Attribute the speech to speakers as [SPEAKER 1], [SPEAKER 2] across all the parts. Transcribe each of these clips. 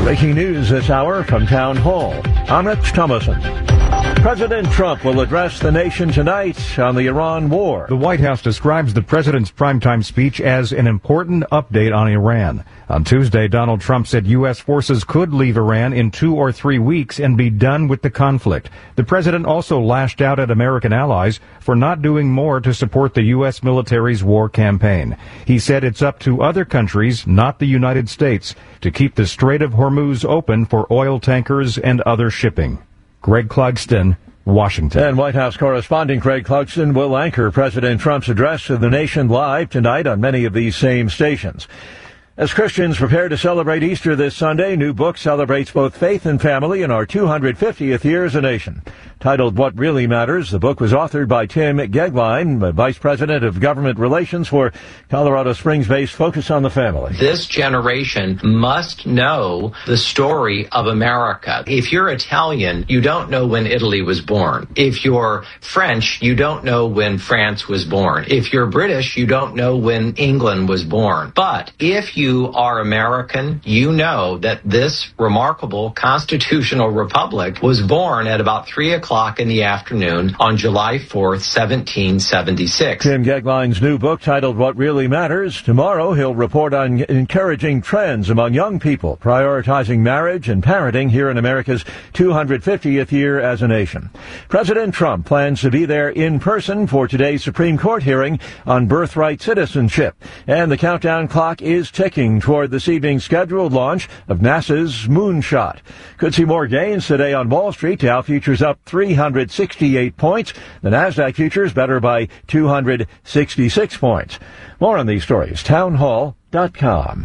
[SPEAKER 1] Breaking news this hour from Town Hall. I'm Rich Thomason. President Trump will address the nation tonight on the Iran war.
[SPEAKER 2] The White House describes the president's primetime speech as an important update on Iran. On Tuesday, Donald Trump said U.S. forces could leave Iran in 2 or 3 weeks and be done with the conflict. The president also lashed out at American allies for not doing more to support the U.S. military's war campaign. He said it's up to other countries, not the United States, to keep the Strait of Hormuz open for oil tankers and other shipping. Greg Clugston, Washington.
[SPEAKER 1] And White House correspondent Greg Clugston will anchor President Trump's address to the nation live tonight on many of these same stations. As Christians prepare to celebrate Easter this Sunday, new book celebrates both faith and family in our 250th year as a nation. Titled What Really Matters, the book was authored by Tim Goeglein, Vice President of Government Relations for Colorado Springs-based Focus on the Family.
[SPEAKER 3] This generation must know the story of America. If you're Italian, you don't know when Italy was born. If you're French, you don't know when France was born. If you're British, you don't know when England was born. But if you are American, you know that this remarkable constitutional republic was born at about 3 o'clock in the afternoon on July 4th, 1776.
[SPEAKER 1] Tim Goeglein's new book titled What Really Matters. Tomorrow he'll report on encouraging trends among young people prioritizing marriage and parenting here in America's 250th year as a nation. President Trump plans to be there in person for today's Supreme Court hearing on birthright citizenship. And the countdown clock is ticking toward this evening's scheduled launch of NASA's Moonshot. Could see more gains today on Wall Street. Dow futures up 368 points. The NASDAQ futures better by 266 points. More on these stories, townhall.com.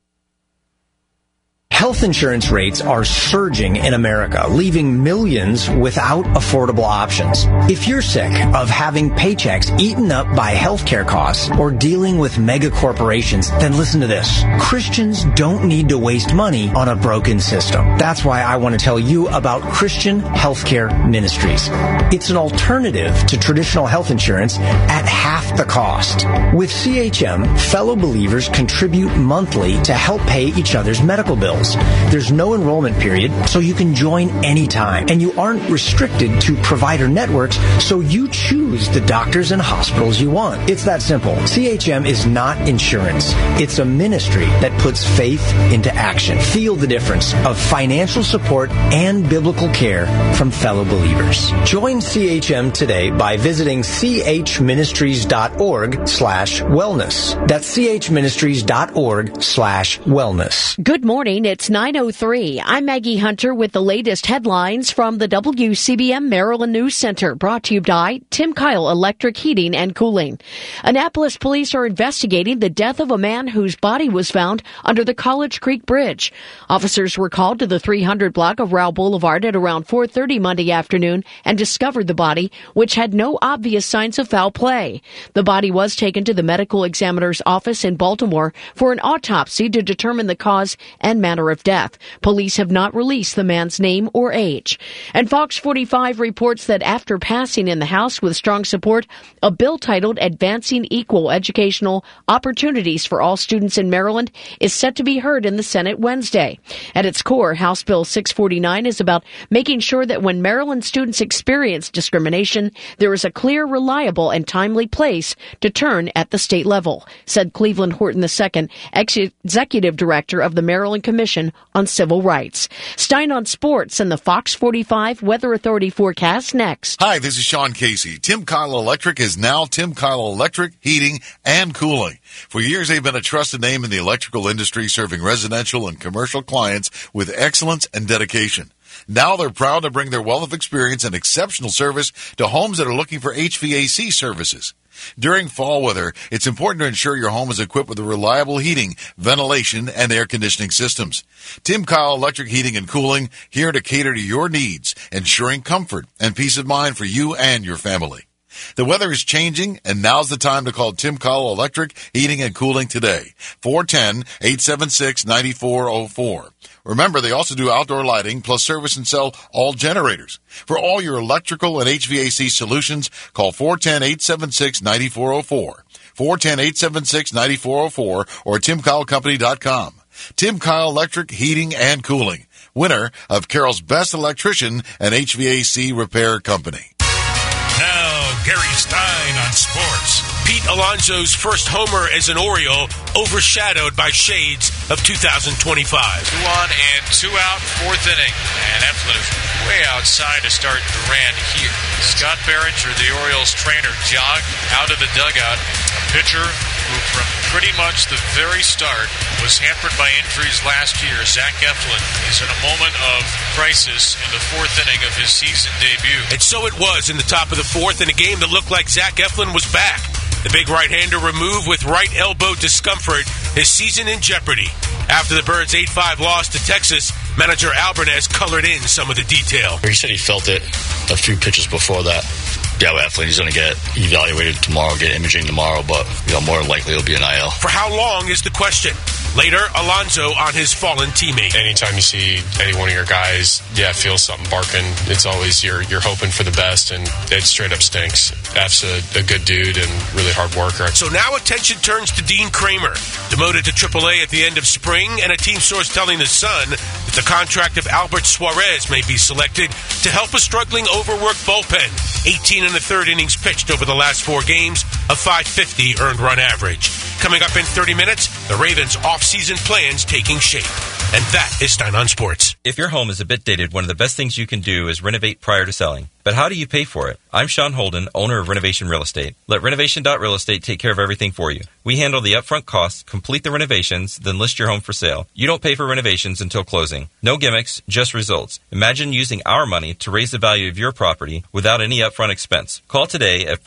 [SPEAKER 4] Health insurance rates are surging in America, leaving millions without affordable options. If you're sick of having paychecks eaten up by healthcare costs or dealing with mega corporations, then listen to this. Christians don't need to waste money on a broken system. That's why I want to tell you about Christian Healthcare Ministries. It's an alternative to traditional health insurance at half the cost. With CHM, fellow believers contribute monthly to help pay each other's medical bills. There's no enrollment period, so you can join anytime. And you aren't restricted to provider networks, so you choose the doctors and hospitals you want. It's that simple. CHM is not insurance. It's a ministry that puts faith into action. Feel the difference of financial support and biblical care from fellow believers. Join CHM today by visiting chministries.org/wellness. That's chministries.org/wellness.
[SPEAKER 5] Good morning. It's 9:03. I'm Maggie Hunter with the latest headlines from the WCBM Maryland News Center, brought to you by Tim Kyle Electric Heating and Cooling. Annapolis police are investigating the death of a man whose body was found under the College Creek Bridge. Officers were called to the 300 block of Rowell Boulevard at around 4:30 Monday afternoon and discovered the body, which had no obvious signs of foul play. The body was taken to the medical examiner's office in Baltimore for an autopsy to determine the cause and manner of death. Police have not released the man's name or age. And Fox 45 reports that after passing in the House with strong support, a bill titled Advancing Equal Educational Opportunities for All Students in Maryland is set to be heard in the Senate Wednesday. At its core, House Bill 649 is about making sure that when Maryland students experience discrimination, there is a clear, reliable, and timely place to turn at the state level, said Cleveland Horton II, Executive Director of the Maryland Commission on Civil Rights. Stein on sports and the Fox 45 Weather Authority forecast next.
[SPEAKER 6] Hi, this is Sean Casey. Tim Kyle Electric is now Tim Kyle Electric Heating and Cooling. For years, they've been a trusted name in the electrical industry, serving residential and commercial clients with excellence and dedication. Now they're proud to bring their wealth of experience and exceptional service to homes that are looking for HVAC services. During fall weather, it's important to ensure your home is equipped with reliable heating, ventilation, and air conditioning systems. Tim Kyle Electric Heating and Cooling, here to cater to your needs, ensuring comfort and peace of mind for you and your family. The weather is changing, and now's the time to call Tim Kyle Electric Heating and Cooling today. 410-876-9404. Remember, they also do outdoor lighting, plus service and sell all generators. For all your electrical and HVAC solutions, call 410-876-9404. 410-876-9404 or TimKyleCompany.com. Tim Kyle Electric Heating and Cooling, winner of Carroll's Best Electrician and HVAC Repair Company.
[SPEAKER 7] Now, Gary Stein on sports. Pete Alonso's first homer as an Oriole overshadowed by shades of 2025.
[SPEAKER 8] 2 on and 2 out, 4th inning. And Eflin is way outside to start Durant here. Scott Behringer, the Orioles trainer, jogged out of the dugout. A pitcher who from pretty much the very start was hampered by injuries last year. Zach Eflin is in a moment of crisis in the 4th inning of his season debut.
[SPEAKER 7] And so it was in the top of the 4th in a game that looked like Zach Eflin was back. The big right-hander removed with right elbow discomfort, his season in jeopardy. After the Birds' 8-5 loss to Texas, manager Albernez colored in some of the detail.
[SPEAKER 9] He said he felt it a few pitches before that. Yeah, Eflin, he's going to get evaluated tomorrow, get imaging tomorrow, but more than likely it'll be an IL.
[SPEAKER 7] For how long is the question? Later, Alonso on his fallen teammate.
[SPEAKER 10] Anytime you see any one of your guys, feel something barking, it's always you're hoping for the best, and it straight up stinks. F's a good dude and really hard worker.
[SPEAKER 7] So now attention turns to Dean Kramer, demoted to AAA at the end of spring, and a team source telling the Sun that the contract of Albert Suarez may be selected to help a struggling, overworked bullpen. 18 in the third innings pitched over the last 4 games, a .550 earned run average. Coming up in 30 minutes, the Ravens' off-season plans taking shape. And that is Stein on Sports.
[SPEAKER 11] If your home is a bit dated, one of the best things you can do is renovate prior to selling. But how do you pay for it? I'm Sean Holden, owner of Renovation Real Estate. Let Renovation.Real Estate take care of everything for you. We handle the upfront costs, complete the renovations, then list your home for sale. You don't pay for renovations until closing. No gimmicks, just results. Imagine using our money to raise the value of your property without any upfront expense. Call today at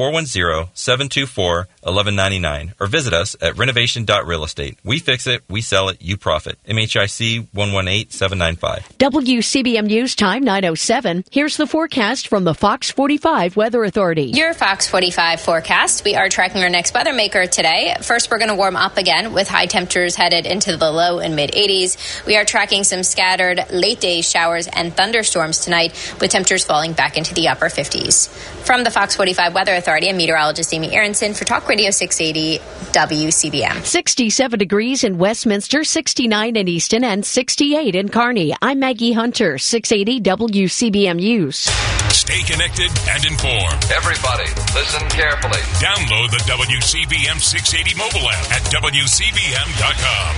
[SPEAKER 11] 410-724-1199 or visit us at Renovation.Real Estate. We fix it, we sell it, you profit. MHIC 118795.
[SPEAKER 5] WCBM News Time 9:07. Here's the forecast from the Fox 45 Weather Authority.
[SPEAKER 12] Your Fox 45 forecast. We are tracking our next weather maker today. First, we're going to warm up again with high temperatures headed into the low and mid 80s. We are tracking some scattered late day showers and thunderstorms tonight with temperatures falling back into the upper 50s. From the Fox 45 Weather Authority, I'm meteorologist Amy Aronson for Talk Radio 680 WCBM.
[SPEAKER 5] 67 degrees in Westminster, 69 in Easton, and 68 in Kearney. I'm Maggie Hunter, 680 WCBM News.
[SPEAKER 7] Stay connected and informed.
[SPEAKER 13] Everybody, listen carefully.
[SPEAKER 7] Download the WCBM 680 mobile app at WCBM.com.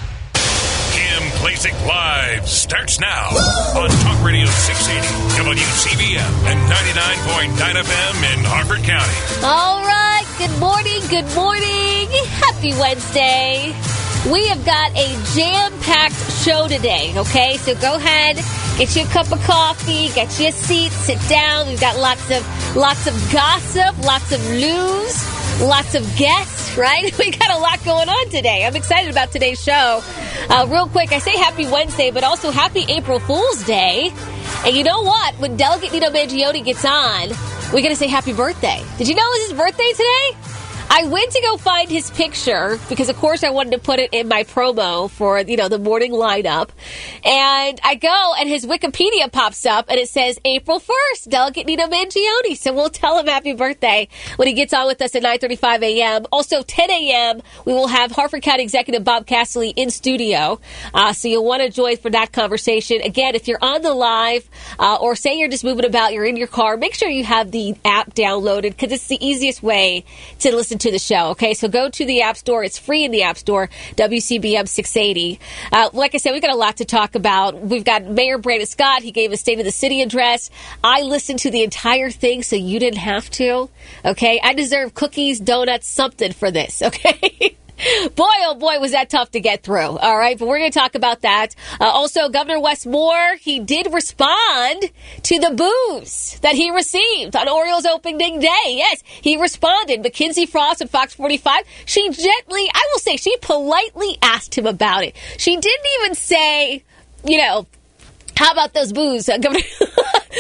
[SPEAKER 7] Kim Klacik Live starts now on Talk Radio 680, WCBM, and 99.9 FM in Harford County.
[SPEAKER 14] All right, good morning, good morning. Happy Wednesday. We have got a jam-packed show today, okay? So go ahead, get you a cup of coffee, get you a seat, sit down. We've got lots of gossip, lots of news, lots of guests, right? We got a lot going on today. I'm excited about today's show. Real quick, I say happy Wednesday, but also happy April Fool's Day. And you know what? When Delegate Nino Mangione gets on, we're going to say happy birthday. Did you know it was his birthday today? I went to go find his picture because, of course, I wanted to put it in my promo for, the morning lineup. And I go, and his Wikipedia pops up, and it says April 1st, Delegate Nino Mangione. So we'll tell him happy birthday when he gets on with us at 9:35 a.m. Also, 10 a.m., we will have Harford County Executive Bob Castley in studio. So you'll want to join for that conversation. Again, if you're on the live or say you're just moving about, you're in your car, make sure you have the app downloaded because it's the easiest way to listen to the show. Okay, so go to the App Store. It's free in the App Store, WCBM 680. Like I said, we've got a lot to talk about. We've got Mayor Brandon Scott. He gave a State of the City address. I listened to the entire thing, so you didn't have to. Okay, I deserve cookies, donuts, something for this. Okay. Boy, oh boy, was that tough to get through. All right, but we're going to talk about that. Also, Governor Wes Moore, he did respond to the boos that he received on Orioles opening day. Yes, he responded. Mackenzie Frost at Fox 45, she gently, I will say, she politely asked him about it. She didn't even say, how about those boos, Governor? Like, that's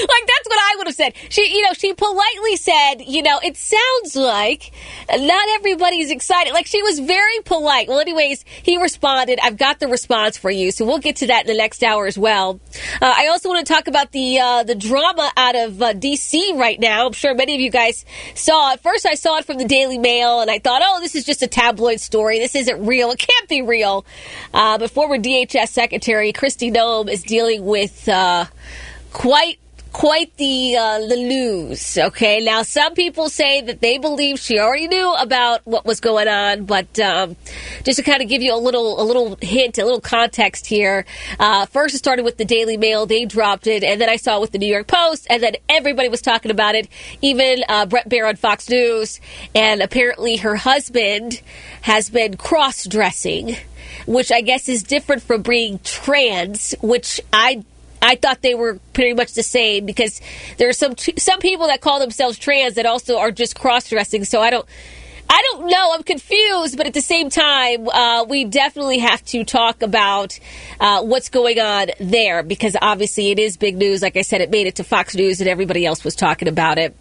[SPEAKER 14] That's what I would have said. She politely said, it sounds like not everybody's excited. Like, she was very polite. Well, anyways, he responded. I've got the response for you, so we'll get to that in the next hour as well. I also want to talk about the drama out of D.C. right now. I'm sure many of you guys saw it. First, I saw it from the Daily Mail, and I thought, this is just a tabloid story. This isn't real. It can't be real. But former DHS Secretary Kristi Noem is dealing with quite the news. Okay, now some people say that they believe she already knew about what was going on, but just to kind of give you a little hint, a little context here. First, it started with the Daily Mail; they dropped it, and then I saw it with the New York Post, and then everybody was talking about it. Even Bret Baier on Fox News, and apparently her husband has been cross-dressing, which I guess is different from being trans, which I thought they were pretty much the same, because there are some people that call themselves trans that also are just cross-dressing. So I don't know. I'm confused, but at the same time, we definitely have to talk about what's going on there, because obviously it is big news. Like I said, it made it to Fox News and everybody else was talking about it.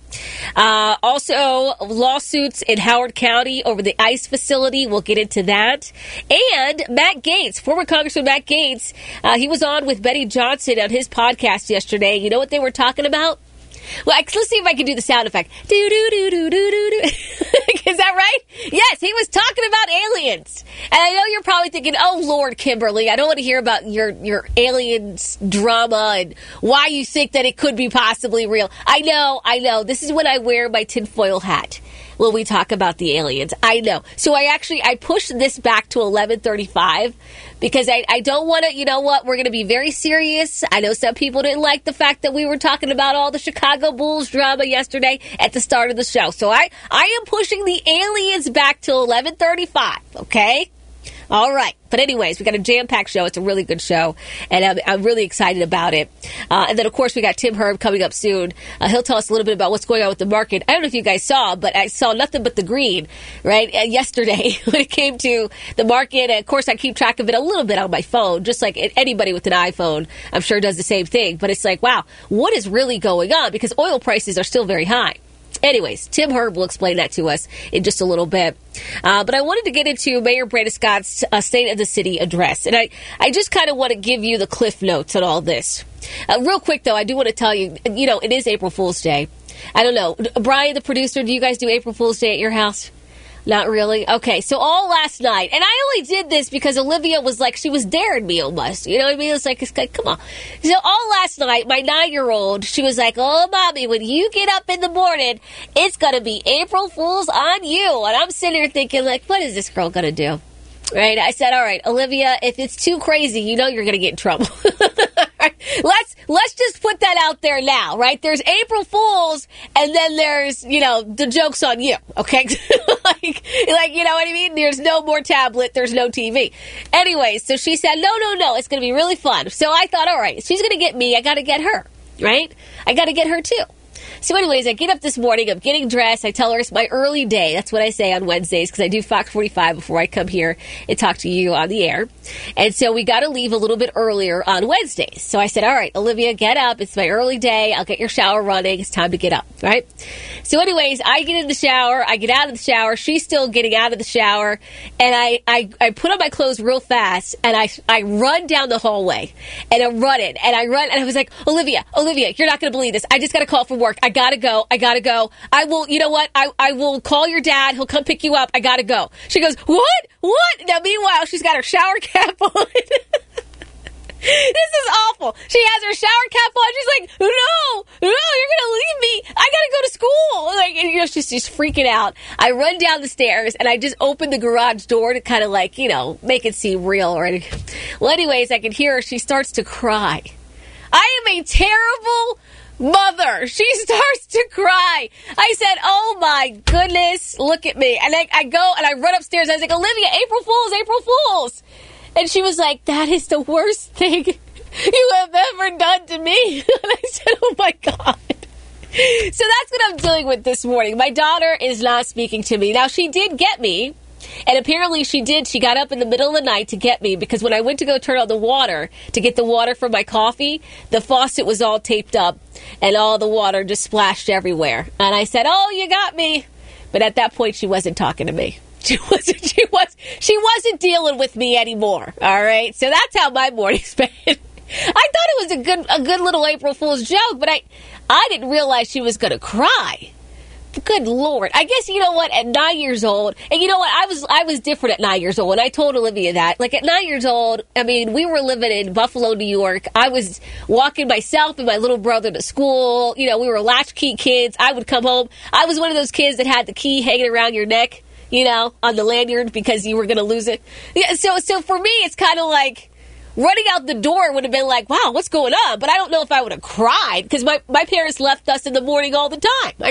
[SPEAKER 14] Also, lawsuits in Howard County over the ICE facility. We'll get into that. And Matt Gaetz, former Congressman Matt Gaetz, he was on with Benny Johnson on his podcast yesterday. You know what they were talking about? Well, let's see if I can do the sound effect. Do-do-do-do-do-do-do. Is that right? Yes, he was talking about aliens. And I know you're probably thinking, oh, Lord, Kimberly, I don't want to hear about your aliens drama and why you think that it could be possibly real. I know. This is when I wear my tinfoil hat when we talk about the aliens. I know. So I pushed this back to 11:35 because I don't want to, you know what, we're going to be very serious. I know some people didn't like the fact that we were talking about all the Chicago Bulls drama yesterday at the start of the show. So I am pushing the aliens back to 11:35, okay? All right. But anyways, we got a jam-packed show. It's a really good show, and I'm really excited about it. And then, of course, we got Tim Herb coming up soon. He'll tell us a little bit about what's going on with the market. I don't know if you guys saw, but I saw nothing but the green, right, yesterday when it came to the market. And, of course, I keep track of it a little bit on my phone, just like anybody with an iPhone, I'm sure, does the same thing. But it's like, wow, what is really going on? Because oil prices are still very high. Anyways, Tim Herb will explain that to us in just a little bit. But I wanted to get into Mayor Brandon Scott's State of the City address. And I just kind of want to give you the cliff notes on all this. Real quick, though, I do want to tell you, it is April Fool's Day. I don't know. Brian, the producer, do you guys do April Fool's Day at your house? Not really? Okay, so all last night, and I only did this because Olivia was like, she was daring me almost. You know what I mean? It's like, come on. So all last night, my 9-year-old, she was like, oh, Mommy, when you get up in the morning, it's going to be April Fool's on you. And I'm sitting here thinking, like, what is this girl going to do? Right? I said, all right, Olivia, if it's too crazy, you're going to get in trouble. Let's just put that out there now, right? There's April Fools, and then there's, the joke's on you, okay? like, you know what I mean? There's no more tablet, there's no TV. Anyway, so she said, no, it's going to be really fun. So I thought, all right, she's going to get me, I got to get her, right? I got to get her too. So anyways, I get up this morning, I'm getting dressed, I tell her it's my early day. That's what I say on Wednesdays, because I do Fox 45 before I come here and talk to you on the air. And so we got to leave a little bit earlier on Wednesdays. So I said, all right, Olivia, get up. It's my early day. I'll get your shower running. It's time to get up, right? So anyways, I get in the shower. I get out of the shower. She's still getting out of the shower. And I put on my clothes real fast, and I run down the hallway. And I'm running. And I run, and I was like, Olivia, you're not going to believe this. I just got a call from work. I gotta go. I will, you know what? I will call your dad. He'll come pick you up. I gotta go. She goes, what? Now, meanwhile, she's got her shower cap on. This is awful. She has her shower cap on. She's like, no, you're going to leave me. I got to go to school. Like, and, she's freaking out. I run down the stairs, and I just open the garage door to kind of like, make it seem real or anything. Well, anyways, I can hear her. She starts to cry. I am a terrible mother. She starts to cry. I said, oh my goodness, look at me. And I go and I run upstairs. I was like, Olivia, April Fools. And she was like, that is the worst thing you have ever done to me. And I said, oh my God. So that's what I'm dealing with this morning. My daughter is not speaking to me. Now, she did get me And apparently she did. She got up in the middle of the night to get me because when I went to go turn on the water to get the water for my coffee, the faucet was all taped up and all the water just splashed everywhere. And I said, "Oh, you got me." But at that point, she wasn't talking to me. She wasn't dealing with me anymore. All right. So that's how my morning's been. I thought it was a good little April Fool's joke, but I didn't realize she was going to cry. Good Lord. I guess, you know what, at 9 years old, and you know what, I was different at 9 years old, and I told Olivia that. Like, at 9 years old, I mean, we were living in Buffalo, New York. I was walking myself and my little brother to school. You know, we were latchkey kids. I would come home. I was one of those kids that had the key hanging around your neck, you know, on the lanyard because you were going to lose it. Yeah, so for me, it's kind of like, running out the door would have been like, wow, what's going on? But I don't know if I would have cried because my parents left us in the morning all the time. I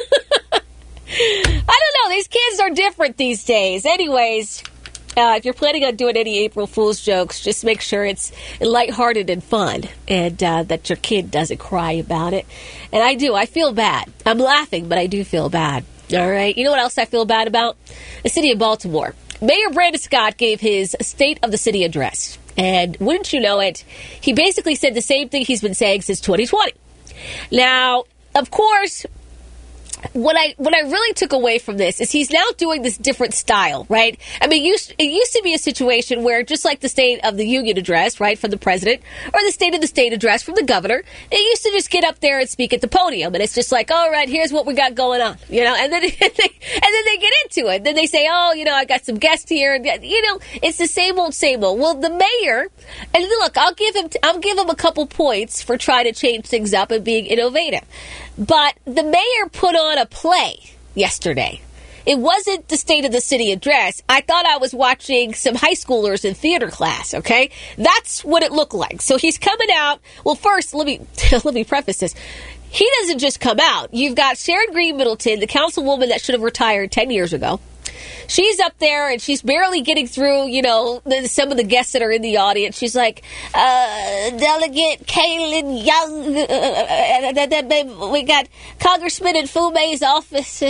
[SPEAKER 14] don't know. These kids are different these days. Anyways, if you're planning on doing any April Fool's jokes, just make sure it's lighthearted and fun and that your kid doesn't cry about it. And I do. I feel bad. I'm laughing, but I do feel bad. All right. You know what else I feel bad about? The city of Baltimore. Mayor Brandon Scott gave his State of the City address. And wouldn't you know it, he basically said the same thing he's been saying since 2020. Now, of course, what I really took away from this is he's now doing this different style, right? I mean, it used to be a situation where just like the State of the Union address, right, from the president, or the State of the State address from the governor, they used to just get up there and speak at the podium, and it's just like, all right, here's what we got going on, you know, and then they get into it. Then they say, oh, you know, I got some guests here, and you know, it's the same old, same old. Well, the mayor, and look, I'll give him a couple points for trying to change things up and being innovative. But the mayor put on a play yesterday. It wasn't the State of the City address. I thought I was watching some high schoolers in theater class, okay? That's what it looked like. So he's coming out. Well, first, let me preface this. He doesn't just come out. You've got Sharon Green Middleton, the councilwoman that should have retired 10 years ago. She's up there, and she's barely getting through, you know, some of the guests that are in the audience. She's like, Delegate Kaylin Young, we got Congressman in Fume's office.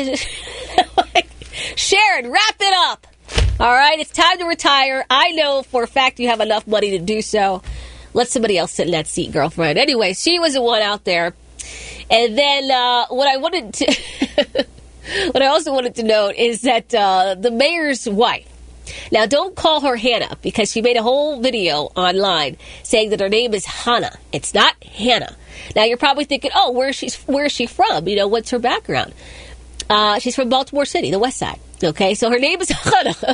[SPEAKER 14] Sharon, wrap it up. All right, it's time to retire. I know for a fact you have enough money to do so. Let somebody else sit in that seat, girlfriend. Anyway, she was the one out there. And then what I also wanted to note is that the mayor's wife, now don't call her Hannah because she made a whole video online saying that her name is Hannah. It's not Hannah. Now you're probably thinking, oh, where is she from? You know, what's her background? She's from Baltimore City, the West Side. Okay, so her name is Hannah.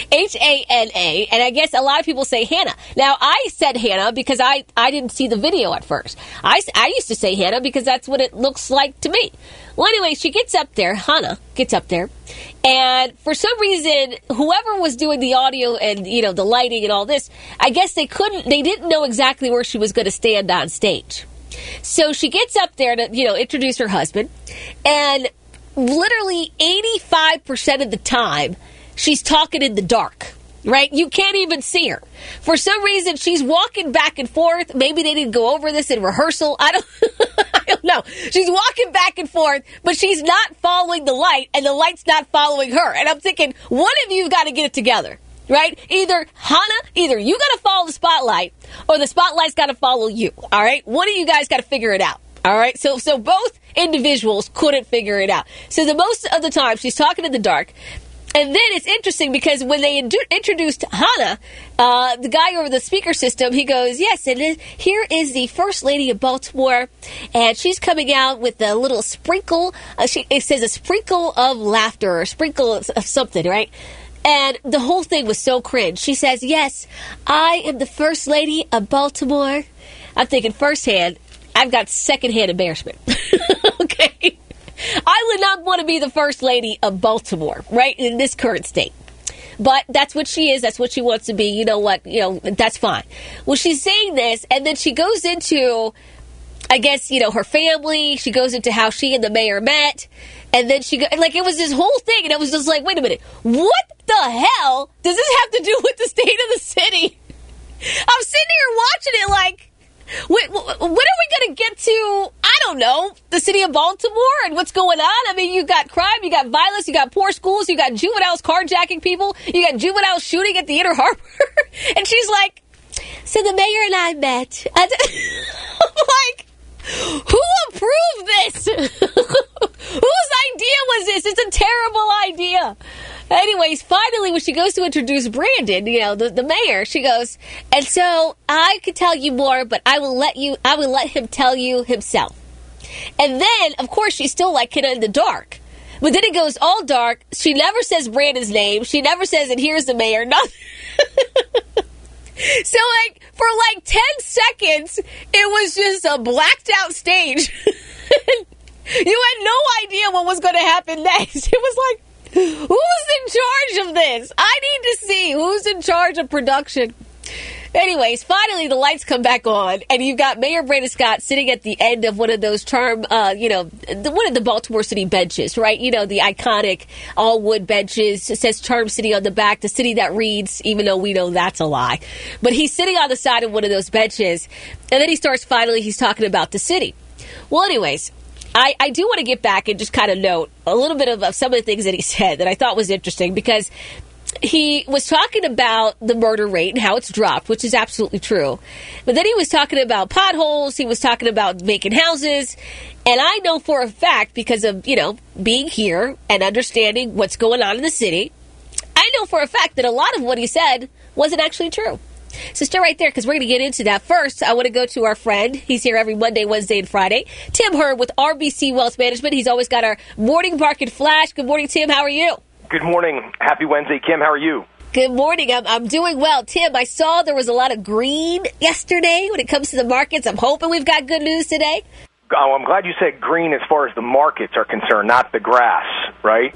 [SPEAKER 14] Hana, and I guess a lot of people say Hannah. Now, I said Hannah because I didn't see the video at first. I used to say Hannah because that's what it looks like to me. Well, anyway, she gets up there, Hannah gets up there, and for some reason, whoever was doing the audio and, you know, the lighting and all this, I guess they didn't know exactly where she was going to stand on stage. So she gets up there to, you know, introduce her husband, and literally 85% of the time, she's talking in the dark, right? You can't even see her. For some reason, she's walking back and forth. Maybe they didn't go over this in rehearsal. I don't know. She's walking back and forth, but she's not following the light, and the light's not following her. And I'm thinking, one of you got to get it together, right? Either you got to follow the spotlight, or the spotlight's got to follow you, all right? One of you guys got to figure it out, all right? So both individuals couldn't figure it out. So the most of the time, she's talking in the dark. And then it's interesting because when they introduced Hannah, the guy over the speaker system, he goes, yes, and here is the First Lady of Baltimore, and she's coming out with a little sprinkle. It says a sprinkle of laughter or a sprinkle of something, right? And the whole thing was so cringe. She says, yes, I am the First Lady of Baltimore. I'm thinking firsthand, I've got secondhand embarrassment. Okay? I would not want to be the First Lady of Baltimore, right, in this current state. But that's what she is. That's what she wants to be. You know what? You know, that's fine. Well, she's saying this, and then she goes into, I guess, you know, her family. She goes into how she and the mayor met. And then it was this whole thing, and it was just like, wait a minute. What the hell does this have to do with the State of the City? I'm sitting here watching it like, when are we going to get to, I don't know, the city of Baltimore and what's going on. I mean, you got crime, you got violence, you got poor schools, you got juveniles carjacking people, you got juveniles shooting at the Inner Harbor. And she's like, so the mayor and I met. I'm like, who approved this? Whose idea was this? It's a terrible idea. Anyways, finally, when she goes to introduce Brandon, the mayor, she goes, and so I could tell you more, but I will let him tell you himself. And then, of course, she's still like kind of in the dark. But then it goes all dark. She never says Brandon's name. She never says, and here's the mayor. Nothing. So, for 10 seconds, it was just a blacked out stage. You had no idea what was going to happen next. It was like, who's in charge of this? I need to see who's in charge of production. Anyways, finally the lights come back on, and you've got Mayor Brandon Scott sitting at the end of one of those one of the Baltimore City benches, right? The iconic all wood benches. It says Charm City on the back, the city that reads, even though we know that's a lie. But he's sitting on the side of one of those benches, and then he's talking about the city. Well, anyways, I do want to get back and just kind of note a little bit of some of the things that he said that I thought was interesting, because he was talking about the murder rate and how it's dropped, which is absolutely true. But then he was talking about potholes. He was talking about vacant houses. And I know for a fact, because of, being here and understanding what's going on in the city, I know for a fact that a lot of what he said wasn't actually true. So stay right there, because we're going to get into that. First, I want to go to our friend. He's here every Monday, Wednesday, and Friday. Tim Hurd with RBC Wealth Management. He's always got our morning market flash. Good morning, Tim. How are you?
[SPEAKER 15] Good morning. Happy Wednesday, Kim. How are you?
[SPEAKER 14] Good morning. I'm doing well. Tim, I saw there was a lot of green yesterday when it comes to the markets. I'm hoping we've got good news today.
[SPEAKER 15] Oh, I'm glad you said green as far as the markets are concerned, not the grass, right?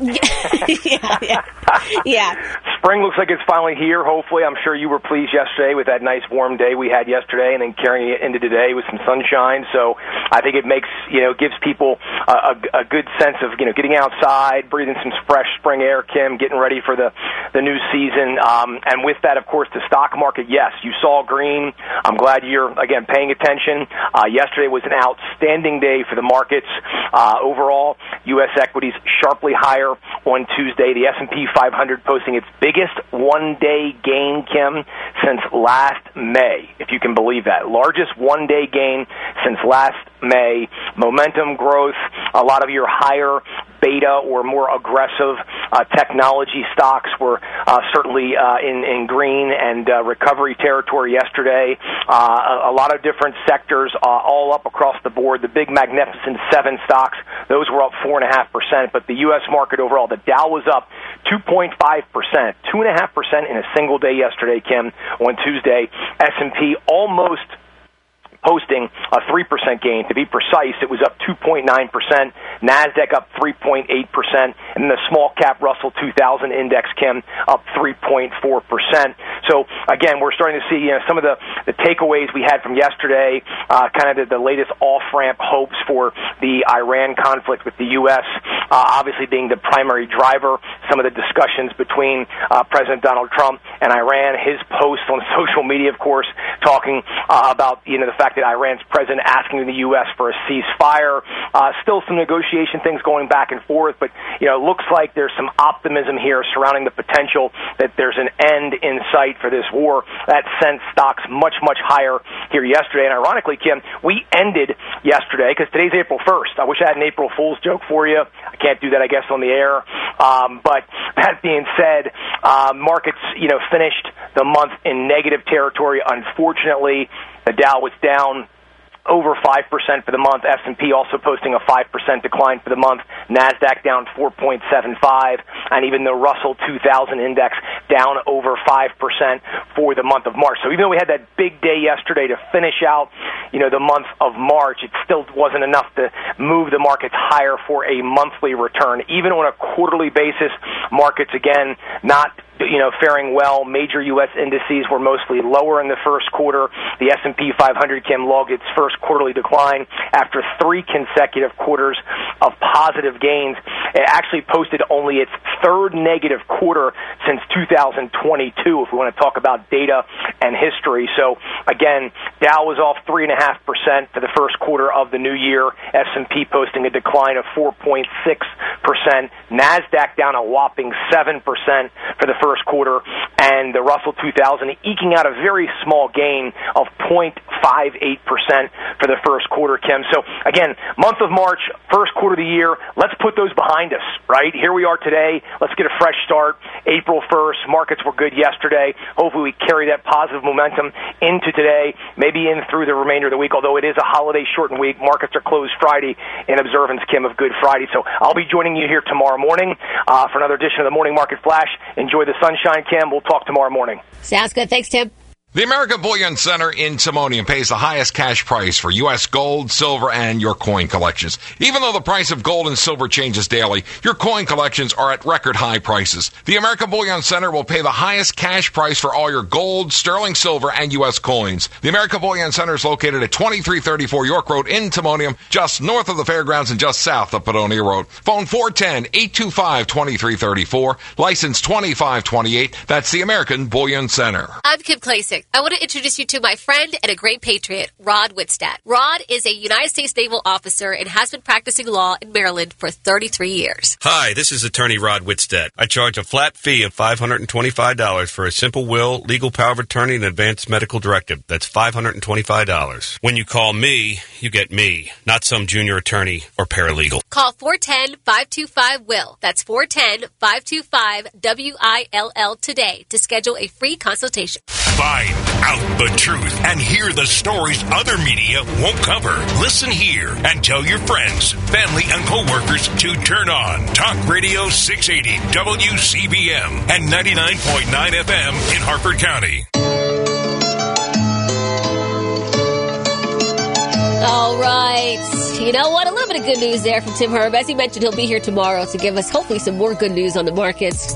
[SPEAKER 14] Yeah.
[SPEAKER 15] Spring looks like it's finally here, hopefully. I'm sure you were pleased yesterday with that nice warm day we had yesterday, and then carrying it into today with some sunshine. So I think it makes, gives people a good sense of, getting outside, breathing some fresh spring air, Kim, getting ready for the new season. And with that, of course, the stock market, yes, you saw green. I'm glad you're, again, paying attention. Yesterday was an outstanding day for the markets. Overall, U.S. equities sharply higher on Tuesday. The S&P 500 posting its biggest one-day gain, Kim, since last May, if you can believe that. Largest one-day gain since last May. Momentum growth, a lot of your higher beta or more aggressive technology stocks were certainly in green and recovery territory yesterday. A lot of different sectors all up across the board. The big Magnificent Seven stocks, those were up 4.5%, but the U.S. market overall, the Dow was up 2.5%, 2.5% in a single day yesterday, Kim, on Tuesday. S&P almost posting a 3% gain. To be precise, it was up 2.9%. NASDAQ up 3.8%. And the small cap Russell 2000 index, Kim, up 3.4%. So, again, we're starting to see some of the takeaways we had from yesterday, kind of the latest off-ramp hopes for the Iran conflict with the U.S., obviously being the primary driver. Some of the discussions between President Donald Trump and Iran, his posts on social media, of course, talking about, the fact that Iran's president asking the U.S. for a ceasefire. Still some negotiation things going back and forth, but, it looks like there's some optimism here surrounding the potential that there's an end in sight for this war. That sent stocks much, much higher here yesterday. And ironically, Kim, we ended yesterday, because today's April 1st. I wish I had an April Fool's joke for you. I can't do that, I guess, on the air. But that being said, markets, finished the month in negative territory. Unfortunately, the Dow was down over 5% for the month. S&P also posting a 5% decline for the month. NASDAQ down 4.75%, and even the Russell 2000 index down over 5% for the month of March. So even though we had that big day yesterday to finish out, the month of March, it still wasn't enough to move the markets higher for a monthly return. Even on a quarterly basis, markets, again, not faring well. Major U.S. indices were mostly lower in the first quarter. The S&P 500, Kim, logged its first quarterly decline after 3 consecutive quarters of positive gains. It actually posted only its third negative quarter since 2022, if we want to talk about data and history. So, again, Dow was off 3.5% for the first quarter of the new year. S&P posting a decline of 4.6%. NASDAQ down a whopping 7% for the first quarter. And the Russell 2000 eking out a very small gain of 0.58% for the first quarter, Kim. So, again, month of March, first quarter of the year, let's put those behind us, right? Here we are today. Let's get a fresh start. April 1st, markets were good yesterday. Hopefully we carry that positive momentum into today, maybe in through the remainder of the week, although it is a holiday-shortened week. Markets are closed Friday in observance, Kim, of Good Friday. So I'll be joining you here tomorrow morning for another edition of the Morning Market Flash. Enjoy the sunshine, Kim. We'll talk tomorrow morning.
[SPEAKER 14] Sounds good. Thanks, Tim.
[SPEAKER 16] The American Bullion Center in Timonium pays the highest cash price for U.S. gold, silver, and your coin collections. Even though the price of gold and silver changes daily, your coin collections are at record high prices. The American Bullion Center will pay the highest cash price for all your gold, sterling silver, and U.S. coins. The American Bullion Center is located at 2334 York Road in Timonium, just north of the fairgrounds and just south of Padonia Road. Phone 410-825-2334, license 2528. That's the American Bullion Center.
[SPEAKER 17] I'm Kim Klasick. I want to introduce you to my friend and a great patriot, Rod Whitstadt. Rod is a United States Naval officer and has been practicing law in Maryland for 33 years.
[SPEAKER 18] Hi, this is attorney Rod Whitstadt. I charge a flat fee of $525 for a simple will, legal power of attorney, and advanced medical directive. That's $525. When you call me, you get me, not some junior attorney or paralegal.
[SPEAKER 17] Call 410-525-WILL. That's 410-525-WILL today to schedule a free consultation.
[SPEAKER 19] Find out the truth and hear the stories other media won't cover. Listen here and tell your friends, family, and coworkers to turn on Talk Radio 680 WCBM and 99.9 FM in Harford County.
[SPEAKER 14] All right. You know what? A little bit of good news there from Tim Herb. As he mentioned, he'll be here tomorrow to give us hopefully some more good news on the markets.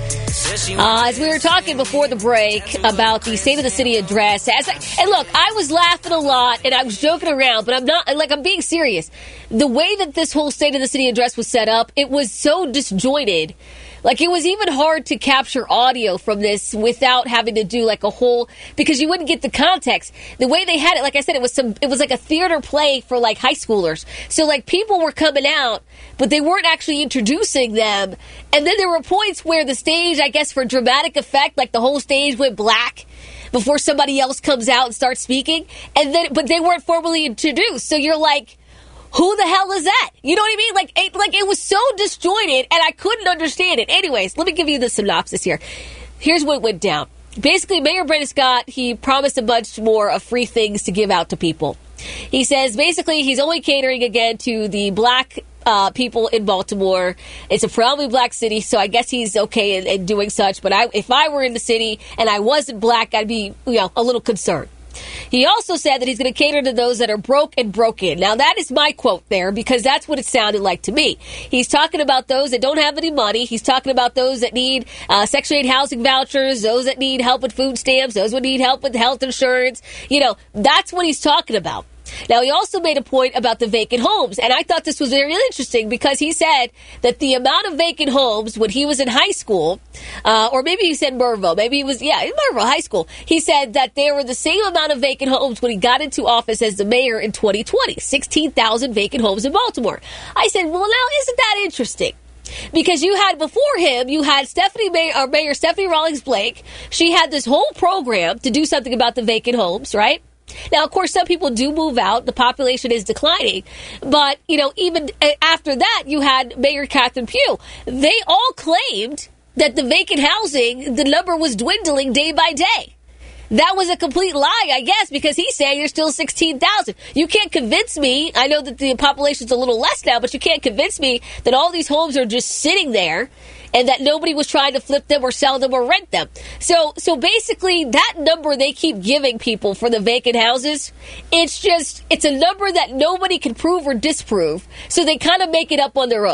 [SPEAKER 14] As we were talking before the break about the State of the City address, and look, I was laughing a lot and I was joking around, but I'm being serious. The way that this whole State of the City address was set up, it was so disjointed. Like, it was even hard to capture audio from this without having to do like a whole, because you wouldn't get the context. The way they had it, like I said, it was like a theater play for like high schoolers. So like people were coming out, but they weren't actually introducing them. And then there were points where the stage, I guess for dramatic effect, like the whole stage went black before somebody else comes out and starts speaking. But they weren't formally introduced. So you're like, who the hell is that? You know what I mean? Like it was so disjointed, and I couldn't understand it. Anyways, let me give you the synopsis here. Here's what went down. Basically, Mayor Brandon Scott, he promised a bunch more of free things to give out to people. He says, basically, he's only catering again to the black people in Baltimore. It's a proudly black city, so I guess he's okay in doing such. But if I were in the city and I wasn't black, I'd be, a little concerned. He also said that he's going to cater to those that are broke and broken. Now, that is my quote there because that's what it sounded like to me. He's talking about those that don't have any money. He's talking about those that need Section 8 housing vouchers, those that need help with food stamps, those that need help with health insurance. That's what he's talking about. Now, he also made a point about the vacant homes, and I thought this was very interesting because he said that the amount of vacant homes when he was in high school, or maybe he said Mervo, maybe he was, in Mervo High School, he said that there were the same amount of vacant homes when he got into office as the mayor in 2020, 16,000 vacant homes in Baltimore. I said, well, now, isn't that interesting? Because you had before him, you had Mayor Stephanie Rawlings Blake. She had this whole program to do something about the vacant homes, right? Now, of course, some people do move out. The population is declining. But, even after that, you had Mayor Catherine Pugh. They all claimed that the vacant housing, the number was dwindling day by day. That was a complete lie, I guess, because he's saying there's still 16,000. You can't convince me. I know that the population's a little less now, but you can't convince me that all these homes are just sitting there and that nobody was trying to flip them or sell them or rent them. So basically, that number they keep giving people for the vacant houses, it's a number that nobody can prove or disprove, so they kind of make it up on their own.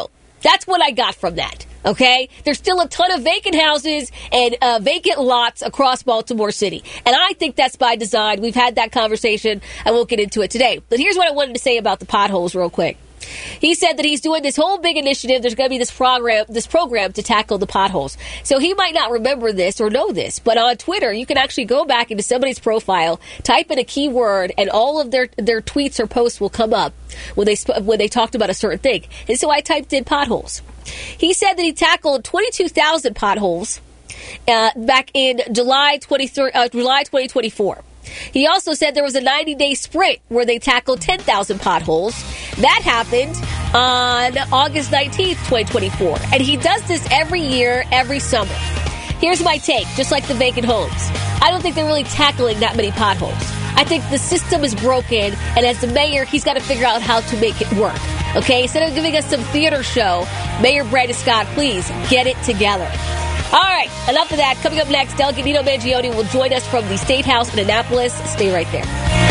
[SPEAKER 14] That's what I got from that. Okay? There's still a ton of vacant houses and vacant lots across Baltimore City. And I think that's by design. We've had that conversation. I won't get into it today. But here's what I wanted to say about the potholes real quick. He said that he's doing this whole big initiative. There's going to be this program to tackle the potholes. So he might not remember this or know this, but on Twitter, you can actually go back into somebody's profile, type in a keyword, and all of their tweets or posts will come up when they talked about a certain thing. And so I typed in potholes. He said that he tackled 22,000 potholes back in July 2024. He also said there was a 90-day sprint where they tackled 10,000 potholes. That happened on August 19th, 2024. And he does this every year, every summer. Here's my take, just like the vacant homes. I don't think they're really tackling that many potholes. I think the system is broken, and as the mayor, he's got to figure out how to make it work. Okay, instead of giving us some theater show, Mayor Brandon Scott, please get it together. All right, enough of that. Coming up next, Delegate Nino Mangione will join us from the State House in Annapolis. Stay right there.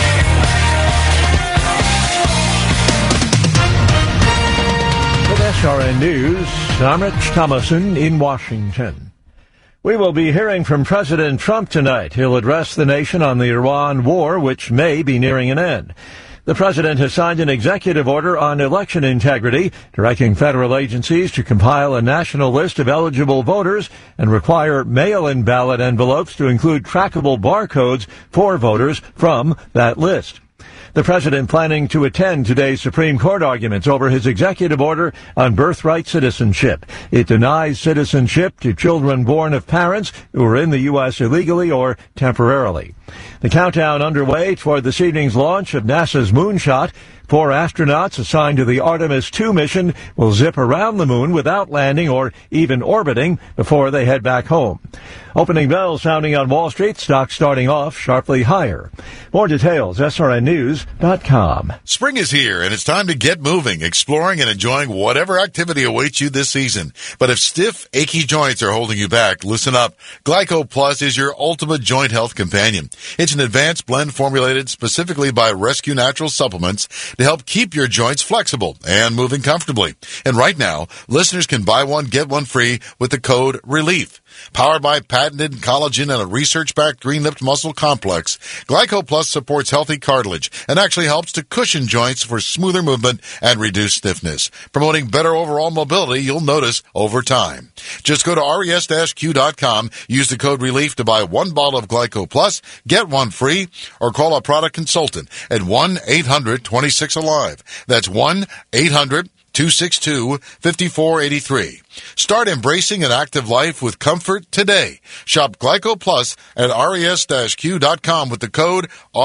[SPEAKER 1] With SRN News, I'm Rich Thomason in Washington. We will be hearing from President Trump tonight. He'll address the nation on the Iran war, which may be nearing an end. The president has signed an executive order on election integrity, directing federal agencies to compile a national list of eligible voters and require mail-in ballot envelopes to include trackable barcodes for voters from that list. The president planning to attend today's Supreme Court arguments over his executive order on birthright citizenship. It denies citizenship to children born of parents who are in the U.S. illegally or temporarily. The countdown underway toward this evening's launch of NASA's Moonshot. 4 astronauts assigned to the Artemis II mission will zip around the moon without landing or even orbiting before they head back home. Opening bells sounding on Wall Street, stocks starting off sharply higher. More details, srnnews.com.
[SPEAKER 6] Spring is here, and it's time to get moving, exploring, and enjoying whatever activity awaits you this season. But if stiff, achy joints are holding you back, listen up. Glyco Plus is your ultimate joint health companion. It's an advanced blend formulated specifically by Rescue Natural Supplements to help keep your joints flexible and moving comfortably. And right now, listeners can buy one, get one free with the code RELIEF. Powered by patented collagen and a research-backed green-lipped muscle complex, Glyco Plus supports healthy cartilage and actually helps to cushion joints for smoother movement and reduced stiffness, promoting better overall mobility you'll notice over time. Just go to res-q.com, use the code RELIEF to buy one bottle of Glyco Plus, get one free, or call a product consultant at 1-800-26-ALIVE. That's 1-800-262-5483. Start embracing an active life with comfort today. Shop Glyco Plus at res-q.com with the code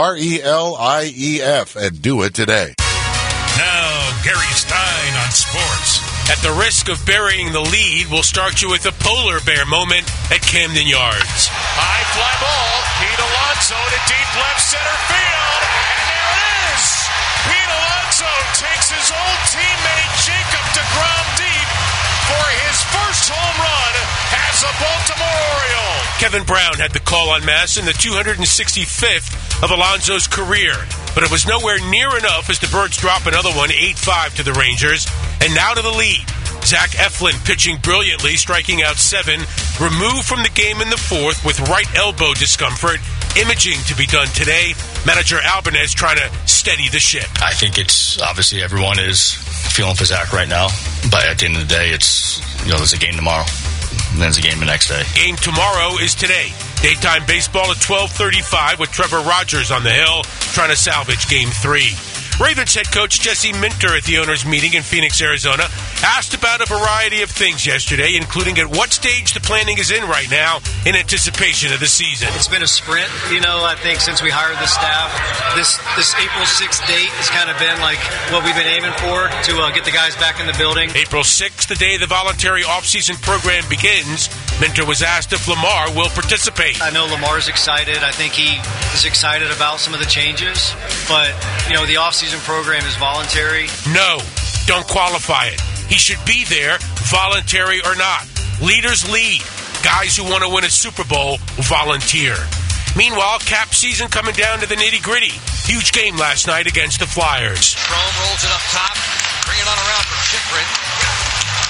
[SPEAKER 6] RELIEF and do it today.
[SPEAKER 19] Now, Gary Stein on sports.
[SPEAKER 7] At the risk of burying the lead, we'll start you with a polar bear moment at Camden Yards.
[SPEAKER 8] High fly ball. Pete Alonso to deep left center field. And there it is. Pete Alonso takes his old teammate Jacob deGrom deep for his first home run as a Baltimore Oriole.
[SPEAKER 7] Kevin Brown had the call on Masson, the 265th of Alonso's career. But it was nowhere near enough as the Birds drop another one, 8-5 to the Rangers. And now to the lead. Zach Eflin pitching brilliantly, striking out 7. Removed from the game in the 4th with right elbow discomfort. Imaging to be done today. Manager Albanese trying to steady the ship.
[SPEAKER 9] I think it's obviously everyone is feeling for Zach right now. But at the end of the day, it's, there's a game tomorrow. And then there's a game the next day.
[SPEAKER 7] Game tomorrow is today. Daytime baseball at 12:35 with Trevor Rogers on the hill trying to salvage Game 3. Ravens head coach Jesse Minter at the owners' meeting in Phoenix, Arizona, asked about a variety of things yesterday, including at what stage the planning is in right now in anticipation of the season.
[SPEAKER 20] It's been a sprint, I think since we hired the staff. This April 6th date has kind of been like what we've been aiming for to get the guys back in the building.
[SPEAKER 7] April 6th, the day the voluntary off-season program begins. Minter was asked if Lamar will participate.
[SPEAKER 20] I know Lamar's excited. I think he is excited about some of the changes, but, the off-season program is voluntary.
[SPEAKER 7] No, don't qualify it. He should be there, voluntary or not. Leaders lead. Guys who want to win a Super Bowl volunteer. Meanwhile, cap season coming down to the nitty-gritty. Huge game last night against the Flyers.
[SPEAKER 8] Chrome rolls it up top. Bring it on around for Chychrun.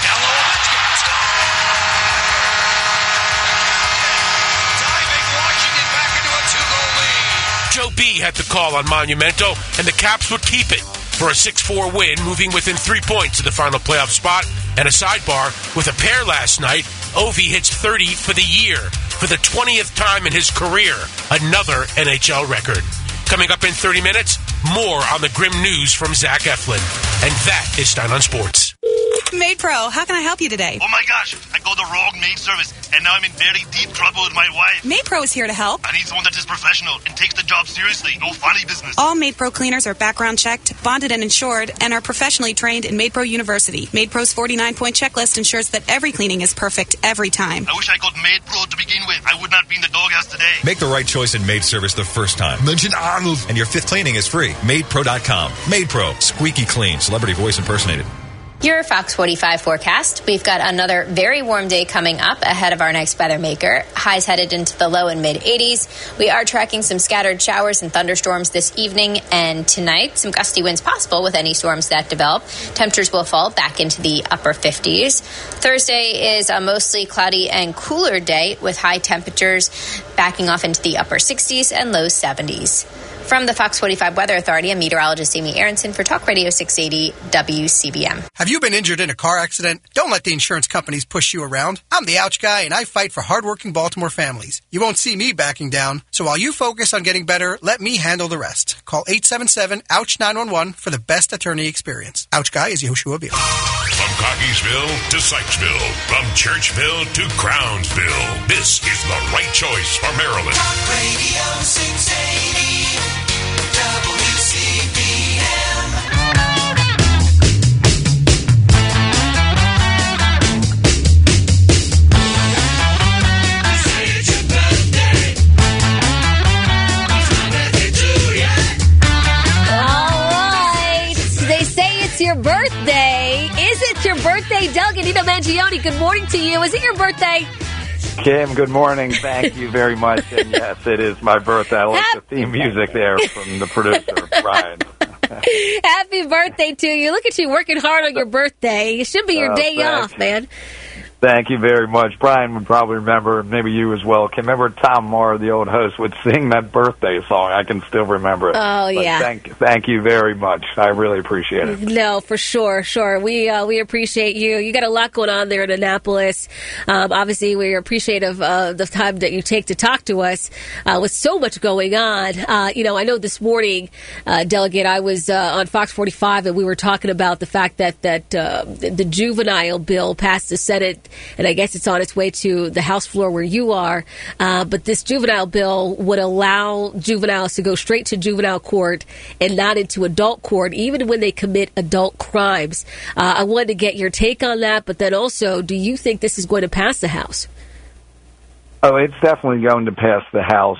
[SPEAKER 7] Joe B had the call on Monumento, and the Caps would keep it for a 6-4 win, moving within 3 points of the final playoff spot. And a sidebar, with a pair last night, Ovi hits 30 for the year, for the 20th time in his career, another NHL record. Coming up in 30 minutes, more on the grim news from Zach Eflin. And that is Stein on Sports.
[SPEAKER 21] Maid Pro, how can I help you today?
[SPEAKER 22] Oh my gosh, I got the wrong maid service, and now I'm in very deep trouble with my wife.
[SPEAKER 21] Maid Pro is here to help.
[SPEAKER 22] I need someone that is professional and takes the job seriously, no funny business.
[SPEAKER 21] All Maid Pro cleaners are background checked, bonded and insured, and are professionally trained in Maid Pro University. Maid Pro's 49-point checklist ensures that every cleaning is perfect every time.
[SPEAKER 22] I wish I got Maid Pro to begin with. I would not be in the doghouse today.
[SPEAKER 23] Make the right choice in maid service the first time. Mention Arnold, and your 5th cleaning is free. MaidPro.com. Maid Pro, squeaky clean, celebrity voice impersonated.
[SPEAKER 12] Your Fox 45 forecast. We've got another very warm day coming up ahead of our next weather maker. Highs headed into the low and mid 80s. We are tracking some scattered showers and thunderstorms this evening and tonight. Some gusty winds possible with any storms that develop. Temperatures will fall back into the upper 50s. Thursday is a mostly cloudy and cooler day with high temperatures backing off into the upper 60s and low 70s. From the Fox 45 Weather Authority, I'm meteorologist Amy Aronson for Talk Radio 680 WCBM.
[SPEAKER 24] Have you been injured in a car accident? Don't let the insurance companies push you around. I'm the Ouch Guy, and I fight for hardworking Baltimore families. You won't see me backing down. So while you focus on getting better, let me handle the rest. Call 877-OUCH-911 for the best attorney experience. Ouch Guy is Yoshua Beal.
[SPEAKER 19] From Cockeysville to Sykesville, from Churchville to Crownsville, this is the right choice for Maryland.
[SPEAKER 25] Talk Radio 680 WCBM. Say it's your birthday. It's my birthday too, yeah.
[SPEAKER 14] All right. They say it's your birthday. Is it your birthday, Doug and Nina Mangione? Good morning to you. Is it your birthday?
[SPEAKER 26] Kim, good morning. Thank you very much. And yes, it is my birthday. I like the theme music there from the producer, Brian.
[SPEAKER 14] Happy birthday to you. Look at you working hard on your birthday. It should be your day off, man.
[SPEAKER 26] Thank you very much. Brian would probably remember, maybe you as well. Kim, remember Tom Moore, the old host, would sing that birthday song. I can still remember it.
[SPEAKER 14] Oh,
[SPEAKER 26] but
[SPEAKER 14] yeah.
[SPEAKER 26] Thank you very much. I really appreciate it.
[SPEAKER 14] No, for sure. We appreciate you. You got a lot going on there in Annapolis. Obviously, we're appreciative of the time that you take to talk to us with so much going on. I know this morning, Delegate, I was on Fox 45, and we were talking about the fact that the juvenile bill passed the Senate, and I guess it's on its way to the House floor where you are. But this juvenile bill would allow juveniles to go straight to juvenile court and not into adult court, even when they commit adult crimes. I wanted to get your take on that, but then also, do you think this is going to pass the House?
[SPEAKER 26] Oh, it's definitely going to pass the House.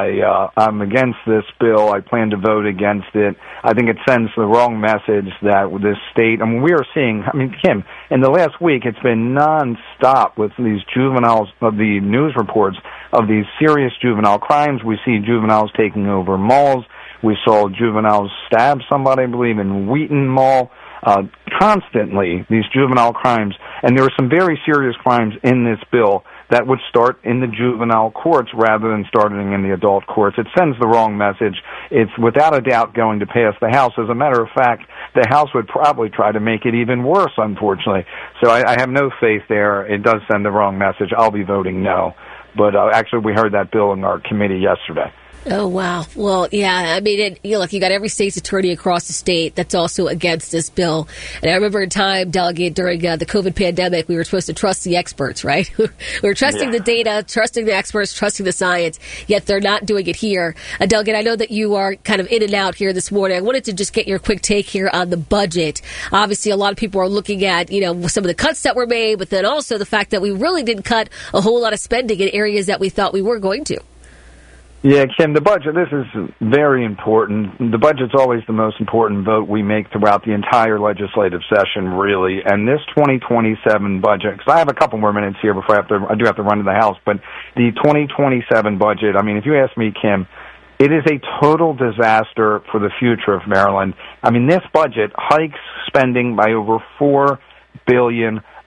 [SPEAKER 26] I'm against this bill. I plan to vote against it. I think it sends the wrong message that this state, we are seeing, Kim, in the last week, it's been nonstop with these juveniles, the news reports of these serious juvenile crimes. We see juveniles taking over malls. We saw juveniles stab somebody, I believe, in Wheaton Mall. Constantly, these juvenile crimes. And there are some very serious crimes in this bill that would start in the juvenile courts rather than starting in the adult courts. It sends the wrong message. It's without a doubt going to pass the House. As a matter of fact, the House would probably try to make it even worse, unfortunately. So I have no faith there. It does send the wrong message. I'll be voting no. But actually, we heard that bill in our committee yesterday.
[SPEAKER 14] Oh, wow. Well, yeah, you got every state's attorney across the state that's also against this bill. And I remember a time, Delegate, during the COVID pandemic, we were supposed to trust the experts, right? We were trusting the data, trusting the experts, trusting the science, yet they're not doing it here. Delegate, I know that you are kind of in and out here this morning. I wanted to just get your quick take here on the budget. Obviously, a lot of people are looking at, some of the cuts that were made, but then also the fact that we really didn't cut a whole lot of spending in areas that we thought we were going to.
[SPEAKER 26] Yeah, Kim, the budget, this is very important. The budget's always the most important vote we make throughout the entire legislative session, really. And this 2027 budget, because I have a couple more minutes here before I do have to run to the House, but the 2027 budget, if you ask me, Kim, it is a total disaster for the future of Maryland. This budget hikes spending by over $4 billion.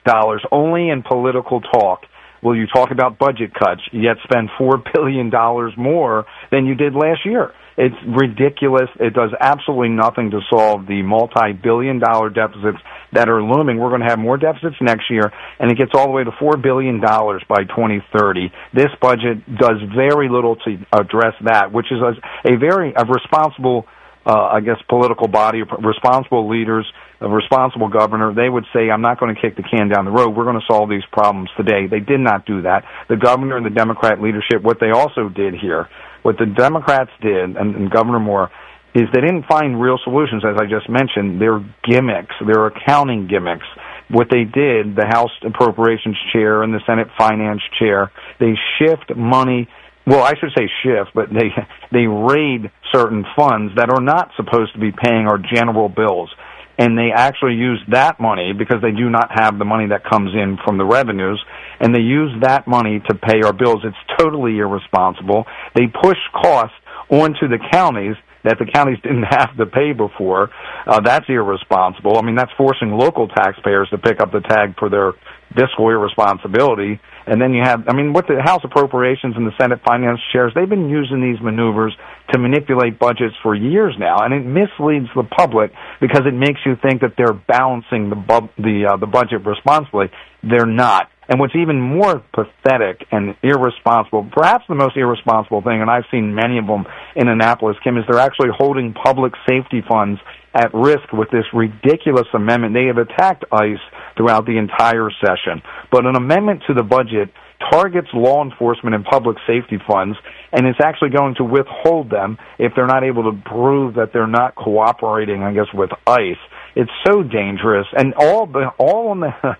[SPEAKER 26] dollars only in political talk will you talk about budget cuts, yet spend $4 billion more than you did last year. It's ridiculous. It does absolutely nothing to solve the multi-billion-dollar deficits that are looming. We're going to have more deficits next year, and it gets all the way to $4 billion by 2030. This budget does very little to address that, which is a very responsible, political body, responsible leaders, a responsible governor. They would say, I'm not going to kick the can down the road. We're going to solve these problems today. They did not do that. The governor and the Democrat leadership, what they also did here, what the Democrats did, and Governor Moore, is they didn't find real solutions, as I just mentioned. They're gimmicks. They're accounting gimmicks. What they did, the House Appropriations Chair and the Senate Finance Chair, they shift money. Well, I should say shift, but they raid certain funds that are not supposed to be paying our general bills. And they actually use that money, because they do not have the money that comes in from the revenues, and they use that money to pay our bills. It's totally irresponsible. They push costs onto the counties that the counties didn't have to pay before. That's irresponsible. I mean, that's forcing local taxpayers to pick up the tab for their fiscal irresponsibility. And then you have, what the House Appropriations and the Senate Finance Chairs, they've been using these maneuvers to manipulate budgets for years now, and it misleads the public because it makes you think that they're balancing the budget responsibly. They're not. And what's even more pathetic and irresponsible, perhaps the most irresponsible thing, and I've seen many of them in Annapolis, Kim, is they're actually holding public safety funds at risk with this ridiculous amendment. They have attacked ICE throughout the entire session. But an amendment to the budget targets law enforcement and public safety funds, and it's actually going to withhold them if they're not able to prove that they're not cooperating, with ICE. It's so dangerous, and all on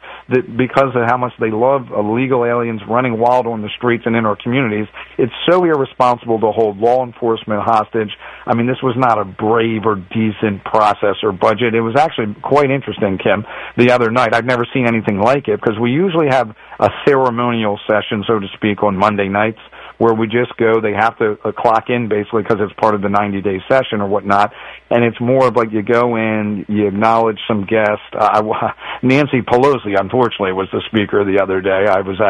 [SPEAKER 26] because of how much they love illegal aliens running wild on the streets and in our communities. It's so irresponsible to hold law enforcement hostage. This was not a brave or decent process or budget. It was actually quite interesting, Kim, the other night. I've never seen anything like it, because we usually have a ceremonial session, so to speak, on Monday nights, where we just go. They have to clock in, basically, because it's part of the 90-day session or whatnot. And it's more of like you go in, you acknowledge some guests. Nancy Pelosi, unfortunately, was the speaker the other day.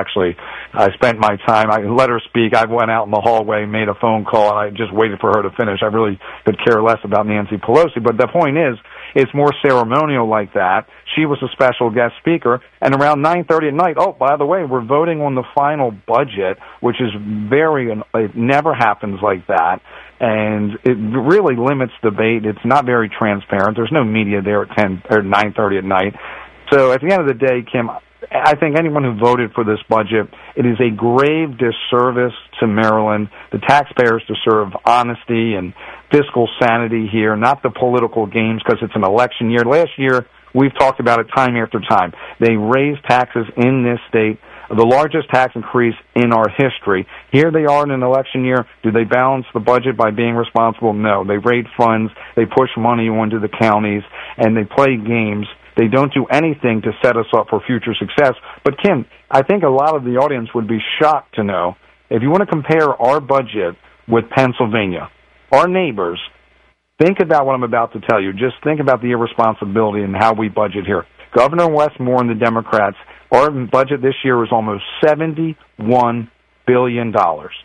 [SPEAKER 26] I spent my time, I let her speak. I went out in the hallway, made a phone call, and I just waited for her to finish. I really could care less about Nancy Pelosi. But the point is, it's more ceremonial like that. She was a special guest speaker, and around 9:30 at night, oh, by the way, we're voting on the final budget, which is it never happens like that, and it really limits debate. It's not very transparent. There's no media there at 10 or 9:30 at night. So at the end of the day, Kim, I think anyone who voted for this budget, it is a grave disservice to Maryland. The taxpayers deserve honesty and fiscal sanity here, not the political games, because it's an election year. Last year, we've talked about it time after time. They raised taxes in this state, the largest tax increase in our history. Here they are in an election year. Do they balance the budget by being responsible? No. They raid funds, they push money onto the counties, and they play games. They don't do anything to set us up for future success. But, Kim, I think a lot of the audience would be shocked to know, if you want to compare our budget with Pennsylvania, our neighbors, think about what I'm about to tell you. Just think about the irresponsibility and how we budget here. Governor Westmore and the Democrats, our budget this year is almost $71 billion.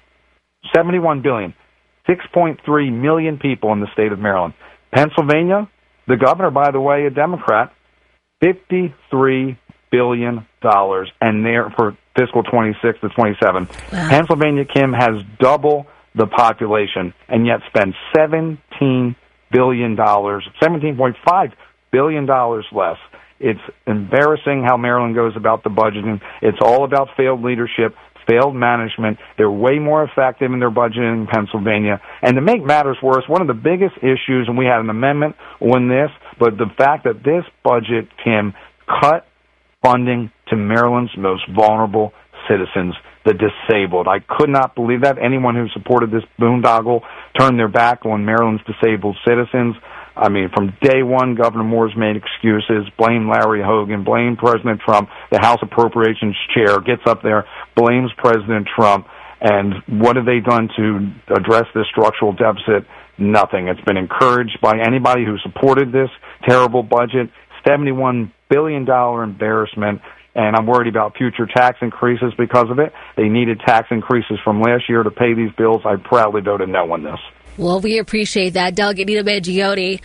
[SPEAKER 26] $71 billion. 6.3 million people in the state of Maryland. Pennsylvania, the governor, by the way, a Democrat, $53 billion, and there for fiscal 26 to 27. Wow. Pennsylvania, Kim, has double the population, and yet spends $17 billion, $17.5 billion less. It's embarrassing how Maryland goes about the budgeting. It's all about failed leadership, failed management. They're way more effective in their budgeting in Pennsylvania. And to make matters worse, one of the biggest issues, and we had an amendment on this, but the fact that this budget, Kim, cut funding to Maryland's most vulnerable citizens, the disabled. I could not believe that. Anyone who supported this boondoggle turned their back on Maryland's disabled citizens. From day one, Governor Moore's made excuses, blame Larry Hogan, blame President Trump. The House Appropriations Chair gets up there, blames President Trump. And what have they done to address this structural deficit? Nothing. It's been encouraged by anybody who supported this terrible budget. $71 billion embarrassment. and I'm worried about future tax increases because of it. They needed tax increases from last year to pay these bills. I proudly voted no on this.
[SPEAKER 14] Well, we appreciate that, Delegate Nino Mangione.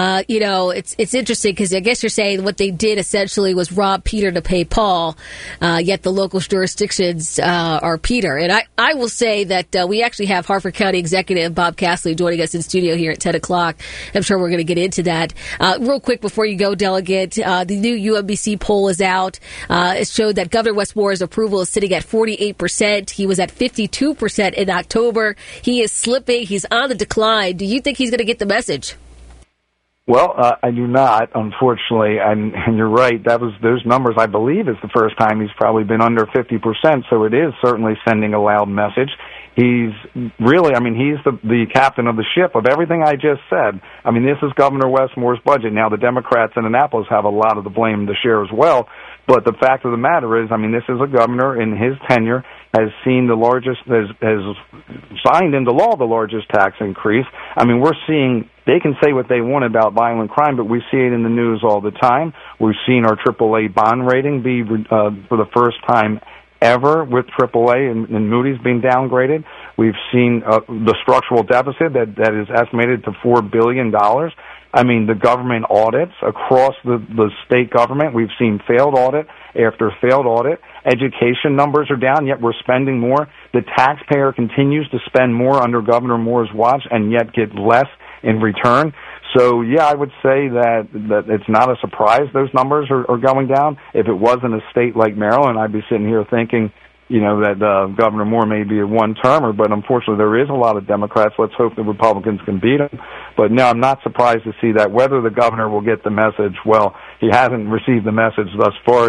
[SPEAKER 14] It's interesting because I guess you're saying what they did essentially was rob Peter to pay Paul, yet the local jurisdictions are Peter. And I will say that we actually have Harford County Executive Bob Castley joining us in studio here at 10 o'clock. I'm sure we're going to get into that. Real quick before you go, Delegate, the new UMBC poll is out. It showed that Governor Wes Moore's approval is sitting at 48%. He was at 52% in October. He is slipping. He's on the decline. Do you think he's going to get the message?
[SPEAKER 26] Well, I do not, unfortunately, and you're right. Those numbers, I believe, is the first time he's probably been under 50%. So it is certainly sending a loud message. He's really, he's the captain of the ship of everything I just said. This is Governor Wes Moore's budget. Now, the Democrats in Annapolis have a lot of the blame to share as well. But the fact of the matter is, this is a governor in his tenure has seen the largest, has signed into law the largest tax increase. We're seeing, they can say what they want about violent crime, but we see it in the news all the time. We've seen our AAA bond rating be, for the first time ever with AAA and Moody's being downgraded. We've seen the structural deficit that is estimated to $4 billion. The government audits across the state government. We've seen failed audit after failed audit. Education numbers are down, yet we're spending more. The taxpayer continues to spend more under Governor Moore's watch and yet get less in return. So, yeah, I would say that it's not a surprise those numbers are going down. If it wasn't a state like Maryland, I'd be sitting here thinking, that Governor Moore may be a one-termer, but unfortunately there is a lot of Democrats. Let's hope the Republicans can beat him. But no, I'm not surprised to see that. Whether the governor will get the message, well, he hasn't received the message thus far.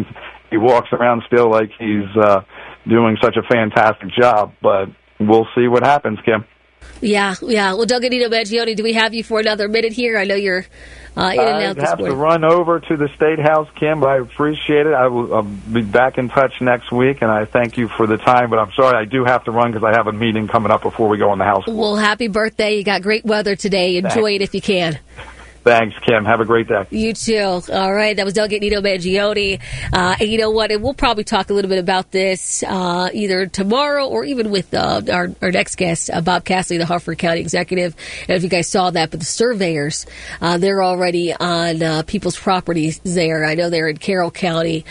[SPEAKER 26] He walks around still like he's doing such a fantastic job, but we'll see what happens, Kim.
[SPEAKER 14] Yeah. Well, Delegate Nino Mangione, do we have you for another minute here? I know you're in and out this morning. I have to
[SPEAKER 26] run over to the State House, Kim, but I appreciate it. I'll be back in touch next week, and I thank you for the time, but I'm sorry I do have to run because I have a meeting coming up before we go in the House.
[SPEAKER 14] Well, happy birthday. You got great weather today. Enjoy it if you can.
[SPEAKER 26] Thanks, Kim. Have a great day.
[SPEAKER 14] You too. All right. That was Delegate Nino Mangione. And you know what? And we'll probably talk a little bit about this either tomorrow or even with our next guest, Bob Castley, the Harford County Executive. And if you guys saw that, but the surveyors, they're already on people's properties there. I know they're in Carroll County.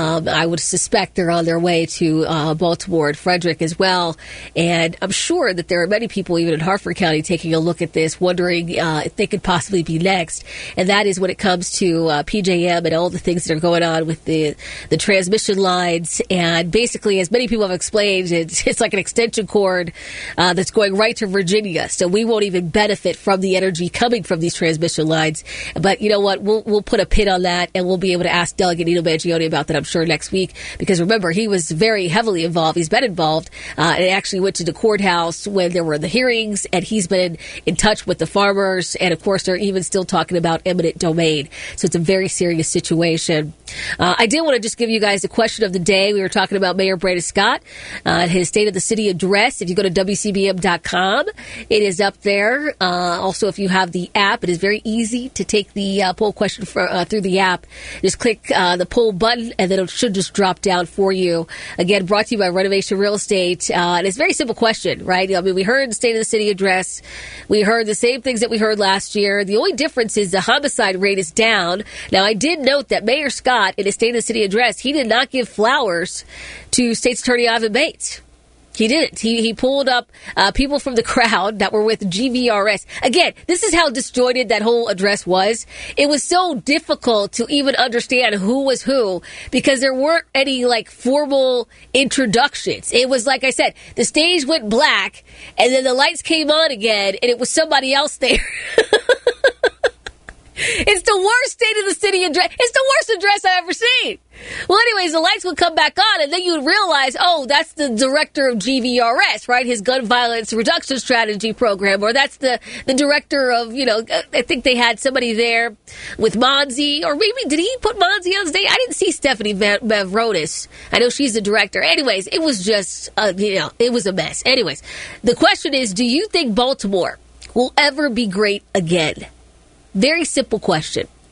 [SPEAKER 14] I would suspect they're on their way to Baltimore and Frederick as well. And I'm sure that there are many people even in Harford County taking a look at this, wondering if they could possibly be next. And that is when it comes to PJM and all the things that are going on with the transmission lines. And basically, as many people have explained, it's like an extension cord that's going right to Virginia. So we won't even benefit from the energy coming from these transmission lines. But you know what? We'll put a pin on that, and we'll be able to ask Delegate Nino Mangione about that, I'm sure, next week. Because remember, he was very heavily involved. He's been involved and actually went to the courthouse when there were the hearings, and he's been in touch with the farmers. And, of course, they're even still talking about eminent domain. So it's a very serious situation. I did want to just give you guys the question of the day. We were talking about Mayor Brandon Scott, his State of the City address. If you go to WCBM.com, it is up there. Also, if you have the app, it is very easy to take the poll question through the app. Just click the poll button, and then it should just drop down for you. Again, brought to you by Renovation Real Estate. And it's a very simple question, right? We heard the State of the City address. We heard the same things that we heard last year. The only difference is the homicide rate is down. Now, I did note that Mayor Scott, in his State of the City address, he did not give flowers to State's Attorney Ivan Bates. He didn't. He pulled up people from the crowd that were with GVRS. Again, this is how disjointed that whole address was. It was so difficult to even understand who was who because there weren't any formal introductions. It was like I said, the stage went black and then the lights came on again and it was somebody else there. It's the worst State of the City address. It's the worst address I've ever seen. Well, anyways, the lights would come back on, and then you would realize, oh, that's the director of GVRS, right? His gun violence reduction strategy program, or that's the director of, I think they had somebody there with Monzi, or maybe did he put Monzi on stage? I didn't see Stephanie Mavronis. I know she's the director. Anyways, it was just, it was a mess. Anyways, the question is, do you think Baltimore will ever be great again? Very simple question.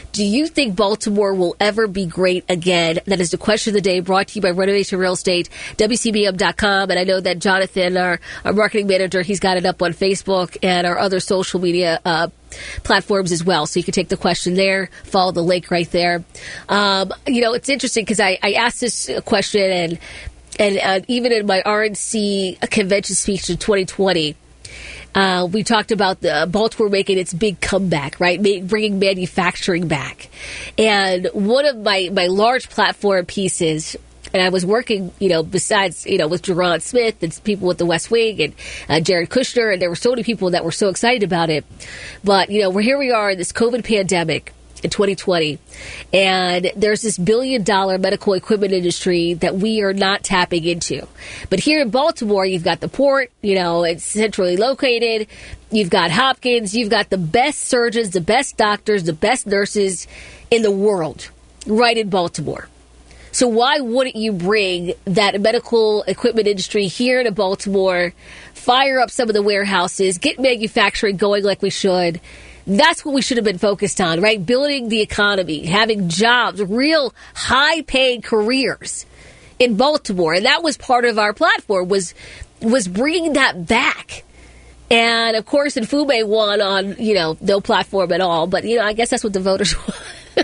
[SPEAKER 14] Do you think Baltimore will ever be great again? That is the question of the day, brought to you by Renovation Real Estate, WCBM.com. And I know that Jonathan, our marketing manager, he's got it up on Facebook and our other social media platforms as well. So you can take the question there, follow the link right there. It's interesting because I asked this question and even in my RNC convention speech in 2020, we talked about the Baltimore making its big comeback, right? Bringing manufacturing back. And one of my large platform pieces, and I was working, besides, with Jerron Smith and people with the West Wing and Jared Kushner, and there were so many people that were so excited about it. But, here we are in this COVID pandemic in 2020, and there's this $1 billion medical equipment industry that we are not tapping into. But here in Baltimore, you've got the port, it's centrally located. You've got Hopkins. You've got the best surgeons, the best doctors, the best nurses in the world right in Baltimore. So why wouldn't you bring that medical equipment industry here to Baltimore, fire up some of the warehouses, get manufacturing going like we should? That's what we should have been focused on, right? Building the economy, having jobs, real high-paid careers in Baltimore. And that was part of our platform, was bringing that back. And, of course, Nfume won on, no platform at all. But, I guess that's what the voters want.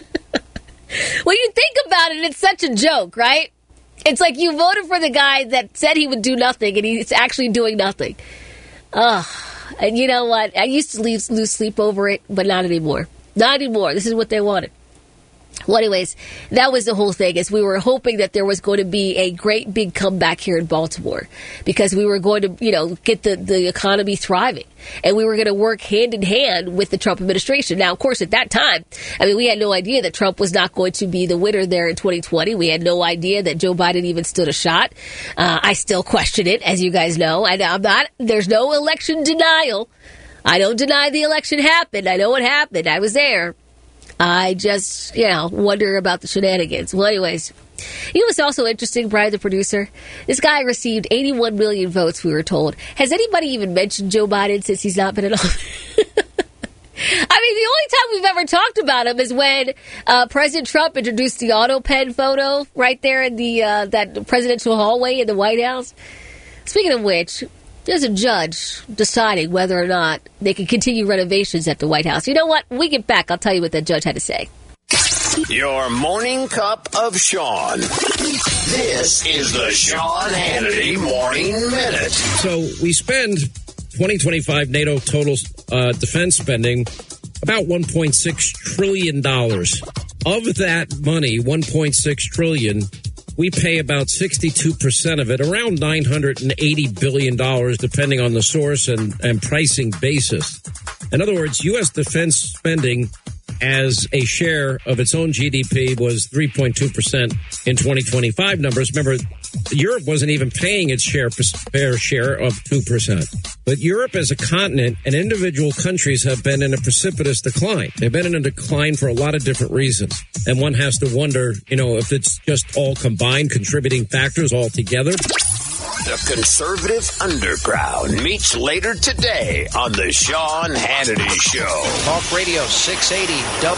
[SPEAKER 14] When you think about it, it's such a joke, right? It's like you voted for the guy that said he would do nothing, and he's actually doing nothing. And you know what? I used to lose sleep over it, but not anymore. Not anymore. This is what they wanted. Well, anyways, that was the whole thing, is we were hoping that there was going to be a great big comeback here in Baltimore because we were going to, get the economy thriving. And we were going to work hand in hand with the Trump administration. Now, of course, at that time, we had no idea that Trump was not going to be the winner there in 2020. We had no idea that Joe Biden even stood a shot. I still question it, as you guys know. There's no election denial. I don't deny the election happened. I know it happened. I was there. I just, wonder about the shenanigans. Well, anyways, what's also interesting, Brian, the producer? This guy received 81 million votes, we were told. Has anybody even mentioned Joe Biden since he's not been in office? The only time we've ever talked about him is when President Trump introduced the auto pen photo right there in the that presidential hallway in the White House. Speaking of which, there's a judge deciding whether or not they can continue renovations at the White House. You know what? When we get back, I'll tell you what that judge had to say.
[SPEAKER 2] Your morning cup of Sean. This is the Sean Hannity Morning Minute.
[SPEAKER 3] So we spend 2025 NATO total defense spending about $1.6 trillion. Of that money, $1.6 trillion, we pay about 62% of it, around $980 billion, depending on the source and pricing basis. In other words, U.S. defense spending as a share of its own GDP was 3.2% in 2025 numbers. Remember, Europe wasn't even paying its fair share of 2%. But Europe as a continent and individual countries have been in a precipitous decline. They've been in a decline for a lot of different reasons. And one has to wonder, if it's just all combined contributing factors all together.
[SPEAKER 2] The conservative underground meets later today on the Sean Hannity Show.
[SPEAKER 4] Talk Radio 680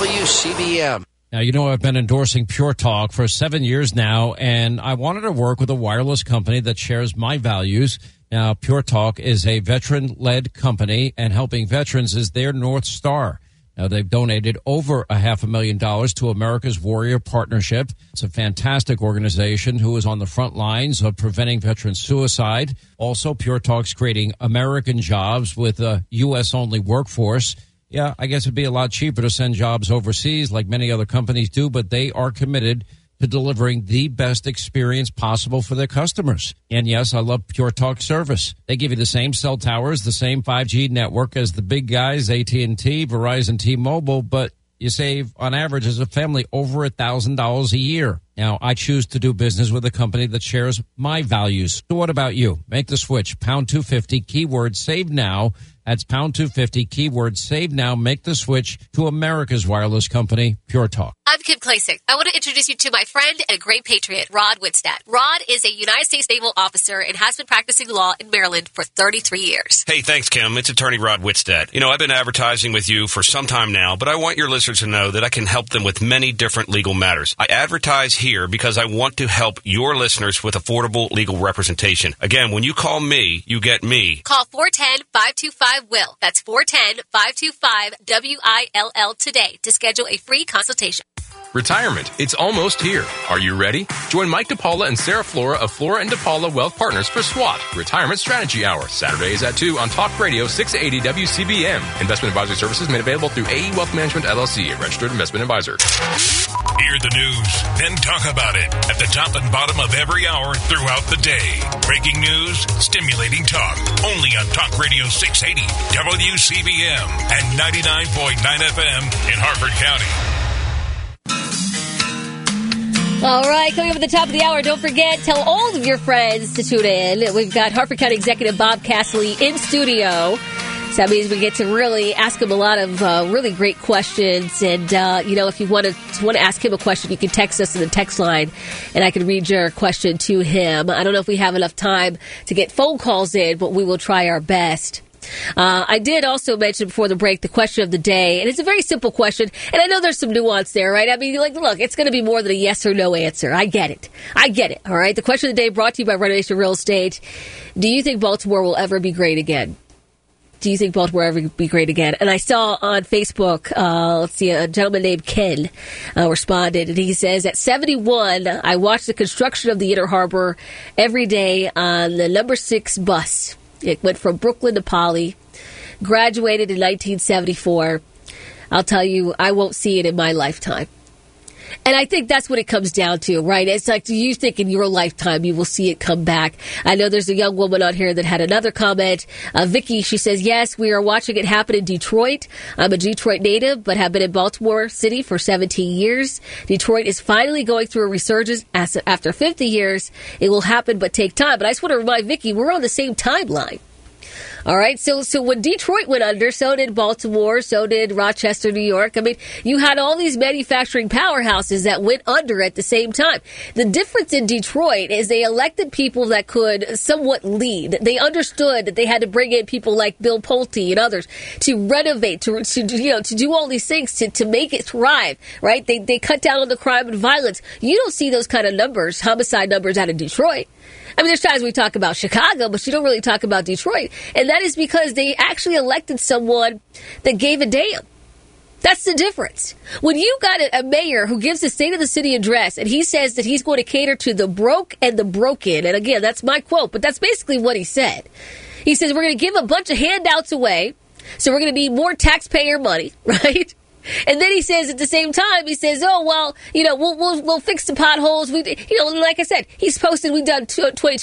[SPEAKER 4] WCBM.
[SPEAKER 3] Now, I've been endorsing Pure Talk for 7 years now, and I wanted to work with a wireless company that shares my values. Now, Pure Talk is a veteran-led company, and helping veterans is their North Star. Now, they've donated over $500,000 to America's Warrior Partnership. It's a fantastic organization who is on the front lines of preventing veteran suicide. Also, Pure Talk's creating American jobs with a U.S.-only workforce. Yeah, I guess it'd be a lot cheaper to send jobs overseas like many other companies do, but they are committed to delivering the best experience possible for their customers. And yes, I love Pure Talk service. They give you the same cell towers, the same 5G network as the big guys, AT&T, Verizon, T-Mobile, but you save, on average, as a family, over $1,000 a year. Now, I choose to do business with a company that shares my values. So what about you? Make the switch. Pound 250, keyword save now. That's pound 250, keyword save now. Make the switch to America's wireless company, Pure Talk.
[SPEAKER 17] I'm Kim Klasick. I want to introduce you to my friend and a great patriot, Rod Whitstad. Rod is a United States naval officer and has been practicing law in Maryland for 33 years.
[SPEAKER 18] Hey, thanks, Kim. It's attorney Rod Whitstad. You know, I've been advertising with you for some time now, but I want your listeners to know that I can help them with many different legal matters. I advertise here because I want to help your listeners with affordable legal representation. Again, when you call me, you get me.
[SPEAKER 17] Call 410-525-WILL. That's 410-525-WILL today to schedule a free consultation.
[SPEAKER 5] Retirement. It's almost here. Are you ready? Join Mike DePaula and Sarah Flora of Flora and DePaula Wealth Partners for SWAT, Retirement Strategy Hour, Saturdays at 2 on Talk Radio 680 WCBM. Investment advisory services made available through AE Wealth Management, LLC, a registered investment advisor.
[SPEAKER 19] Hear the news, then talk about it at the top and bottom of every hour throughout the day. Breaking news, stimulating talk, only on Talk Radio 680 WCBM and 99.9 FM in Harford County.
[SPEAKER 14] All right, coming up at the top of the hour, don't forget, tell all of your friends to tune in. We've got Harford County Executive Bob Castley in studio. So that means we get to really ask him a lot of really great questions. And, if you want to ask him a question, you can text us in the text line, and I can read your question to him. I don't know if we have enough time to get phone calls in, but we will try our best. I did also mention before the break the question of the day, and it's a very simple question, and I know there's some nuance there, right? I mean, look, it's going to be more than a yes or no answer. I get it, all right? The question of the day brought to you by Renovation Real Estate. Do you think Baltimore will ever be great again? Do you think Baltimore will ever be great again? And I saw on Facebook, a gentleman named Ken responded, and he says, at 71, I watched the construction of the Inner Harbor every day on the number 6 bus. It went from Brooklyn to Poly, graduated in 1974. I'll tell you, I won't see it in my lifetime. And I think that's what it comes down to, right? It's like, do you think in your lifetime you will see it come back? I know there's a young woman on here that had another comment. Vicky, she says, yes, we are watching it happen in Detroit. I'm a Detroit native, but have been in Baltimore City for 17 years. Detroit is finally going through a resurgence after 50 years. It will happen, but take time. But I just want to remind Vicky, we're on the same timeline. All right, so when Detroit went under, so did Baltimore, so did Rochester, New York. I mean, you had all these manufacturing powerhouses that went under at the same time. The difference in Detroit is they elected people that could somewhat lead. They understood that they had to bring in people like Bill Pulte and others to renovate, to do all these things to make it thrive, right? They cut down on the crime and violence. You don't see those kind of numbers, homicide numbers out of Detroit. I mean, there's times we talk about Chicago, but you don't really talk about Detroit. And that is because they actually elected someone that gave a damn. That's the difference. When you got a mayor who gives the State of the City address and he says that he's going to cater to the broke and the broken, and again, that's my quote, but that's basically what he said. He says, we're going to give a bunch of handouts away, so we're going to need more taxpayer money, right? And then he says at the same time, he says, oh, well, we'll fix the potholes. Like I said, he's posted, we've done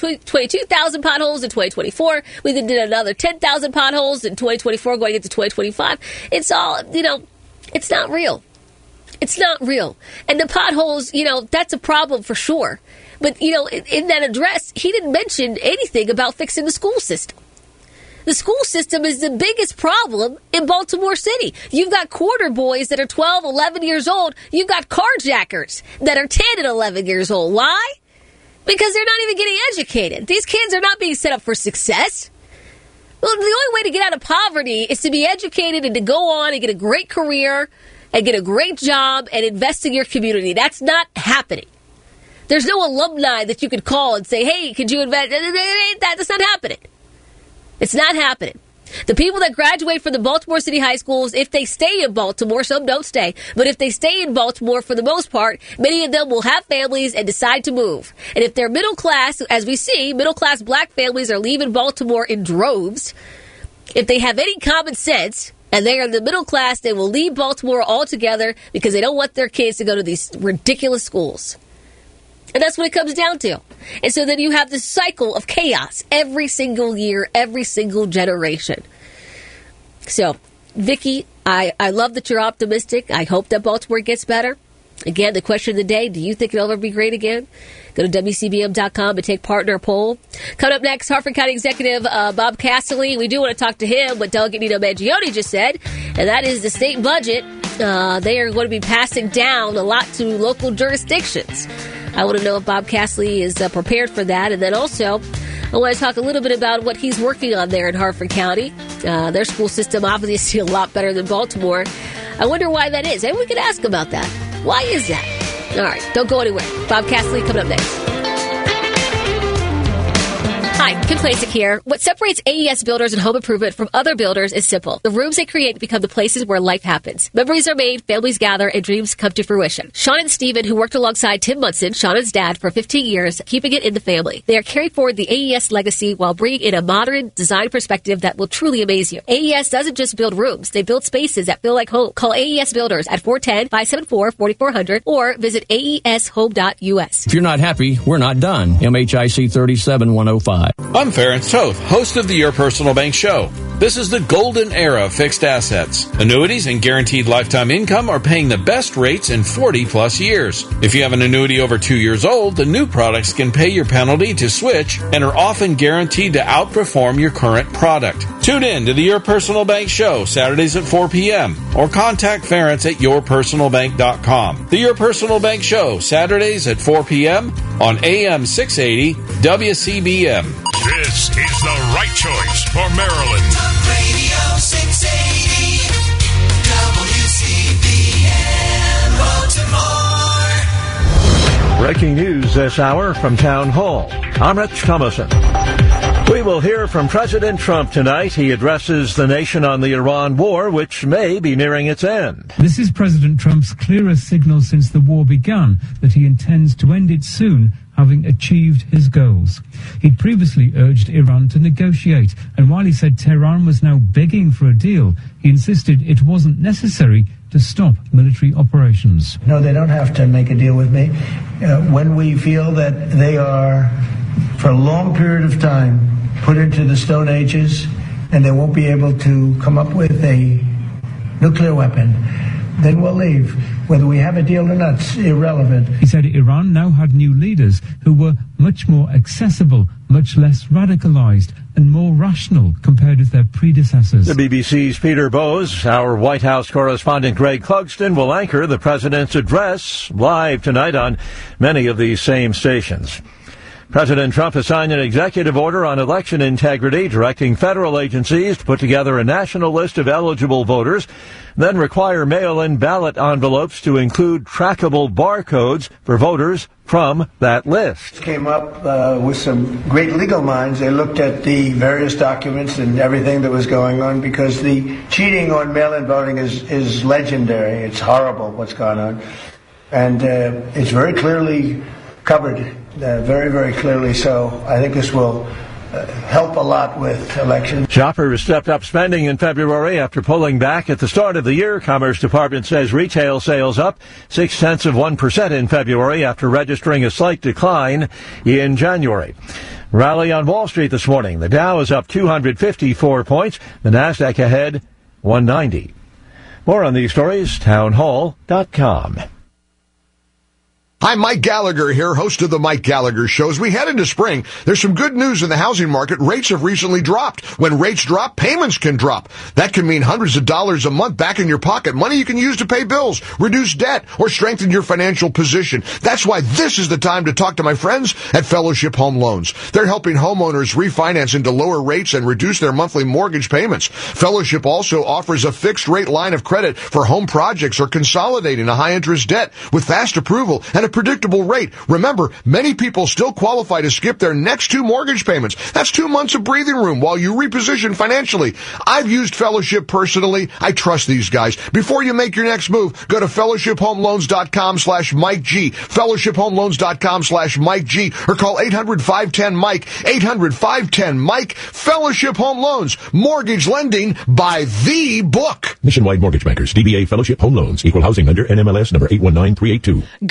[SPEAKER 14] 22,000 potholes in 2024. We did another 10,000 potholes in 2024 going into 2025. It's all, it's not real. It's not real. And the potholes, that's a problem for sure. But, in that address, he didn't mention anything about fixing the school system. The school system is the biggest problem in Baltimore City. You've got quarter boys that are 12, 11 years old. You've got carjackers that are 10 and 11 years old. Why? Because they're not even getting educated. These kids are not being set up for success. Well, the only way to get out of poverty is to be educated and to go on and get a great career and get a great job and invest in your community. That's not happening. There's no alumni that you could call and say, hey, could you invest? That's not happening. It's not happening. The people that graduate from the Baltimore City high schools, if they stay in Baltimore, some don't stay, but if they stay in Baltimore for the most part, many of them will have families and decide to move. And if they're middle class, as we see, middle class black families are leaving Baltimore in droves. If they have any common sense and they are in the middle class, they will leave Baltimore altogether because they don't want their kids to go to these ridiculous schools. And that's what it comes down to. And so then you have this cycle of chaos every single year, every single generation. So, Vicky, I love that you're optimistic. I hope that Baltimore gets better.
[SPEAKER 17] Again, the question of the day, do you think it'll ever be great again? Go to WCBM.com and take part in our poll. Coming up next, Hartford County Executive Bob Casserly. We do want to talk to him, what Delegate Nino Mangione just said, and that is the state budget. They are going to be passing down a lot to local jurisdictions. I want to know if Bob Casserly is prepared for that. And then also, I want to talk a little bit about what he's working on there in Hartford County. Their school system obviously a lot better than Baltimore. I wonder why that is. Maybe we could ask about that. Why is that? All right, don't go anywhere. Bob Casserly coming up next. Hi, Kim Klasick here. What separates AES Builders and Home Improvement from other builders is simple. The rooms they create become the places where life happens. Memories are made, families gather, and dreams come to fruition. Sean and Steven, who worked alongside Tim Munson, Shauna's dad, for 15 years, keeping it in the family. They are carrying forward the AES legacy while bringing in a modern design perspective that will truly amaze you. AES doesn't just build rooms. They build spaces that feel like home. Call AES Builders at 410-574-4400 or visit aeshome.us.
[SPEAKER 1] If you're not happy, we're not done. MHIC 37105.
[SPEAKER 10] I'm Ferenc Toth, host of the Your Personal Bank Show. This is the golden era of fixed assets. Annuities and guaranteed lifetime income are paying the best rates in 40-plus years. If you have an annuity over 2 years old, the new products can pay your penalty to switch and are often guaranteed to outperform your current product. Tune in to the Your Personal Bank Show, Saturdays at 4 p.m. or contact Ferenc at yourpersonalbank.com. The Your Personal Bank Show, Saturdays at 4 p.m. on AM 680 WCBM.
[SPEAKER 19] This is the right choice for Maryland.
[SPEAKER 25] Radio 680 WCBM Baltimore.
[SPEAKER 11] Breaking news this hour from Town Hall. I'm Rich Thomason. We will hear from President Trump tonight. He addresses the nation on the Iran war, which may be nearing its end.
[SPEAKER 13] This is President Trump's clearest signal since the war began that he intends to end it soon, having achieved his goals. He'd previously urged Iran to negotiate, and while he said Tehran was now begging for a deal, he insisted it wasn't necessary to stop military operations.
[SPEAKER 15] No, they don't have to make a deal with me. When we feel that they are, for a long period of time, put into the Stone Ages, and they won't be able to come up with a nuclear weapon, then we'll leave. Whether we have a deal or not, it's irrelevant.
[SPEAKER 13] He said Iran now had new leaders who were much more accessible, much less radicalized, and more rational compared with their predecessors.
[SPEAKER 11] The BBC's Peter Bowes, our White House correspondent Greg Clugston will anchor the president's address live tonight on many of these same stations. President Trump has signed an executive order on election integrity, directing federal agencies to put together a national list of eligible voters, then require mail-in ballot envelopes to include trackable barcodes for voters from that list.
[SPEAKER 15] Came up with some great legal minds. They looked at the various documents and everything that was going on, because the cheating on mail-in voting is legendary. It's horrible what's gone on. And it's very clearly covered. Very, very clearly so. I think this will help a lot with elections.
[SPEAKER 11] Shoppers stepped up spending in February after pulling back at the start of the year. Commerce Department says retail sales up 0.6% in February after registering a slight decline in January. Rally on Wall Street this morning. The Dow is up 254 points. The Nasdaq ahead 190. More on these stories, townhall.com.
[SPEAKER 16] Hi, Mike Gallagher here, host of the Mike Gallagher Show. As we head into spring, there's some good news in the housing market. Rates have recently dropped. When rates drop, payments can drop. That can mean hundreds of dollars a month back in your pocket, money you can use to pay bills, reduce debt, or strengthen your financial position. That's why this is the time to talk to my friends at Fellowship Home Loans. They're helping homeowners refinance into lower rates and reduce their monthly mortgage payments. Fellowship also offers a fixed rate line of credit for home projects or consolidating a high interest debt with fast approval and a predictable rate. Remember, many people still qualify to skip their next 2 mortgage payments. That's 2 months of breathing room while you reposition financially. I've used Fellowship personally. I trust these guys. Before you make your next move, go to fellowshiphomeloans.com/Mike G, fellowshiphomeloans.com/Mike G, or call 800-510-MIKE, 800-510-MIKE. Fellowship Home Loans, mortgage lending by the book.
[SPEAKER 27] Nationwide Mortgage Bankers, DBA Fellowship Home Loans, Equal Housing Lender, NMLS number 819382.
[SPEAKER 28] Good morning.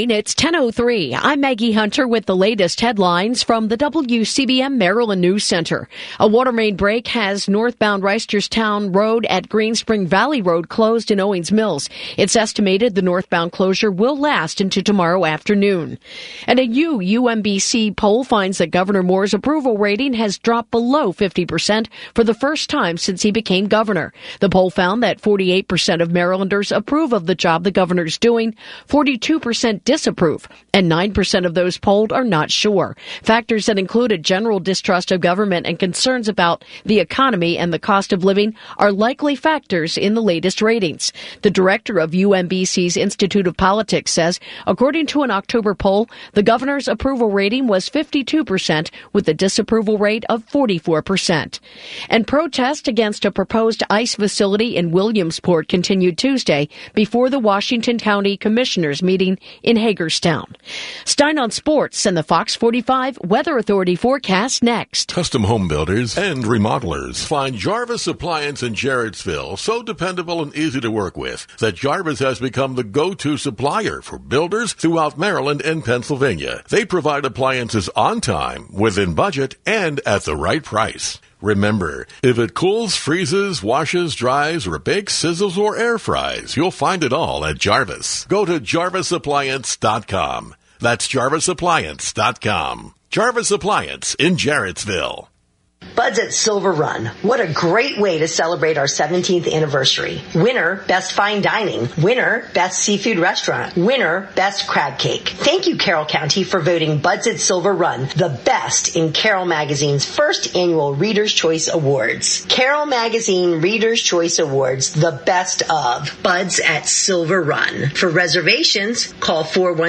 [SPEAKER 6] morning. It's 10:03. I'm Maggie Hunter with the latest headlines from the WCBM Maryland News Center. A water main break has northbound Reisterstown Road at Green Spring Valley Road closed in Owings Mills. It's estimated the northbound closure will last into tomorrow afternoon. And a UMBC poll finds that Governor Moore's approval rating has dropped below 50% for the first time since he became governor. The poll found that 48% of Marylanders approve of the job the governor's doing, 42% disapprove, and 9% of those polled are not sure. Factors that include a general distrust of government and concerns about the economy and the cost of living are likely factors in the latest ratings. The director of UMBC's Institute of Politics says, according to an October poll, the governor's approval rating was 52%, with a disapproval rate of 44%. And protest against a proposed ICE facility in Williamsport continued Tuesday before the Washington County Commissioners meeting in Hagerstown. Stein on Sports and the Fox 45 Weather Authority forecast next.
[SPEAKER 7] Custom home builders and remodelers find Jarvis Appliance in Jarrettsville so dependable and easy to work with that Jarvis has become the go-to supplier for builders throughout Maryland and Pennsylvania. They provide appliances on time, within budget, and at the right price. Remember, if it cools, freezes, washes, dries, or bakes, sizzles, or air fries, you'll find it all at Jarvis. Go to JarvisAppliance.com. That's JarvisAppliance.com. Jarvis Appliance in Jarrettsville.
[SPEAKER 8] Buds at Silver Run. What a great way to celebrate our 17th anniversary. Winner, Best Fine Dining. Winner, Best Seafood Restaurant. Winner, Best Crab Cake. Thank you, Carroll County, for voting Buds at Silver Run the best in Carroll Magazine's first annual Reader's Choice Awards. Carroll Magazine Reader's Choice Awards, the best of Buds at Silver Run. For reservations, call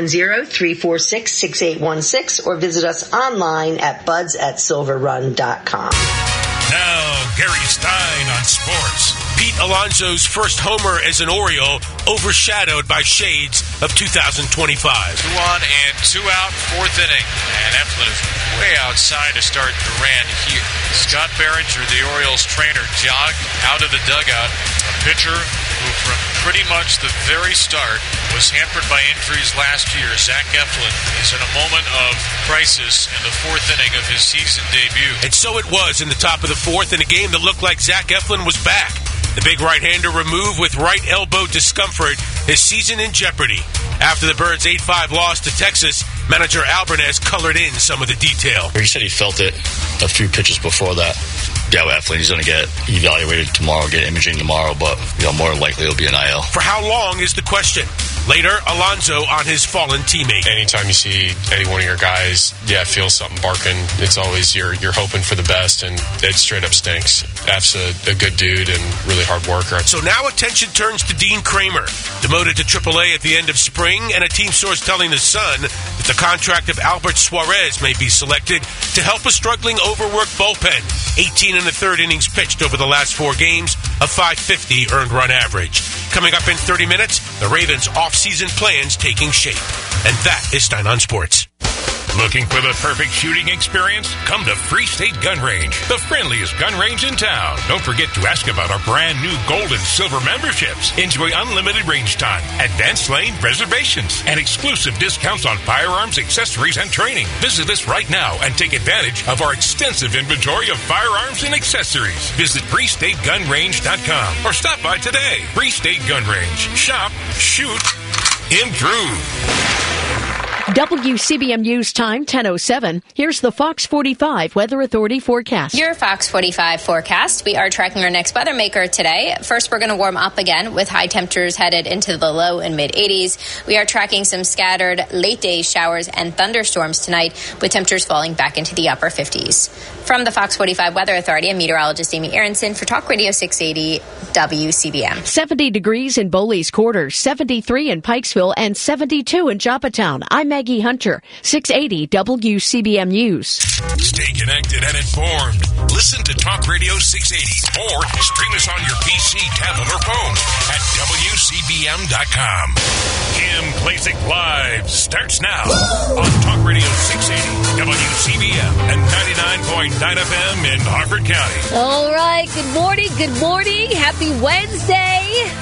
[SPEAKER 8] 410-346-6816 or visit us online at budsatsilverrun.com.
[SPEAKER 19] Now, Gary Stein on sports.
[SPEAKER 9] Pete Alonso's first homer as an Oriole overshadowed by shades of 2025.
[SPEAKER 20] 2 on and 2 out, 4th inning. And Eflin is way outside to start Duran here. Scott Behringer, the Orioles trainer, jogged out of the dugout. A pitcher who from pretty much the very start was hampered by injuries last year. Zach Eflin is in a moment of crisis in the 4th inning of his season debut.
[SPEAKER 9] And so it was in the top of the 4th in a game that looked like Zach Eflin was back. The big right-hander removed with right elbow discomfort, his season in jeopardy. After the Birds' 8-5 loss to Texas, manager Albernez colored in some of the detail.
[SPEAKER 21] He said he felt it a few pitches before that. Yeah, Eflin, he's going to get evaluated tomorrow, get imaging tomorrow, but more than likely it'll be an IL.
[SPEAKER 9] For how long is the question? Later, Alonso on his fallen teammate.
[SPEAKER 27] Anytime you see any one of your guys, feel something barking, it's always you're hoping for the best, and it straight up stinks. F's a good dude and really hard worker.
[SPEAKER 9] So now attention turns to Dean Kramer, demoted to AAA at the end of spring, and a team source telling The Sun that the contract of Albert Suarez may be selected to help a struggling, overworked bullpen. 18 in the 3rd innings pitched over the last 4 games, a .550 earned run average. Coming up in 30 minutes, the Ravens' off-season plans taking shape. And that is Stein on Sports.
[SPEAKER 19] Looking for the perfect shooting experience? Come to Free State Gun Range, the friendliest gun range in town. Don't forget to ask about our brand new gold and silver memberships. Enjoy unlimited range time, advanced lane reservations, and exclusive discounts on firearms, accessories, and training. Visit us right now and take advantage of our extensive inventory of firearms and accessories. Visit FreeStateGunRange.com or stop by today. Free State Gun Range. Shop, shoot, improve.
[SPEAKER 6] WCBM News Time, 10:07. Here's the Fox 45 Weather Authority forecast.
[SPEAKER 12] Your Fox 45 forecast. We are tracking our next weather maker today. First, we're going to warm up again with high temperatures headed into the low and mid-80s. We are tracking some scattered late-day showers and thunderstorms tonight, with temperatures falling back into the upper 50s. From the Fox 45 Weather Authority, I'm meteorologist Amy Aronson for Talk Radio 680 WCBM.
[SPEAKER 6] 70 degrees in Bowley's Quarters, 73 in Pikesville, and 72 in Joppatown. I'm Maggie Hunter, 680 WCBM News.
[SPEAKER 19] Stay connected and informed. Listen to Talk Radio 680 or stream us on your PC, tablet, or phone at WCBM.com. Kim Klacik Live starts now on Talk Radio 680 WCBM and 99.9 FM in Harford County.
[SPEAKER 14] All right. Good morning. Good morning. Happy Wednesday.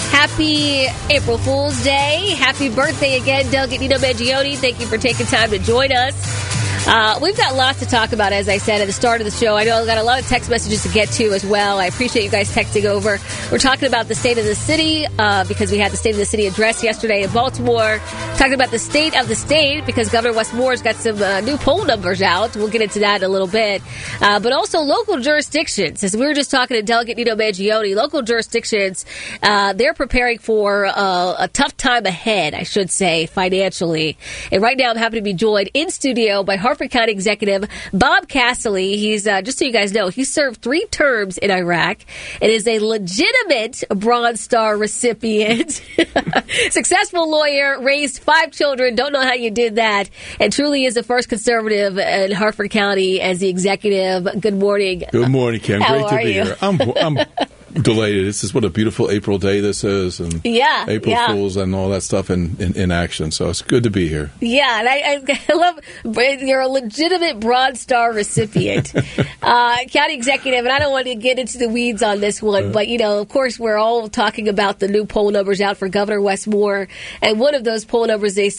[SPEAKER 17] Happy April Fool's Day. Happy birthday again, Delegate Nino Mangione. Thank you for taking time to join us. We've got lots to talk about, as I said at the start of the show. I know I've got a lot of text messages to get to as well. I appreciate you guys texting over. We're talking about the state of the city because we had the state of the city address yesterday in Baltimore. Talking about the state of the state because Governor Wes Moore's got some new poll numbers out. We'll get into that in a little bit. But also local jurisdictions. As we were just talking to Delegate Nino Mangione, local jurisdictions, they're preparing for a tough time ahead, I should say, financially. And right now I'm happy to be joined in studio by Harford County Executive Bob Castle. He's, just so you guys know, he served 3 terms in Iraq and is a legitimate Bronze Star recipient. Successful lawyer, raised 5 children, don't know how you did that, and truly is the first conservative in Harford County as the executive. Good morning.
[SPEAKER 2] Good morning, Kim.
[SPEAKER 17] How
[SPEAKER 2] Great to
[SPEAKER 17] are
[SPEAKER 2] be
[SPEAKER 17] you?
[SPEAKER 2] here. I'm delighted. This is what a beautiful April day this is, and April Fools and all that stuff in action. So it's good to be here.
[SPEAKER 17] Yeah, and I love you're a legitimate Bronze Star recipient, county executive. And I don't want to get into the weeds on this one, but of course, we're all talking about the new poll numbers out for Governor Wes Moore, and one of those poll numbers we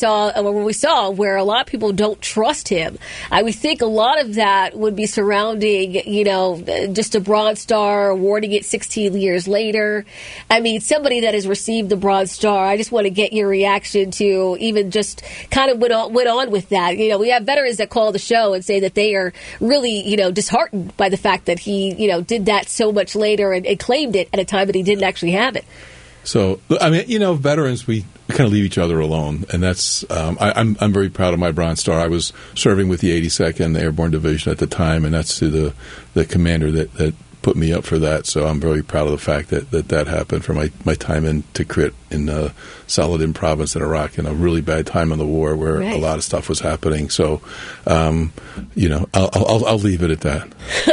[SPEAKER 17] saw where a lot of people don't trust him. I would think a lot of that would be surrounding, just a Bronze Star, awarding it 16 years later. I mean, somebody that has received the Bronze Star, I just want to get your reaction to even just kind of went on with that. We have veterans that call the show and say that they are really, disheartened by the fact that he, did that so much later and claimed it at a time that he didn't actually have it.
[SPEAKER 2] So, I mean, veterans, we kind of leave each other alone, and that's I'm very proud of my Bronze Star. I was serving with the 82nd Airborne Division at the time, and that's to the commander that put me up for that. So I'm very proud of the fact that happened for my time in Tikrit in Saladin province in Iraq, in a really bad time in the war where a lot of stuff was happening. So, I'll leave it at that.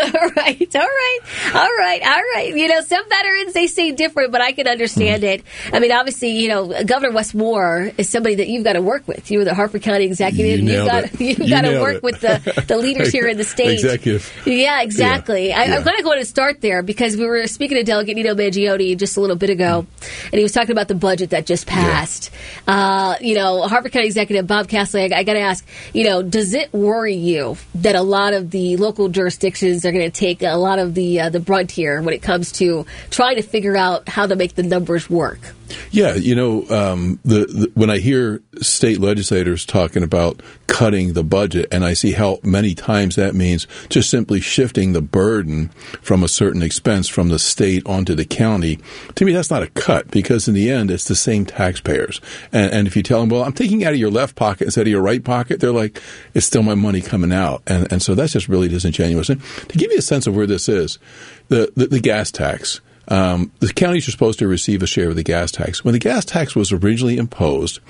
[SPEAKER 2] All
[SPEAKER 17] right. Some veterans, they say different, but I can understand it. I mean, obviously, Governor Wes Moore is somebody that you've got to work with. You were the Harford County executive. You've got to work with the leaders here in the state.
[SPEAKER 2] Executive.
[SPEAKER 17] Yeah, exactly.
[SPEAKER 2] Yeah.
[SPEAKER 17] I'm kind of going to start there because we were speaking to Delegate Nino Mangione just a little bit ago, and he was talking about the budget that just passed. Harford County Executive Bob Castle, I got to ask, does it worry you that a lot of the local jurisdictions are going to take a lot of the brunt here when it comes to trying to figure out how to make the numbers work?
[SPEAKER 2] Yeah, when I hear state legislators talking about cutting the budget, and I see how many times that means just simply shifting the burden from a certain expense from the state onto the county, to me that's not a cut, because in the end it's the same taxpayers. And if you tell them, well, I'm taking out of your left pocket instead of your right pocket, they're like, it's still my money coming out. And so that's just really disingenuous. And to give you a sense of where this is, the gas tax. The counties are supposed to receive a share of the gas tax. When the gas tax was originally imposed,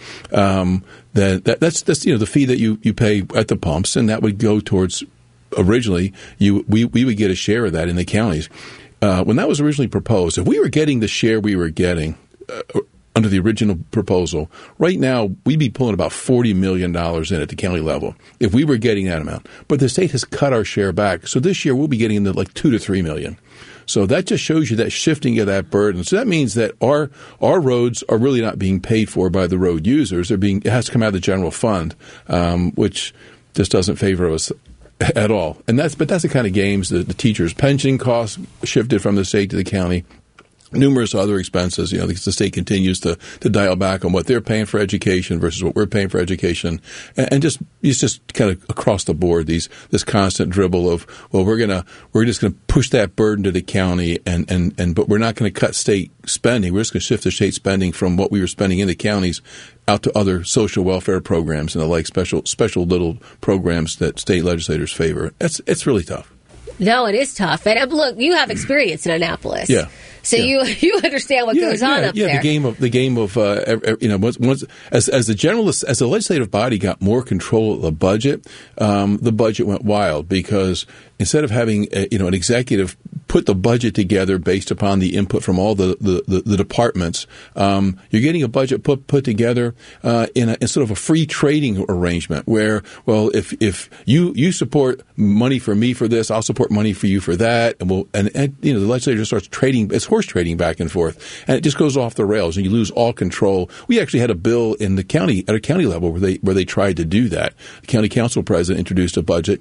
[SPEAKER 2] that's the fee that you pay at the pumps, and that would go towards originally we would get a share of that in the counties. When that was originally proposed, if we were getting the share we were getting under the original proposal, right now we'd be pulling about $40 million in at the county level if we were getting that amount. But the state has cut our share back, so this year we'll be getting into like $2 to $3 million. So that just shows you that shifting of that burden. So that means that our roads are really not being paid for by the road users. It has to come out of the general fund, which just doesn't favor us at all. But that's the kind of games that the teachers' pension costs shifted from the state to the county. Numerous other expenses, because the state continues to dial back on what they're paying for education versus what we're paying for education, and it's just kind of across the board this constant dribble of, well, we're just gonna push that burden to the county, but we're not going to cut state spending. We're just going to shift the state spending from what we were spending in the counties out to other social welfare programs and the like special little programs that state legislators favor. It's really tough.
[SPEAKER 17] No, it is tough. And look, you have experience in Annapolis.
[SPEAKER 2] Yeah.
[SPEAKER 17] So you understand what goes on up there.
[SPEAKER 2] The game of once as the legislative body got more control of the budget went wild, because instead of having an executive put the budget together based upon the input from all the departments, you're getting a budget put together in sort of a free trading arrangement where, well, if you support money for me for this, I'll support money for you for that, and the legislature starts trading. It's horse trading back and forth, and it just goes off the rails, and you lose all control. We actually had a bill in the county at a county level where they tried to do that. The county council president introduced a budget,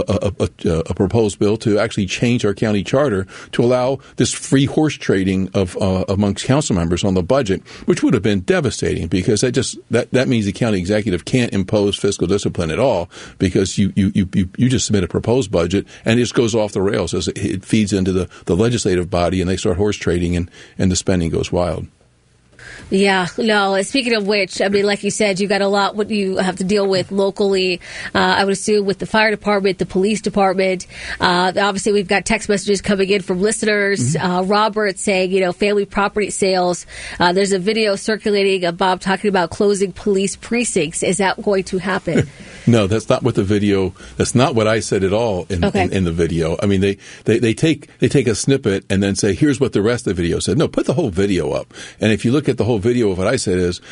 [SPEAKER 2] a proposed bill to actually change our county charter to allow this free horse trading of amongst council members on the budget, which would have been devastating because that means the county executive can't impose fiscal discipline at all because you just submit a proposed budget and it just goes off the rails as it feeds into the legislative body and they start horse trading and the spending goes wild.
[SPEAKER 17] Yeah, no, speaking of which, I mean, like you said, you've got a lot what you have to deal with locally. I would assume with the fire department, the police department. Obviously, we've got text messages coming in from listeners. Robert saying, family property sales. There's a video circulating of Bob talking about closing police precincts. Is that going to happen?
[SPEAKER 2] No, that's not what the video. That's not what I said at all in the video. I mean, they take a snippet and then say, "Here's what the rest of the video said." No, put the whole video up. And if you look at the whole video of what I said is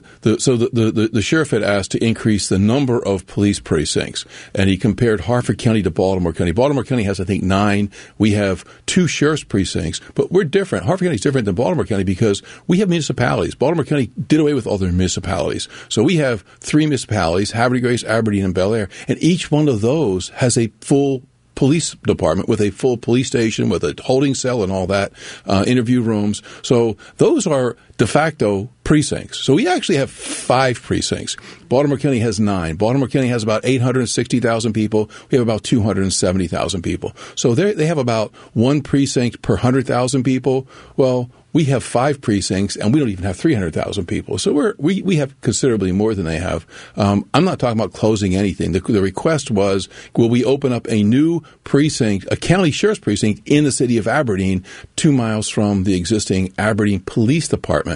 [SPEAKER 2] the sheriff had asked to increase the number of police precincts, and he compared Harford County to Baltimore County. Baltimore County has, I think, 9. We have 2 sheriff's precincts, but we're different. Harford County is different than Baltimore County because we have municipalities. Baltimore County did away with all their municipalities, so we have 3 municipalities: Haverty, Grace, Aberdeen, and Bel Air, and each one of those has a full police department with a full police station with a holding cell and all that, interview rooms. So those are de facto precincts. So we actually have 5 precincts. Baltimore County has 9. Baltimore County has about 860,000 people. We have about 270,000 people. So they have about 1 precinct per 100,000 people. Well, we have 5 precincts, and we don't even have 300,000 people. So we have considerably more than they have. I'm not talking about closing anything. The request was, will we open up a new precinct, a county sheriff's precinct in the city of Aberdeen, 2 miles from the existing Aberdeen Police Department?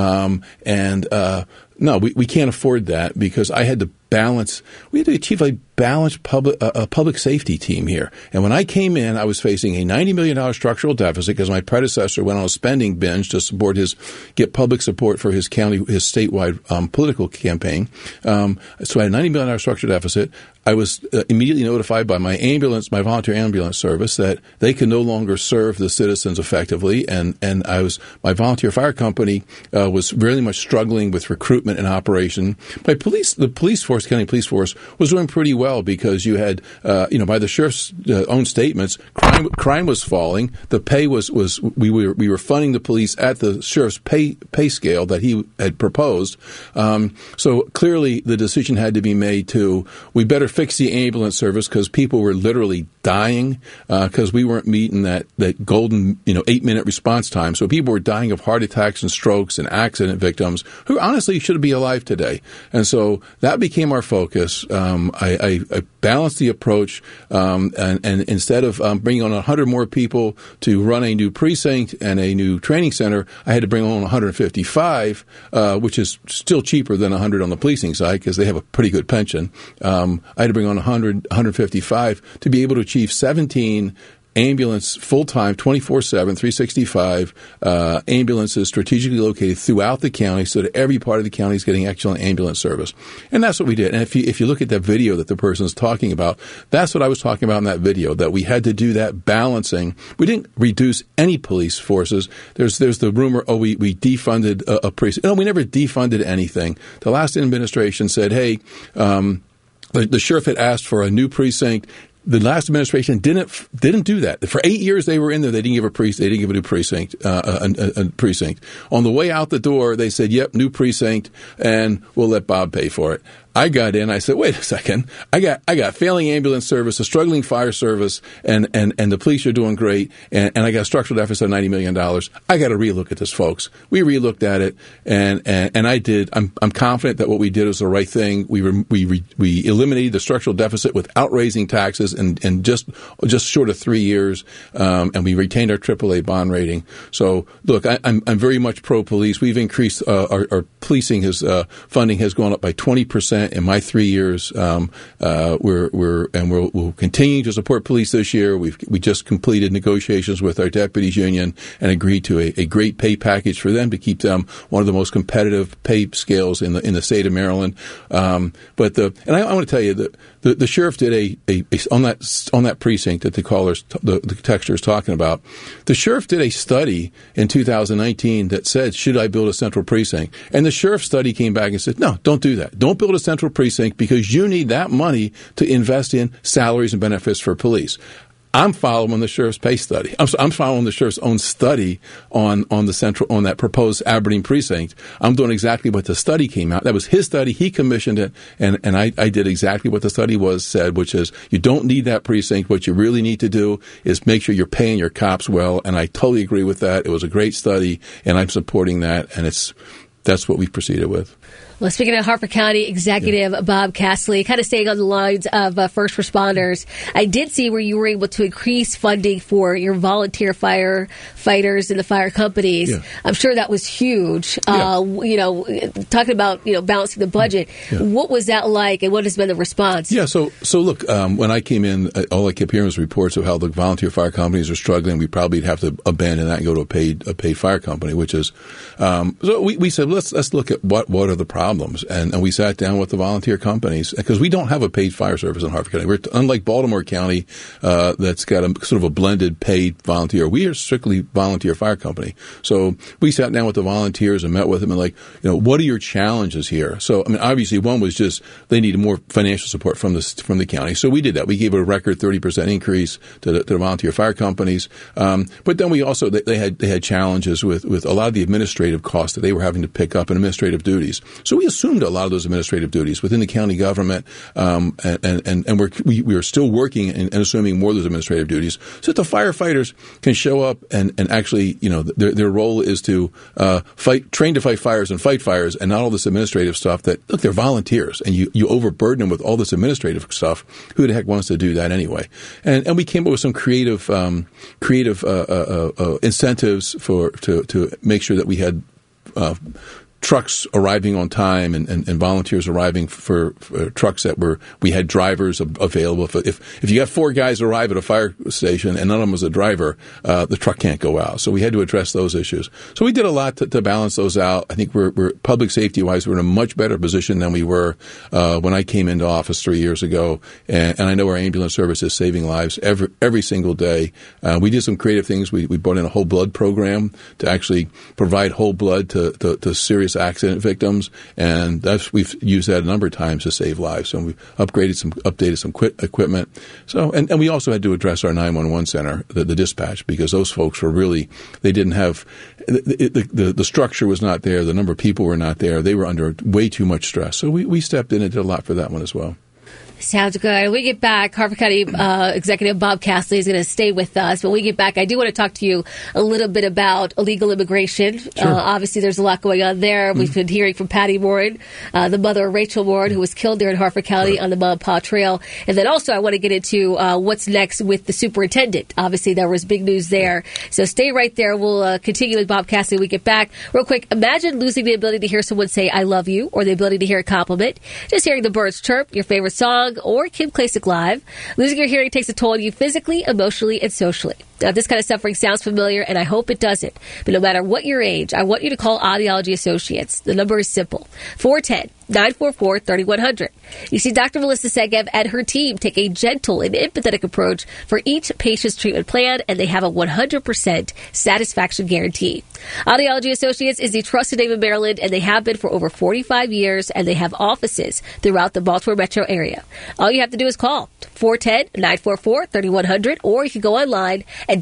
[SPEAKER 2] No, we can't afford that because I had to balance. We had to achieve a balanced public safety team here. And when I came in, I was facing a $90 million structural deficit because my predecessor went on a spending binge to get public support for his statewide political campaign. So I had a $90 million structural deficit. I was immediately notified by my volunteer ambulance service that they could no longer serve the citizens effectively, and my volunteer fire company was really much struggling with recruitment and operation. The county police force was doing pretty well because you had, by the sheriff's own statements, crime was falling. The pay we were funding the police at the sheriff's pay scale that he had proposed. So clearly the decision had to be made we better fix the ambulance service because people were literally dying because we weren't meeting that golden 8-minute response time. So people were dying of heart attacks and strokes and accident victims who honestly should be alive today. And so that became our focus. I balanced the approach, and instead of bringing on 100 more people to run a new precinct and a new training center, I had to bring on 155, which is still cheaper than 100 on the policing side because they have a pretty good pension. I had to bring on 155 to be able to achieve 17 ambulance full-time, 24/7, 365 ambulances strategically located throughout the county so that every part of the county is getting excellent ambulance service. And that's what we did. And if you look at that video that the person is talking about, that's what I was talking about in that video, that we had to do that balancing. We didn't reduce any police forces. There's the rumor, we defunded a precinct. No, we never defunded anything. The last administration said, hey, the sheriff had asked for a new precinct. The last administration didn't do that. For 8 years they were in there. They didn't give a new precinct, a precinct. On the way out the door, they said, "Yep, new precinct, and we'll let Bob pay for it." I got in. I said, "Wait a second. I got failing ambulance service, a struggling fire service, and the police are doing great, and I got a structural deficit of $90 million. I got to relook at this, folks." We relooked at it, and I did. I'm confident that what we did was the right thing. We eliminated the structural deficit without raising taxes, and just short of 3 years, and we retained our AAA bond rating. So look, I'm very much pro police. We've increased our policing. Funding has gone up by 20%. in my 3 years. We'll continue to support police this year. We just completed negotiations with our deputies union and agreed to a great pay package for them to keep them one of the most competitive pay scales in the state of Maryland. I want to tell you that the sheriff did on that precinct that the texter is talking about. The sheriff did a study in 2019 that said, should I build a central precinct? And the sheriff's study came back and said, no, don't do that. Don't build a central precinct because you need that money to invest in salaries and benefits for police. I'm following the sheriff's pay study. I'm following the sheriff's own study on that proposed Aberdeen precinct. I'm doing exactly what the study came out. That was his study. He commissioned it, and I did exactly what the study said, which is you don't need that precinct. What you really need to do is make sure you're paying your cops well, and I totally agree with that. It was a great study, and I'm supporting that, and that's what we've proceeded with.
[SPEAKER 17] Well, speaking of Harford County Executive Bob Castley, kind of staying on the lines of first responders, I did see where you were able to increase funding for your volunteer firefighters and the fire companies. Yeah. I'm sure that was huge. Yeah. Talking about balancing the budget, what was that like, and what has been the response? Yeah.
[SPEAKER 2] So look, when I came in, all I kept hearing was reports of how the volunteer fire companies are struggling. We probably have to abandon that and go to a paid fire company, which is so we said let's look at what are the problems. And we sat down with the volunteer companies because we don't have a paid fire service in Harford County. We're unlike Baltimore County, that's got a sort of a blended paid volunteer. We are strictly volunteer fire company. So we sat down with the volunteers and met with them and what are your challenges here? So I mean, obviously one was just they needed more financial support from the county. So we did that. We gave a record 30% increase to the volunteer fire companies. But then we also they had challenges with a lot of the administrative costs that they were having to pick up in administrative duties. So we assumed a lot of those administrative duties within the county government, and we are still working and assuming more of those administrative duties so that the firefighters can show up and actually, their role is to train to fight fires and fight fires, and not all this administrative stuff that, look, they're volunteers, and you overburden them with all this administrative stuff. Who the heck wants to do that anyway? And we came up with some creative incentives to make sure that we had trucks arriving on time and volunteers arriving for trucks that we had drivers available. If you got 4 guys arrive at a fire station and none of them was a driver, the truck can't go out. So we had to address those issues. So we did a lot to balance those out. I think we're public safety wise, we're in a much better position than we were when I came into office 3 years ago. And I know our ambulance service is saving lives every single day. We did some creative things. We brought in a whole blood program to actually provide whole blood to serious accident victims, and we've used that a number of times to save lives. So we've updated some equipment. So and we also had to address our 911 center, the dispatch, because those folks were really, they didn't have the structure was not there, the number of people were not there, they were under way too much stress. So we stepped in and did a lot for that one as well.
[SPEAKER 17] Sounds good. When we get back, Harford County Executive Bob Castley is going to stay with us. When we get back, I do want to talk to you a little bit about illegal immigration. Sure. Obviously, there's a lot going on there. Mm-hmm. We've been hearing from Patty Warren, the mother of Rachel Warren, who was killed there in Harford County on the Mom Paw Trail. And then also, I want to get into what's next with the superintendent. Obviously, there was big news there. So stay right there. We'll continue with Bob Castley when we get back. Real quick, imagine losing the ability to hear someone say, I love you, or the ability to hear a compliment. Just hearing the birds chirp, your favorite song, or Kim Klacik Live. Losing your hearing takes a toll on you physically, emotionally, and socially. Now, this kind of suffering sounds familiar, and I hope it doesn't. But no matter what your age, I want you to call Audiology Associates. The number is simple. 410-944-3100. You see, Dr. Melissa Segev and her team take a gentle and empathetic approach for each patient's treatment plan, and they have a 100% satisfaction guarantee. Audiology Associates is the trusted name of Maryland, and they have been for over 45 years, and they have offices throughout the Baltimore metro area. All you have to do is call 410-944-3100, or you can go online at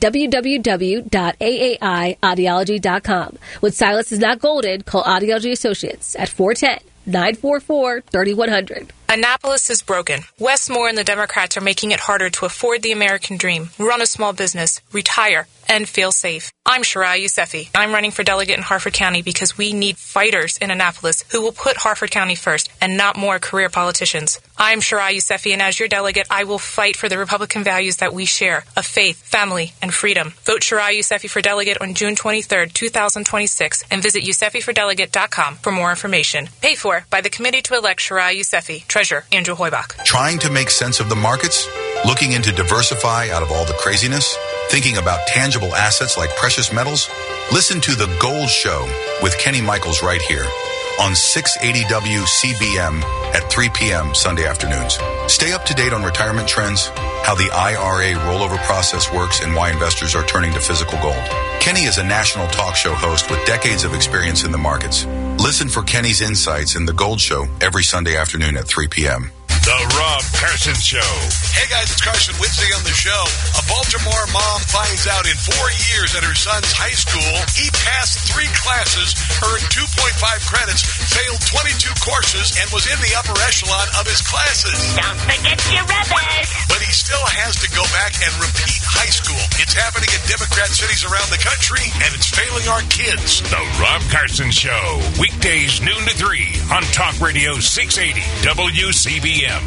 [SPEAKER 17] www.aaiaudiology.com. When silence is not golden, call Audiology Associates at 410-944-3100.
[SPEAKER 3] Annapolis is broken. Westmore and the Democrats are making it harder to afford the American dream, run a small business, retire, and feel safe. I'm Shariah Yousefi. I'm running for delegate in Harford County because we need fighters in Annapolis who will put Harford County first and not more career politicians. I'm Shariah Yousefi, and as your delegate, I will fight for the Republican values that we share of faith, family, and freedom. Vote Shariah Yousefi for delegate on June 23rd, 2026, and visit yousefifordelegate.com for more information. Paid for by the Committee to Elect Shariah Yousefi. Treasurer Andrew Hoybach.
[SPEAKER 4] Trying to make sense of the markets? Looking into diversify out of all the craziness? Thinking about tangible assets like precious metals? Listen to The Gold Show with Kenny Michaels right here on 680 WCBM at 3 p.m. Sunday afternoons. Stay up to date on retirement trends, how the IRA rollover process works, and why investors are turning to physical gold. Kenny is a national talk show host with decades of experience in the markets. Listen for Kenny's insights in The Gold Show every Sunday afternoon at 3 p.m.
[SPEAKER 19] The Rob Carson Show.
[SPEAKER 18] Hey guys, it's Carson Wednesday on the show. A Baltimore mom finds out in 4 years at her son's high school, he passed 3 classes, earned 2.5 credits, failed 22 courses, and was in the upper echelon of his classes.
[SPEAKER 25] Don't forget your rubbish.
[SPEAKER 18] But he still has to go back and repeat high school. It's happening in Democrat cities around the country, and it's failing our kids.
[SPEAKER 19] The Rob Carson Show. Weekdays noon to 3 on Talk Radio 680 WCBM.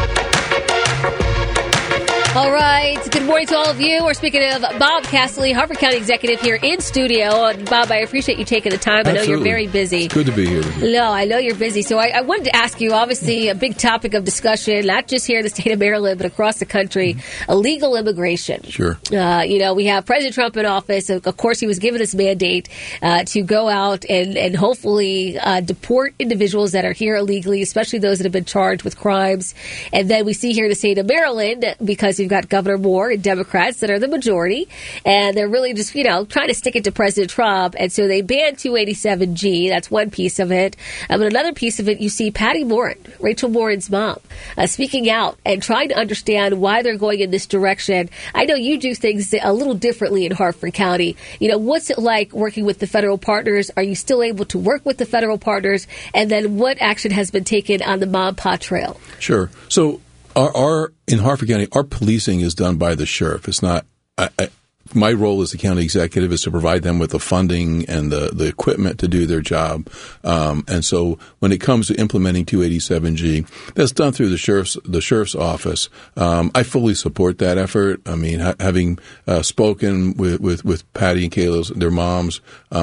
[SPEAKER 17] All right. Good morning to all of you. We're speaking of Bob Castley, Harford County Executive, here in studio. And Bob, I appreciate you taking the time.
[SPEAKER 2] Absolutely.
[SPEAKER 17] I know you're very busy.
[SPEAKER 2] It's good to be here with you.
[SPEAKER 17] No, I know you're busy. So I wanted to ask you, obviously, a big topic of discussion, not just here in the state of Maryland, but across the country, illegal immigration.
[SPEAKER 2] Sure.
[SPEAKER 17] We have President Trump in office. Of course, he was given this mandate to go out and hopefully deport individuals that are here illegally, especially those that have been charged with crimes. And then we see here in the state of Maryland, because you've got Governor Moore and Democrats that are the majority, and they're really just, trying to stick it to President Trump. And so they banned 287G. That's one piece of it. But another piece of it, you see Patty Morin, Rachel Morin's mom, speaking out and trying to understand why they're going in this direction. I know you do things a little differently in Harford County. What's it like working with the federal partners? Are you still able to work with the federal partners? And then what action has been taken on the Mom Pa Trail?
[SPEAKER 2] Sure. So in Harford County, our policing is done by the sheriff. It's not. My role as the county executive is to provide them with the funding and the equipment to do their job. And so when it comes to implementing 287G, that's done through the sheriff's office. I fully support that effort. I mean, having spoken with Patty and Kayla, their moms,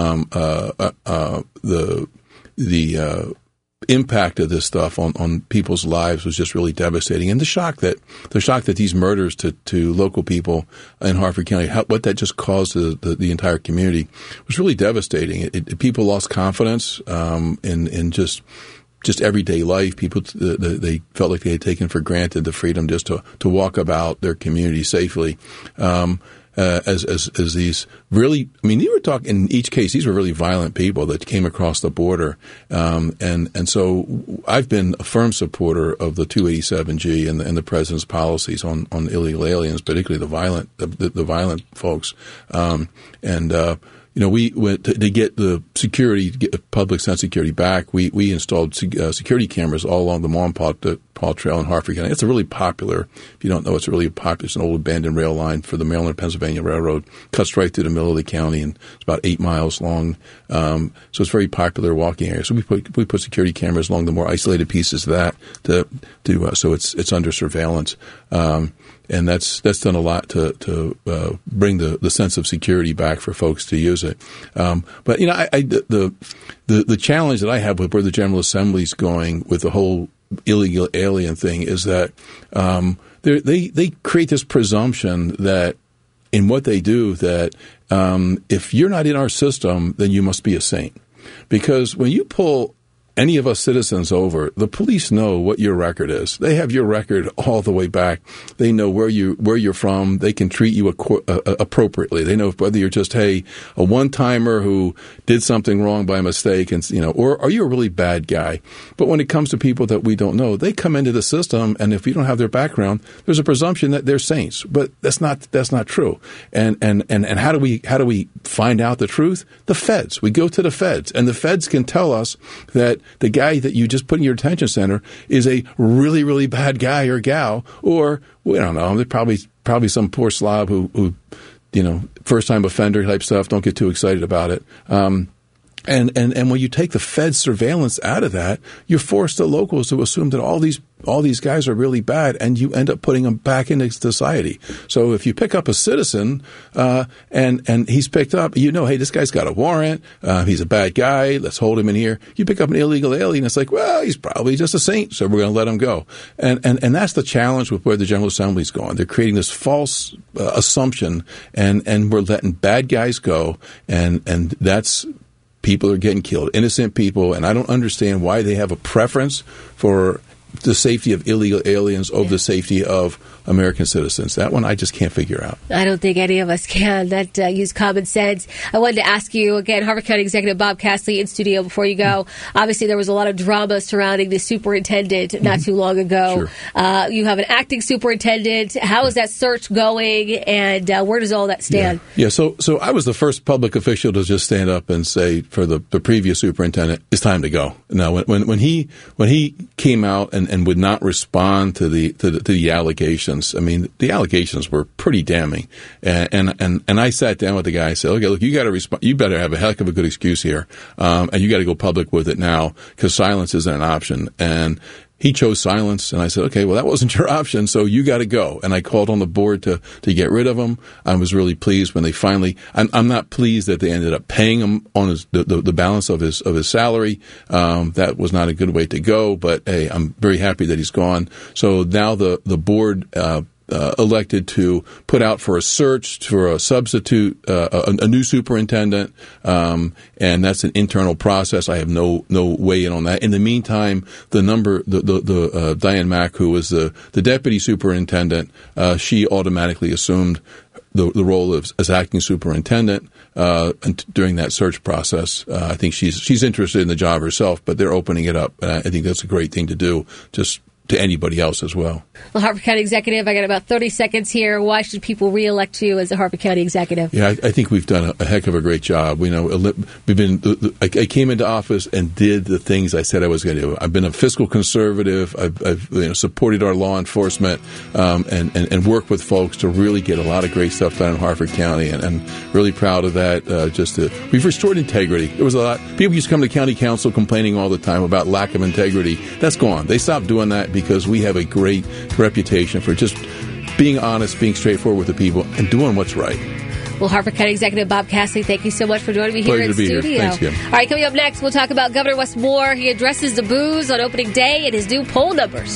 [SPEAKER 2] the impact of this stuff on people's lives was just really devastating, and the shock that these murders to local people in Harford County, what that just caused to the entire community, was really devastating. People lost confidence in just everyday life. People they felt like they had taken for granted the freedom just to walk about their community safely. As these really, you were talking in each case, these were really violent people that came across the border, and so I've been a firm supporter of the 287G and the president's policies on illegal aliens, particularly the violent folks, we went to get the security, to get public sense security back. We installed security cameras all along the Mom Pa Trail in Harford County. It's a really popular. If you don't know, it's a really popular. It's an old abandoned rail line for the Maryland Pennsylvania Railroad. Cuts right through the middle of the county, and it's about 8 miles long. So it's a very popular walking area. So we put security cameras along the more isolated pieces of that so it's under surveillance. And that's done a lot to bring the sense of security back for folks to use it. But the challenge that I have with where the General Assembly's going with the whole illegal alien thing is that they create this presumption that in what they do that if you're not in our system, then you must be a saint. Because when you pull any of us citizens over, the police know what your record is. They have your record all the way back. They know where you're from. They can treat you appropriately. They know whether you're just a one-timer who did something wrong by mistake, or are you a really bad guy? But when it comes to people that we don't know, they come into the system, and if you don't have their background, there's a presumption that they're saints. But that's not true. And how do we find out the truth? The feds. We go to the feds, and the feds can tell us that the guy that you just put in your detention center is a really, really bad guy or gal, or we don't know. There's probably some poor slob who first time offender type stuff. Don't get too excited about it. And when you take the Fed's surveillance out of that, you're forced the locals to assume that all these guys are really bad, and you end up putting them back into society. So if you pick up a citizen, and he's picked up, hey, this guy's got a warrant, he's a bad guy, let's hold him in here. You pick up an illegal alien, it's like, well, he's probably just a saint, so we're going to let him go. And that's the challenge with where the General Assembly's going. They're creating this false assumption, and we're letting bad guys go, and that's people are getting killed, innocent people, and I don't understand why they have a preference for the safety of illegal aliens over the safety of American citizens. That one I just can't figure out.
[SPEAKER 17] I don't think any of us can. That use common sense. I wanted to ask you, again, Harford County Executive Bob Castle in studio before you go. Obviously, there was a lot of drama surrounding the superintendent not too long ago. Sure. You have an acting superintendent. How is that search going, and where does all that stand?
[SPEAKER 2] Yeah. So I was the first public official to just stand up and say for the previous superintendent, it's time to go. Now, when he came out and would not respond to the allegations. I mean, the allegations were pretty damning, and I sat down with the guy and said, "Okay, look, you got to respond. You better have a heck of a good excuse here, and you got to go public with it now because silence isn't an option." And he chose silence, and I said, okay, well, that wasn't your option, so you got to go. And I called on the board to get rid of him. I was really pleased when they finally. I'm not pleased that they ended up paying him on the balance of his salary. That was not a good way to go. But hey, I'm very happy that he's gone. So now the board. Elected to put out for a search for a substitute, a new superintendent, and that's an internal process. I have no weigh in on that. In the meantime, Diane Mack, who was the deputy superintendent, she automatically assumed the role as acting superintendent during that search process. I think she's interested in the job herself, but they're opening it up. I think that's a great thing to do. Just to anybody else as well.
[SPEAKER 17] Well, Harford County Executive, I got about 30 seconds here. Why should people re-elect you as a Harford County Executive?
[SPEAKER 2] Yeah, I think we've done a heck of a great job. I came into office and did the things I said I was going to do. I've been a fiscal conservative. I've supported our law enforcement and worked with folks to really get a lot of great stuff done in Harford County, and really proud of that. We've restored integrity. There was a lot. People used to come to county council complaining all the time about lack of integrity. That's gone. They stopped doing that because we have a great reputation for just being honest, being straightforward with the people, and doing what's right.
[SPEAKER 17] Well, Harford County Executive Bob Castle, thank you so much for joining me here in studio.
[SPEAKER 2] Thanks, Kim.
[SPEAKER 17] All right, coming up next, we'll talk about Governor Wes Moore. He addresses the boos on opening day and his new poll numbers.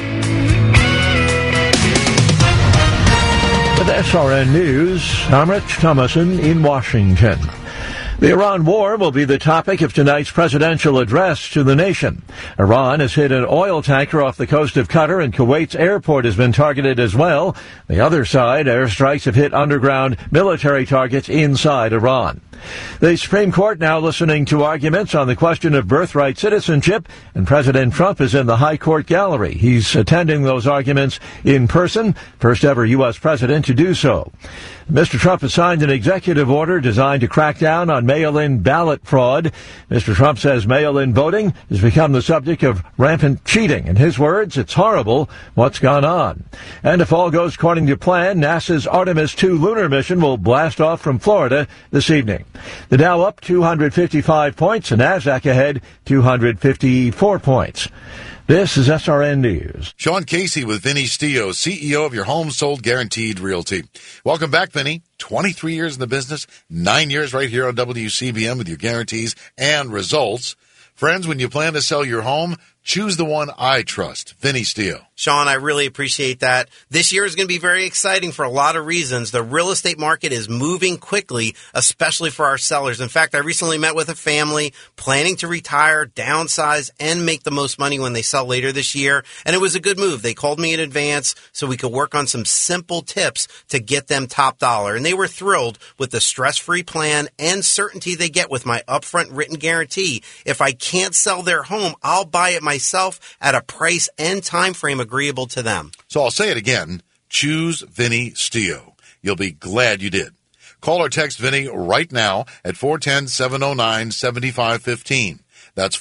[SPEAKER 11] With SRN News, I'm Rich Thomason in Washington. The Iran war will be the topic of tonight's presidential address to the nation. Iran has hit an oil tanker off the coast of Qatar, and Kuwait's airport has been targeted as well. The other side, airstrikes have hit underground military targets inside Iran. The Supreme Court now listening to arguments on the question of birthright citizenship, and President Trump is in the High Court gallery. He's attending those arguments in person, first ever U.S. president to do so. Mr. Trump has signed an executive order designed to crack down on mail-in ballot fraud. Mr. Trump says mail-in voting has become the subject of rampant cheating. In his words, it's horrible what's gone on. And if all goes according to plan, NASA's Artemis II lunar mission will blast off from Florida this evening. The Dow up 255 points, the NASDAQ ahead 254 points. This is SRN News.
[SPEAKER 1] Sean Casey with Vinny Stio, CEO of your Home Sold Guaranteed Realty. Welcome back, Vinny. 23 years in the business, 9 years right here on WCBM with your guarantees and results. Friends, when you plan to sell your home, choose the one I trust, Vinny Stio.
[SPEAKER 5] Sean, I really appreciate that. This year is going to be very exciting for a lot of reasons. The real estate market is moving quickly, especially for our sellers. In fact, I recently met with a family planning to retire, downsize, and make the most money when they sell later this year. And it was a good move. They called me in advance so we could work on some simple tips to get them top dollar. And they were thrilled with the stress-free plan and certainty they get with my upfront written guarantee. If I can't sell their home, I'll buy it myself at a price and time frame agreeable to them.
[SPEAKER 1] So I'll say it again. Choose Vinny Stio. You'll be glad you did. Call or text Vinny right now at 410-709-7515. That's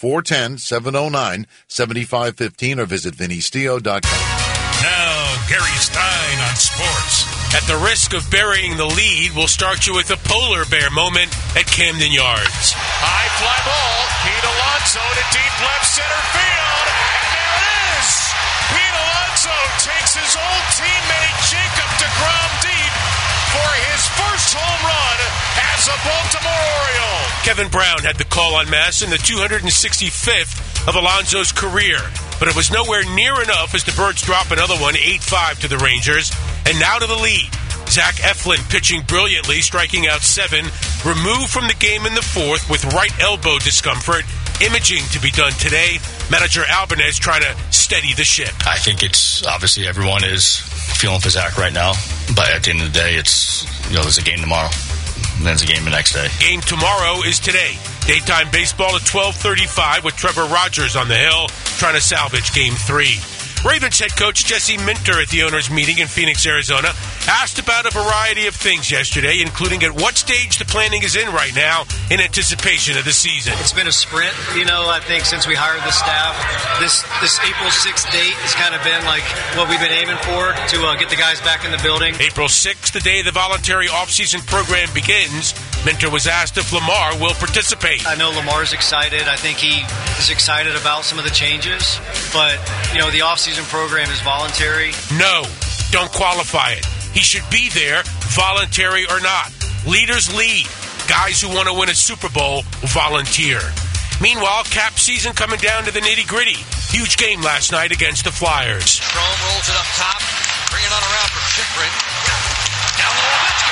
[SPEAKER 1] 410-709-7515 or visit VinnyStio.com.
[SPEAKER 19] Now, Gary Stein on sports.
[SPEAKER 9] At the risk of burying the lead, we'll start you with a polar bear moment at Camden Yards.
[SPEAKER 19] High fly ball. Pete Alonso to deep left center field. And there it is. Pete Alonso takes his old teammate Jacob deGrom deep for his first home run as a Baltimore Oriole.
[SPEAKER 9] Kevin Brown had the call on Masson, the 265th of Alonso's career. But it was nowhere near enough as the Birds drop another one, 8-5 to the Rangers. And now to the lead. Zach Eflin pitching brilliantly, striking out 7, removed from the game in the fourth with right elbow discomfort. Imaging to be done today. Manager Albanese trying to steady the ship.
[SPEAKER 21] I think it's obviously everyone is feeling for Zach right now, but at the end of the day, it's there's a game tomorrow, and then there's a game the next day.
[SPEAKER 9] Game tomorrow is today. Daytime baseball at 12:35 with Trevor Rogers on the hill trying to salvage Game 3. Ravens head coach Jesse Minter at the owners' meeting in Phoenix, Arizona, asked about a variety of things yesterday, including at what stage the planning is in right now in anticipation of the season.
[SPEAKER 10] It's been a sprint, I think since we hired the staff. This April 6th date has kind of been like what we've been aiming for to get the guys back in the building.
[SPEAKER 9] April 6th, the day the voluntary off-season program begins. Minter was asked if Lamar will participate.
[SPEAKER 10] I know Lamar's excited. I think he is excited about some of the changes, but the off-season program is voluntary.
[SPEAKER 9] No, don't qualify it. He should be there, voluntary or not. Leaders lead. Guys who want to win a Super Bowl volunteer. Meanwhile, cap season coming down to the nitty-gritty. Huge game last night against the Flyers.
[SPEAKER 13] Strom rolls it up top, bringing on around for Chychrun. Down the Ovechkin.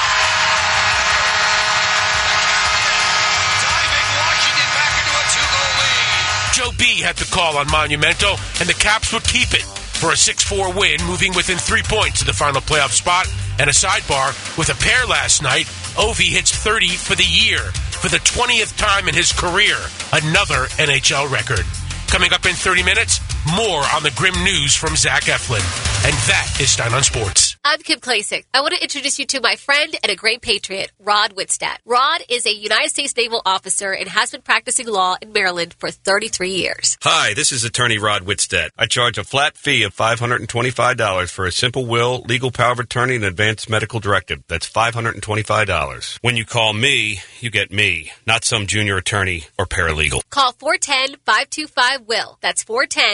[SPEAKER 13] Diving Washington back into a 2-goal lead.
[SPEAKER 9] Joe B had the call on Monumento, and the Caps would keep it for a 6-4 win, moving within 3 points of the final playoff spot. And a sidebar, with a pair last night, Ovi hits 30 for the year, for the 20th time in his career, another NHL record. Coming up in 30 minutes, more on the grim news from Zach Eflin. And that is Stein on Sports.
[SPEAKER 17] I'm Kim Klasick. I want to introduce you to my friend and a great patriot, Rod Whitstadt. Rod is a United States Naval officer and has been practicing law in Maryland for 33 years.
[SPEAKER 15] Hi, this is attorney Rod Whitstadt. I charge a flat fee of $525 for a simple will, legal power of attorney, and advanced medical directive. That's $525. When you call me, you get me, not some junior attorney or paralegal.
[SPEAKER 17] Call 410-525-WILL. That's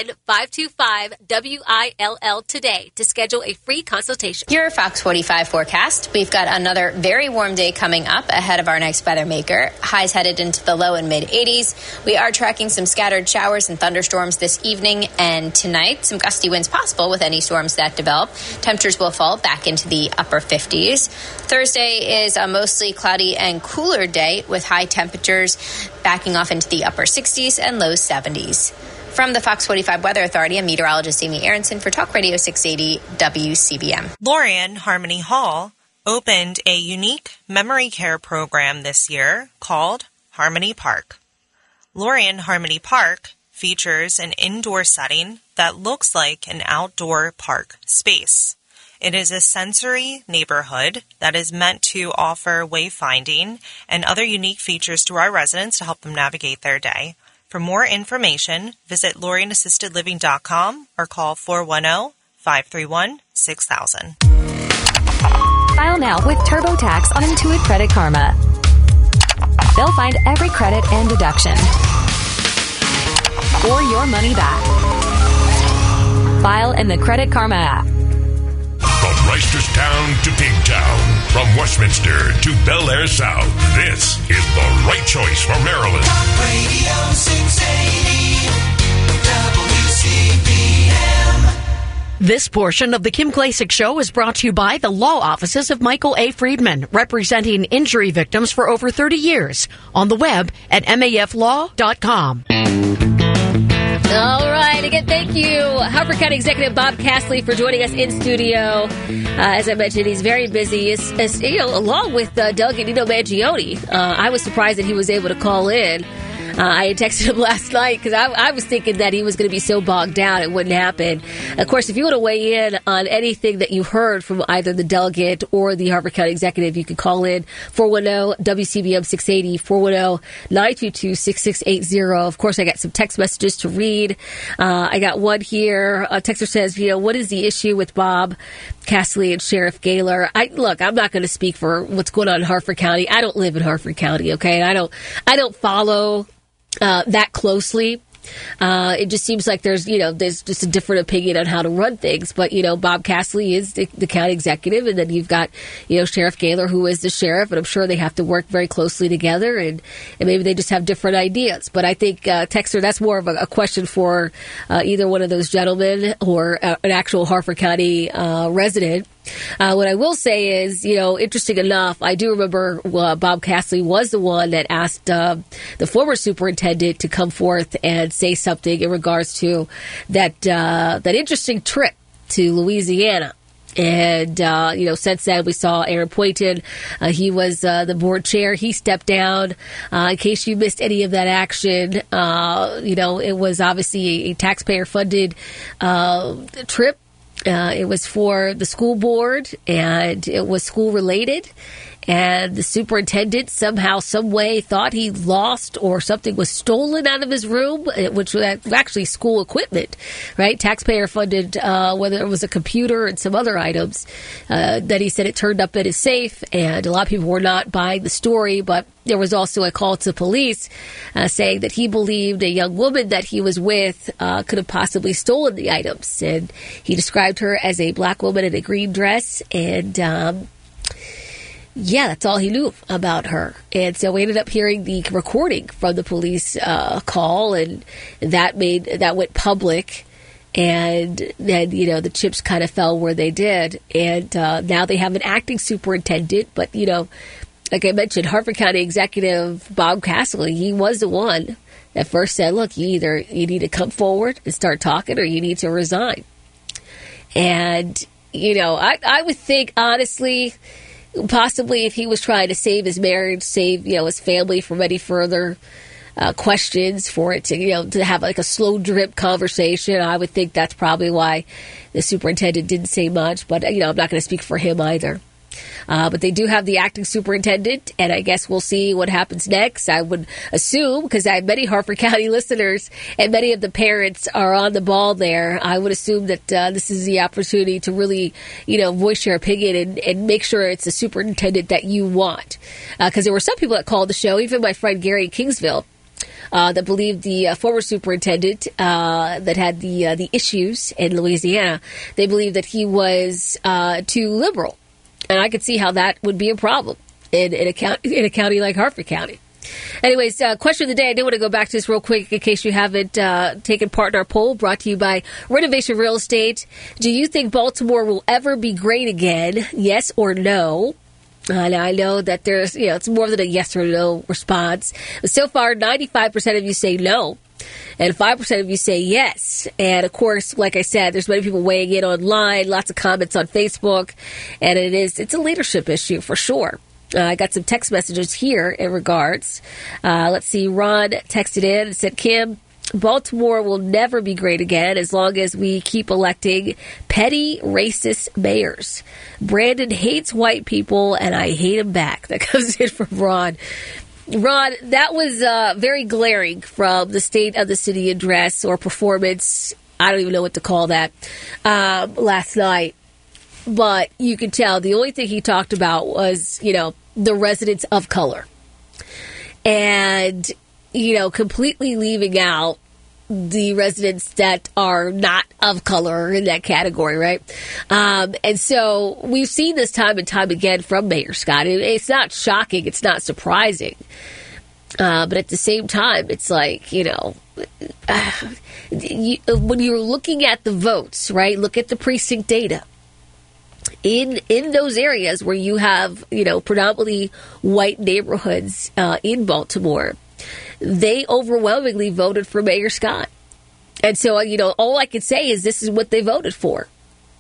[SPEAKER 17] 410-525-WILL today to schedule a free consultation.
[SPEAKER 12] Your Fox 45 forecast. We've got another very warm day coming up ahead of our next weather maker. Highs headed into the low and mid 80s. We are tracking some scattered showers and thunderstorms this evening and tonight. Some gusty winds possible with any storms that develop. Temperatures will fall back into the upper 50s. Thursday is a mostly cloudy and cooler day with high temperatures backing off into the upper 60s and low 70s. From the Fox 45 Weather Authority, I'm meteorologist Amy Aronson for Talk Radio 680 WCBM.
[SPEAKER 22] Lorien Harmony Hall opened a unique memory care program this year called Harmony Park. Lorien Harmony Park features an indoor setting that looks like an outdoor park space. It is a sensory neighborhood that is meant to offer wayfinding and other unique features to our residents to help them navigate their day. For more information, visit LorienAssistedLiving.com or call 410-531-6000.
[SPEAKER 23] File now with TurboTax on Intuit Credit Karma. They'll find every credit and deduction or your money back. File in the Credit Karma app.
[SPEAKER 19] From Reisterstown to Pigtown, from Westminster to Bel Air South, this is the right choice for Maryland.
[SPEAKER 24] Talk Radio 680 WCBM.
[SPEAKER 6] This portion of the Kim Klasick Show is brought to you by the law offices of Michael A. Friedman, representing injury victims for over 30 years. On the web at maflaw.com.
[SPEAKER 17] All right. Again, thank you, Harford County Executive Bob Castley, for joining us in studio. As I mentioned, he's very busy, along with Delegate Nino Mangione. I was surprised that he was able to call in. I had texted him last night because I was thinking that he was going to be so bogged down it wouldn't happen. Of course, if you want to weigh in on anything that you've heard from either the delegate or the Harford County executive, you can call in 410-WCBM 680, 410-922-6680. Of course, I got some text messages to read. I got one here. A texter says, what is the issue with Bob Castley and Sheriff Gaylor? Look, I'm not going to speak for what's going on in Harford County. I don't live in Harford County, okay? I don't follow that closely. It just seems like there's just a different opinion on how to run things. But, Bob Castley is the county executive, and then you've got, Sheriff Gaylor, who is the sheriff, and I'm sure they have to work very closely together, and maybe they just have different ideas. But I think, Texter, that's more of a question for either one of those gentlemen or an actual Harford County resident. What I will say is, interesting enough, I do remember Bob Castley was the one that asked the former superintendent to come forth and say something in regards to that interesting trip to Louisiana. And, since then we saw Aaron Poynton. He was the board chair. He stepped down. In case you missed any of that action, it was obviously a taxpayer-funded trip. It was for the school board, and it was school-related. And the superintendent somehow, some way, thought he lost or something was stolen out of his room, which was actually school equipment, right? Taxpayer-funded, whether it was a computer and some other items. That he said it turned up at his safe, and a lot of people were not buying the story, but there was also a call to police saying that he believed a young woman that he was with could have possibly stolen the items. And he described her as a black woman in a green dress, and that's all he knew about her. And so we ended up hearing the recording from the police call, and that went public. And then, the chips kind of fell where they did. And now they have an acting superintendent. But, like I mentioned, Harford County Executive Bob Castley, he was the one that first said, look, you need to come forward and start talking, or you need to resign. And, I would think, honestly, possibly if he was trying to save his marriage, save, his family from any further questions, for it to have like a slow drip conversation, I would think that's probably why the superintendent didn't say much. But, I'm not going to speak for him either. But they do have the acting superintendent, and I guess we'll see what happens next. I would assume, because I have many Harford County listeners and many of the parents are on the ball there, I would assume that this is the opportunity to really, voice your opinion and make sure it's a superintendent that you want. Because there were some people that called the show, even my friend Gary in Kingsville, that believed the former superintendent that had the issues in Louisiana, they believed that he was too liberal. And I could see how that would be a problem in a county like Harford County. Anyways, question of the day. I do want to go back to this real quick in case you haven't taken part in our poll, brought to you by Renovation Real Estate. Do you think Baltimore will ever be great again? Yes or no? Now, I know that there's, it's more than a yes or no response. But so far, 95% of you say no. And 5% of you say yes. And of course, like I said, there's many people weighing in online, lots of comments on Facebook, and it's a leadership issue for sure. I got some text messages here in regards. Let's see. Ron texted in and said, Kim, Baltimore will never be great again as long as we keep electing petty, racist mayors. Brandon hates white people, and I hate him back. That comes in from Ron. Ron, that was very glaring from the State of the City address or performance. I don't even know what to call that last night. But you could tell the only thing he talked about was, the residents of color. And, completely leaving out the residents that are not of color in that category, right? And so we've seen this time and time again from Mayor Scott. It's not shocking. It's not surprising. But at the same time, it's like, when you're looking at the votes, right? Look at the precinct data. In those areas where you have, predominantly white neighborhoods in Baltimore, they overwhelmingly voted for Mayor Scott. And so, all I can say is this is what they voted for.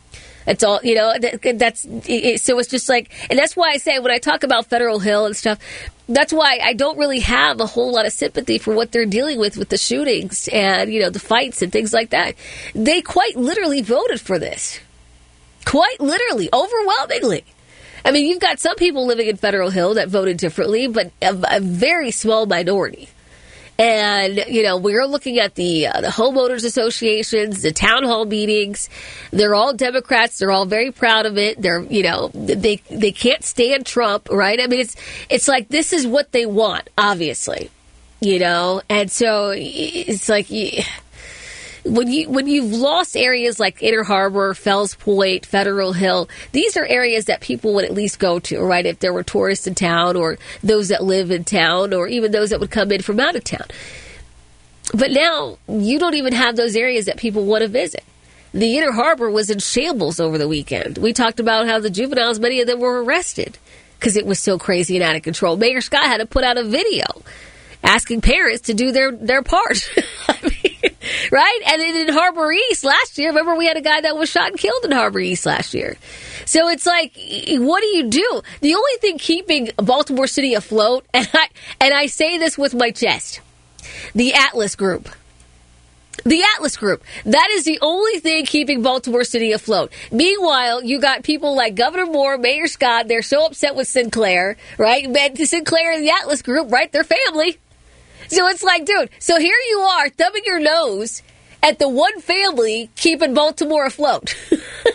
[SPEAKER 17] That's all, you know, so it's just like, and that's why I say when I talk about Federal Hill and stuff, that's why I don't really have a whole lot of sympathy for what they're dealing with the shootings and, you know, the fights and things like that. They quite literally voted for this. Quite literally, overwhelmingly. I mean, you've got some people living in Federal Hill that voted differently, but a very small minority. And, you know, we're looking at the homeowners associations, the town hall meetings. They're all Democrats. They're all very proud of it. They're, you know, they can't stand Trump, right? I mean, it's like this is what they want, obviously, you know? And so it's like when you've lost areas like Inner Harbor, Fells Point, Federal Hill, these are areas that people would at least go to, right? If there were tourists in town or those that live in town or even those that would come in from out of town. But now you don't even have those areas that people want to visit. The Inner Harbor was in shambles over the weekend. We talked about how the juveniles, many of them were arrested because it was so crazy and out of control. Mayor Scott had to put out a video asking parents to do their part. I mean, right? And then in Harbor East last year, remember we had a guy that was shot and killed in Harbor East last year. So it's like, what do you do? The only thing keeping Baltimore City afloat, and I say this with my chest, the Atlas Group. The Atlas Group. That is the only thing keeping Baltimore City afloat. Meanwhile, you got people like Governor Moore, Mayor Scott, they're so upset with Sinclair, right? Sinclair and the Atlas Group, right? They're family. So it's like, dude, so here you are thumbing your nose at the one family keeping Baltimore afloat. The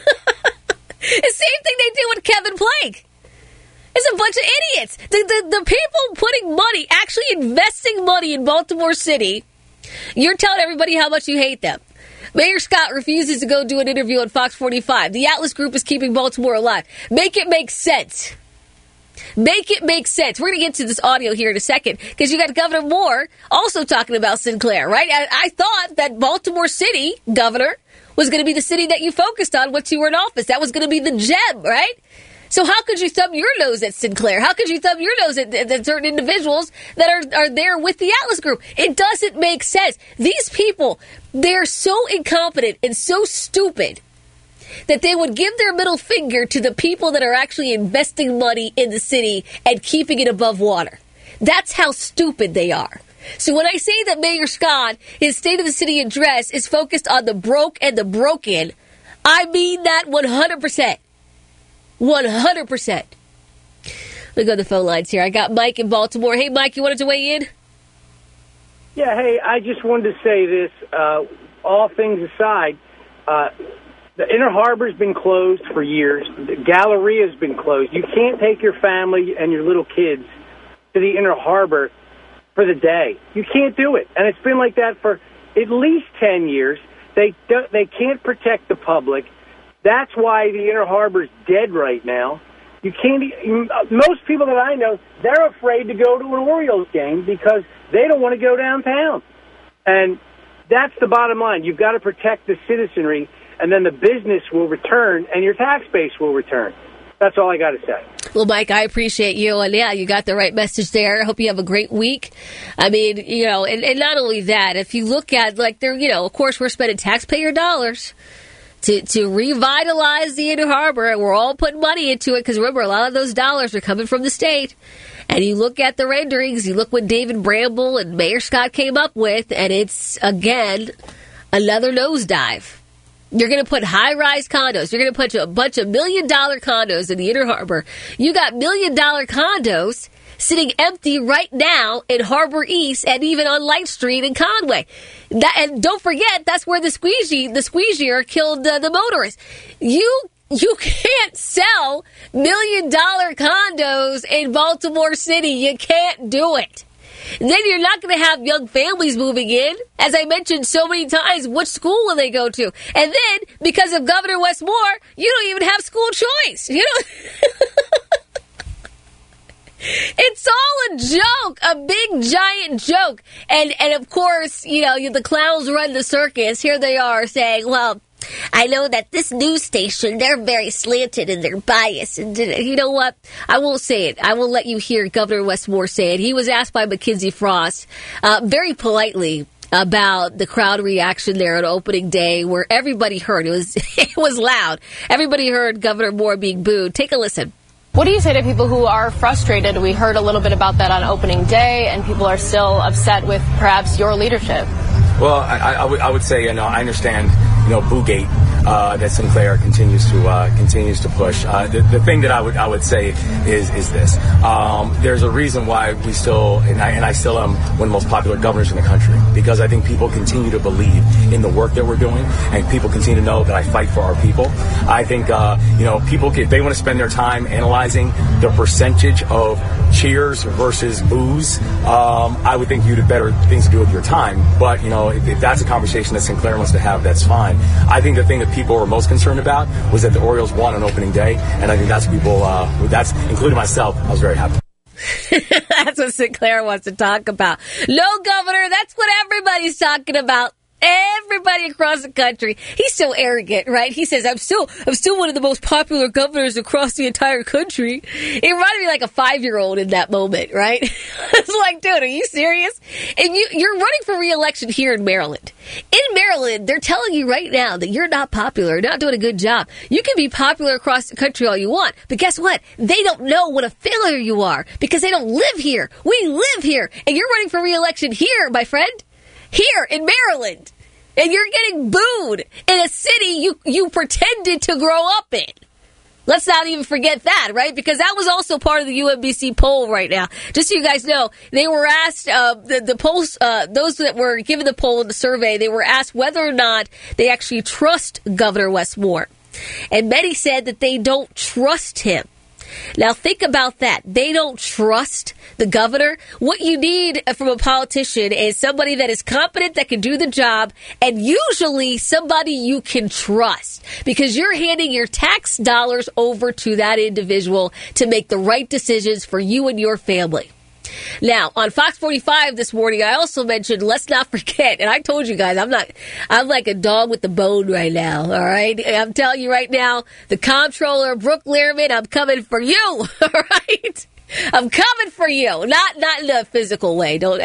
[SPEAKER 17] same thing they do with Kevin Plank. It's a bunch of idiots. The people putting money, actually investing money in Baltimore City, you're telling everybody how much you hate them. Mayor Scott refuses to go do an interview on Fox 45. The Atlas Group is keeping Baltimore alive. Make it make sense. Make it make sense. We're going to get to this audio here in a second because you got Governor Moore also talking about Sinclair, right? I thought that Baltimore City, Governor, was going to be the city that you focused on once you were in office. That was going to be the gem, right? So how could you thumb your nose at Sinclair? How could you thumb your nose at certain individuals that are there with the Atlas Group? It doesn't make sense. These people, they're so incompetent and so stupid that they would give their middle finger to the people that are actually investing money in the city and keeping it above water. That's how stupid they are. So when I say that Mayor Scott, his State of the City address is focused on the broke and the broken, I mean that 100%. 100%. Let me go to the phone lines here. I got Mike in Baltimore. Hey, Mike, you wanted to weigh in?
[SPEAKER 7] Yeah, hey, I just wanted to say this. All things aside, the Inner Harbor's been closed for years. The Galleria's been closed. You can't take your family and your little kids to the Inner Harbor for the day. You can't do it. And it's been like that for at least 10 years. They can't protect the public. That's why the Inner Harbor's dead right now. You can't. Most people that I know, they're afraid to go to an Orioles game because they don't want to go downtown. And that's the bottom line. You've got to protect the citizenry, and then the business will return, and your tax base will return. That's all I got to say.
[SPEAKER 17] Well, Mike, I appreciate you. And yeah, you got the right message there. I hope you have a great week. I mean, you know, and not only that, if you look at, like, there, you know, of course, we're spending taxpayer dollars to revitalize the Inner Harbor, and we're all putting money into it because, remember, a lot of those dollars are coming from the state. And you look at the renderings, you look what David Bramble and Mayor Scott came up with, and it's, again, another nosedive. You're going to put high-rise condos. You're going to put a bunch of $1 million condos in the Inner Harbor. You got $1 million condos sitting empty right now in Harbor East and even on Light Street in Conway. And don't forget, that's where the squeegeer killed the motorist. You can't sell $1 million condos in Baltimore City. You can't do it. Then you're not going to have young families moving in. As I mentioned so many times, which school will they go to? And then, because of Governor Wes Moore, you don't even have school choice. You don't. It's all a joke, a big, giant joke. And of course, you know, the clowns run the circus. Here they are saying, well, I know that this news station, they're very slanted and they're biased. And you know what? I won't say it. I will let you hear Governor Wes Moore say it. He was asked by Mackenzie Frost very politely about the crowd reaction there on opening day where everybody heard. It was loud. Everybody heard Governor Moore being booed. Take a listen.
[SPEAKER 3] What do you say to people who are frustrated? We heard a little bit about that on opening day, and people are still upset with perhaps your leadership.
[SPEAKER 8] Well, I would say, I understand, Boogate that Sinclair continues to push. The thing that I would say is this: there's a reason why we still, and I still am one of the most popular governors in the country, because I think people continue to believe in the work that we're doing, and people continue to know that I fight for our people. I think people, if they want to spend their time analyzing the percentage of cheers versus boos, I would think you'd have better things to do with your time. But if that's a conversation that Sinclair wants to have, that's fine. I think the thing that people were most concerned about was that the Orioles won on opening day, and I think that's people, that's including myself, I was very happy.
[SPEAKER 17] That's what Sinclair wants to talk about. No, Governor, that's what everybody's talking about. Everybody across the country. He's so arrogant, right? He says, I'm still one of the most popular governors across the entire country. It reminded me like a 5-year-old in that moment, right? It's like, dude, are you serious? And you're running for re-election here in Maryland. In Maryland, they're telling you right now that you're not popular, not doing a good job. You can be popular across the country all you want, but guess what? They don't know what a failure you are because they don't live here. We live here, and you're running for re-election here, my friend. Here in Maryland. And you're getting booed in a city you pretended to grow up in. Let's not even forget that, right? Because that was also part of the UMBC poll right now. Just so you guys know, they were asked, the polls, those that were given the poll in the survey, they were asked whether or not they actually trust Governor Wes Moore. And many said that they don't trust him. Now, think about that. They don't trust the governor. What you need from a politician is somebody that is competent, that can do the job, and usually somebody you can trust because you're handing your tax dollars over to that individual to make the right decisions for you and your family. Now, on Fox 45 this morning, I also mentioned, let's not forget, and I told you guys, I'm like a dog with the bone right now, all right? I'm telling you right now, the comptroller, Brooke Lehrman, I'm coming for you, all right? I'm coming for you. Not in a physical way. Don't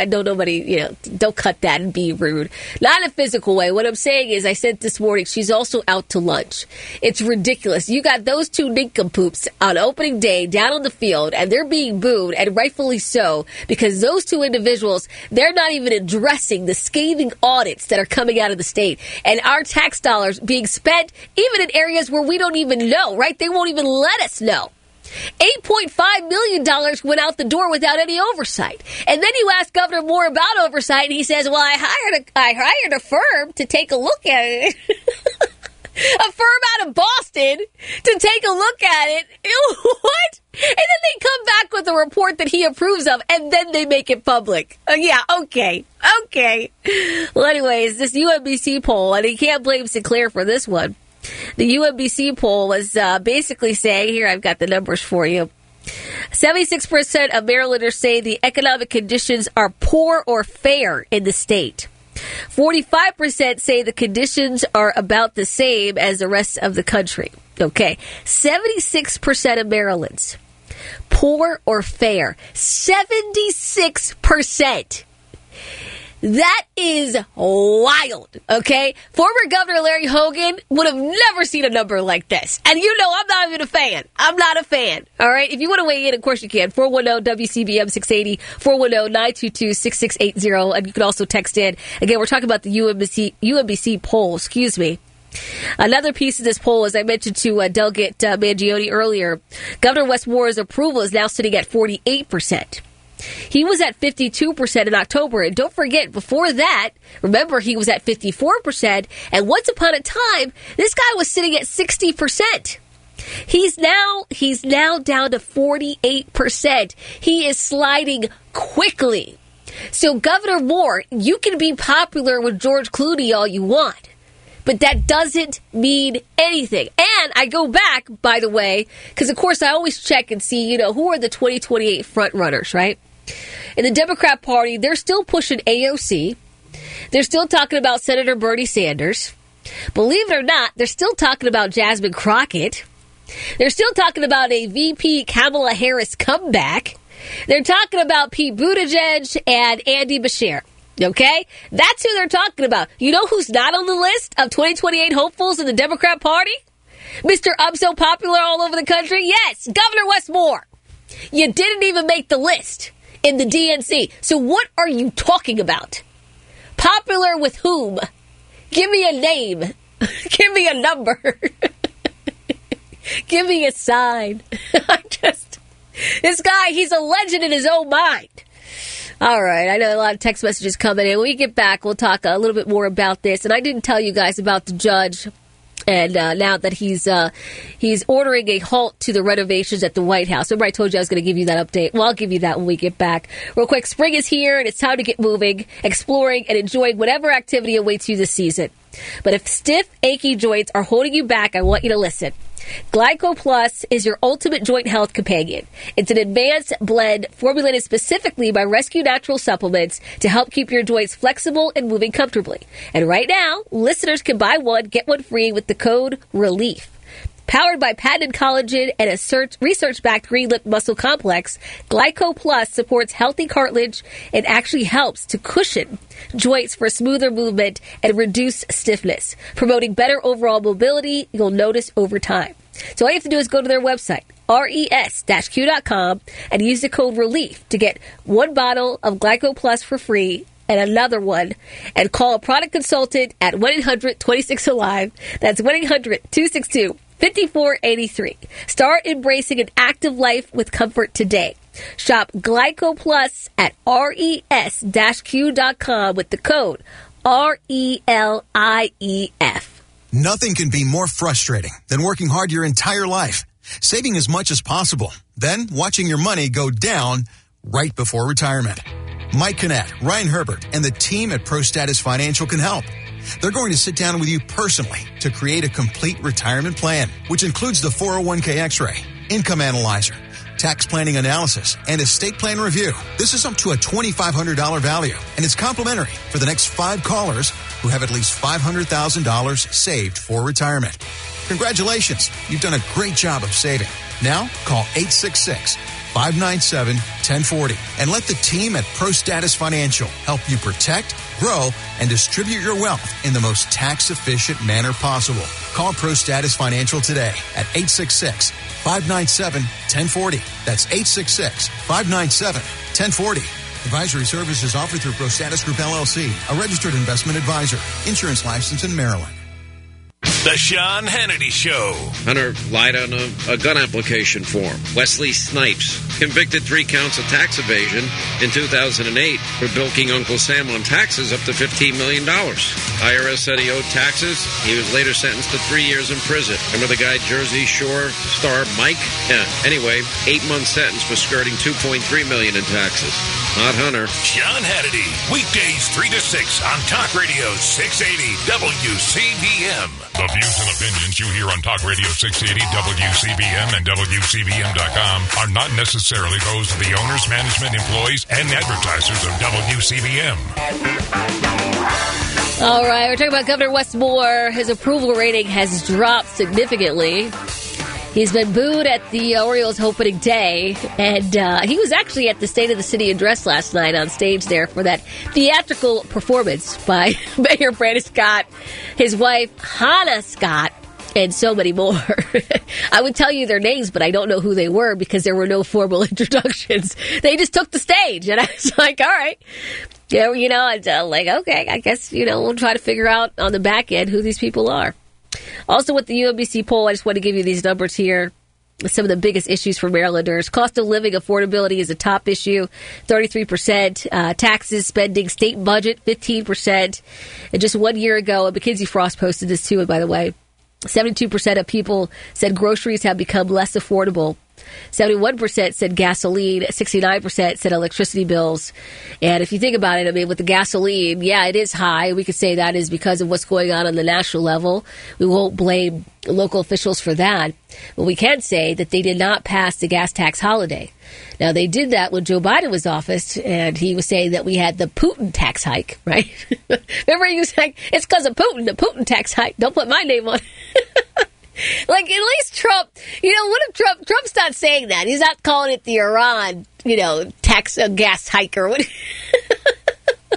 [SPEAKER 17] cut that and be rude. Not in a physical way. What I'm saying is, I said this morning, she's also out to lunch. It's ridiculous. You got those two nincompoops on opening day down on the field, and they're being booed, and rightfully so, because those two individuals, they're not even addressing the scathing audits that are coming out of the state, and our tax dollars being spent even in areas where we don't even know, right? They won't even let us know. $8.5 million went out the door without any oversight. And then you ask Governor Moore about oversight, and he says, well, I hired a firm to take a look at it. A firm out of Boston to take a look at it. What? And then they come back with a report that he approves of, and then they make it public. Yeah, okay. Well, anyways, this UMBC poll, and you can't blame Sinclair for this one. The UMBC poll was basically saying, here, I've got the numbers for you. 76% of Marylanders say the economic conditions are poor or fair in the state. 45% say the conditions are about the same as the rest of the country. Okay. 76% of Maryland's poor or fair. 76%. That is wild, okay? Former Governor Larry Hogan would have never seen a number like this. And you know I'm not even a fan. I'm not a fan, all right? If you want to weigh in, of course you can. 410-WCBM-680, 410-922-6680. And you can also text in. Again, we're talking about the UMBC poll, excuse me. Another piece of this poll, as I mentioned to Delegate Mangione earlier, Governor Wes Moore's approval is now sitting at 48%. He was at 52% in October. And don't forget, before that, remember, he was at 54%. And once upon a time, this guy was sitting at 60%. He's now down to 48%. He is sliding quickly. So Governor Moore, you can be popular with George Clooney all you want, but that doesn't mean anything. And I go back, by the way, because of course I always check and see, who are the 2028 front runners, right? In the Democrat Party, they're still pushing AOC. They're still talking about Senator Bernie Sanders. Believe it or not, they're still talking about Jasmine Crockett. They're still talking about a VP Kamala Harris comeback. They're talking about Pete Buttigieg and Andy Beshear. Okay? That's who they're talking about. You know who's not on the list of 2028 hopefuls in the Democrat Party? Mr. I'm so popular all over the country? Yes, Governor Wes Moore. You didn't even make the list in the DNC. So what are you talking about? Popular with whom? Give me a name. Give me a number. Give me a sign. This guy, he's a legend in his own mind. All right, I know a lot of text messages coming in. When we get back, we'll talk a little bit more about this. And I didn't tell you guys about the judge. And now that he's ordering a halt to the renovations at the White House. Remember I told you I was going to give you that update? Well, I'll give you that when we get back. Real quick, spring is here, and it's time to get moving, exploring, and enjoying whatever activity awaits you this season. But if stiff, achy joints are holding you back, I want you to listen. Glyco Plus is your ultimate joint health companion. It's an advanced blend formulated specifically by Rescue Natural Supplements to help keep your joints flexible and moving comfortably. And right now, listeners can buy one, get one free with the code RELIEF. Powered by patented collagen and a research-backed green lip muscle complex, Glyco Plus supports healthy cartilage and actually helps to cushion joints for smoother movement and reduce stiffness, promoting better overall mobility you'll notice over time. So all you have to do is go to their website, res-q.com, and use the code RELIEF to get one bottle of Glyco Plus for free and another one, and call a product consultant at 1-800-26-ALIVE. That's 1-800-262-5483. Start embracing an active life with comfort today. Shop Glyco Plus at res-q.com with the code RELIEF.
[SPEAKER 4] Nothing can be more frustrating than working hard your entire life, saving as much as possible, then watching your money go down right before retirement. Mike Kinnett, Ryan Herbert, and the team at ProStatus Financial can help. They're going to sit down with you personally to create a complete retirement plan, which includes the 401k X-ray, income analyzer, tax planning analysis, and estate plan review. This is up to a $2,500 value, and it's complimentary for the next 5 callers who have at least $500,000 saved for retirement. Congratulations. You've done a great job of saving. Now, call 866-597-1040 and let the team at ProStatus Financial help you protect, grow, and distribute your wealth in the most tax-efficient manner possible. Call ProStatus Financial today at 866-597-1040. That's 866-597-1040. Advisory services offered through ProStatus Group LLC, a registered investment advisor. Insurance license in Maryland.
[SPEAKER 19] The Sean Hannity Show.
[SPEAKER 14] Hunter lied on a gun application form. Wesley Snipes, convicted 3 counts of tax evasion in 2008 for bilking Uncle Sam on taxes up to $15 million. IRS said he owed taxes. He was later sentenced to 3 years in prison. Remember the guy Jersey Shore star Mike? Yeah. Anyway, 8-month sentence for skirting $2.3 million in taxes. Not Hunter.
[SPEAKER 19] Sean Hannity, weekdays 3 to 6 on Talk Radio 680 WCBM.
[SPEAKER 16] The views and opinions you hear on Talk Radio 680 WCBM and WCBM.com are not necessarily those of the owners, management, employees, and advertisers of WCBM.
[SPEAKER 17] All right, we're talking about Governor Wes Moore. His approval rating has dropped significantly. He's been booed at the Orioles opening day, and he was actually at the State of the City address last night on stage there for that theatrical performance by Mayor Brandon Scott, his wife Hannah Scott, and so many more. I would tell you their names, but I don't know who they were because there were no formal introductions. They just took the stage, and I was like, all right. Yeah, you know, like, okay, I guess, you know, we'll try to figure out on the back end who these people are. Also, with the UMBC poll, I just want to give you these numbers here. Some of the biggest issues for Marylanders. Cost of living affordability is a top issue, 33%. Taxes, spending, state budget, 15%. And just 1 year ago, and McKinsey Frost posted this too, by the way, 72% of people said groceries have become less affordable. 71% said gasoline, 69% said electricity bills. And if you think about it, I mean, with the gasoline, yeah, it is high. We could say that is because of what's going on the national level. We won't blame local officials for that. But we can say that they did not pass the gas tax holiday. Now, they did that when Joe Biden was office, and he was saying that we had the Putin tax hike, right? Remember, he was like, it's because of Putin, the Putin tax hike. Don't put my name on it. Like, at least Trump, you know, what if Trump's not saying that? He's not calling it the Iran, you know, tax gas hike or what.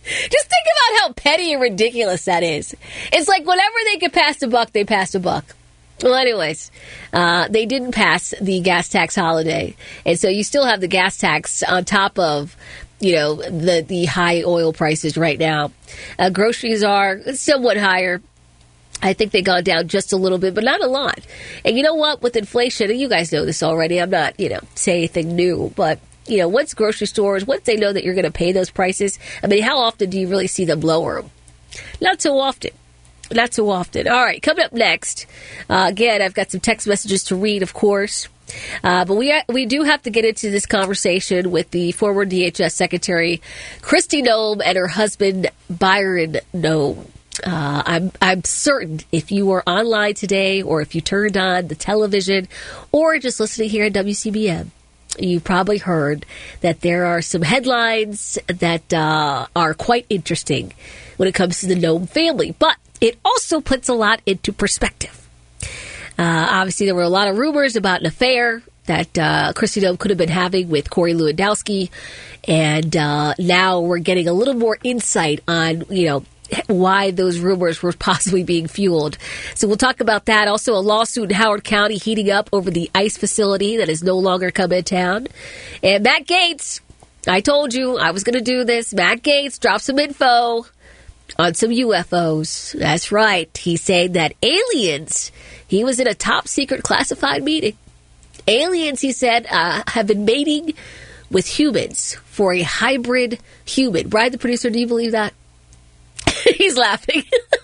[SPEAKER 17] Just think about how petty and ridiculous that is. It's like whenever they can pass a buck, they pass a buck. Well, anyways, they didn't pass the gas tax holiday. And so you still have the gas tax on top of, the high oil prices right now. Groceries are somewhat higher. I think they gone down just a little bit, but not a lot. And you know what? With inflation, and you guys know this already, I'm not, saying anything new, but, once grocery stores, once they know that you're going to pay those prices, I mean, how often do you really see them lower them? Not so often. Not so often. All right, coming up next, again, I've got some text messages to read, of course. But we do have to get into this conversation with the former DHS Secretary, Kristi Noem, and her husband, Byron Noem. I'm certain if you were online today or if you turned on the television or just listening here at WCBM, you probably heard that there are some headlines that are quite interesting when it comes to the Noem family. But it also puts a lot into perspective. Obviously, there were a lot of rumors about an affair that Kristi Noem could have been having with Corey Lewandowski. And now we're getting a little more insight on, why those rumors were possibly being fueled. So we'll talk about that. Also, a lawsuit in Howard County heating up over the ICE facility that is no longer coming to town. And Matt Gaetz, I told you I was going to do this. Matt Gaetz dropped some info on some UFOs. That's right. He's saying that aliens, he was in a top secret classified meeting. Aliens, he said, have been mating with humans for a hybrid human. Brian, the producer, do you believe that? He's laughing.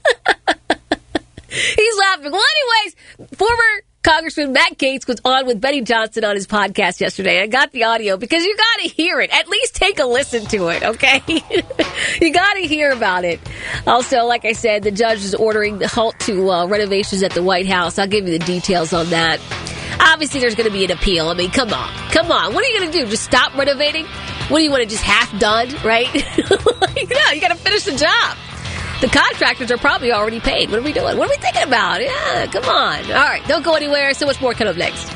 [SPEAKER 17] He's laughing. Well, anyways, former Congressman Matt Gaetz was on with Benny Johnson on his podcast yesterday. I got the audio because you got to hear it. At least take a listen to it, okay? You got to hear about it. Also, like I said, the judge is ordering the halt to renovations at the White House. I'll give you the details on that. Obviously, there's going to be an appeal. I mean, come on. Come on. What are you going to do? Just stop renovating? What do you want to just half done, right? No, you got to finish the job. The contractors are probably already paid. What are we doing? What are we thinking about? Yeah, come on. All right, don't go anywhere. So much more coming up next.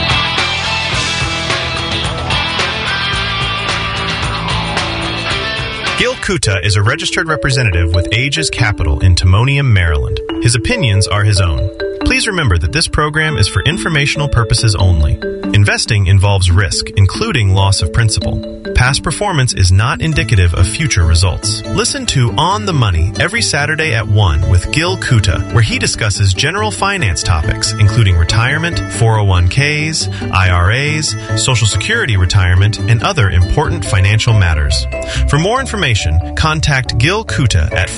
[SPEAKER 2] Gil Kuta is a registered representative with Aegis Capital in Timonium, Maryland. His opinions are his own. Please remember that this program is for informational purposes only. Investing involves risk, including loss of principal. Past performance is not indicative of future results. Listen to On the Money every Saturday at 1 with Gil Kuta, where he discusses general finance topics, including retirement, 401ks, IRAs, Social Security retirement, and other important financial matters. For more information, contact Gil Kuta at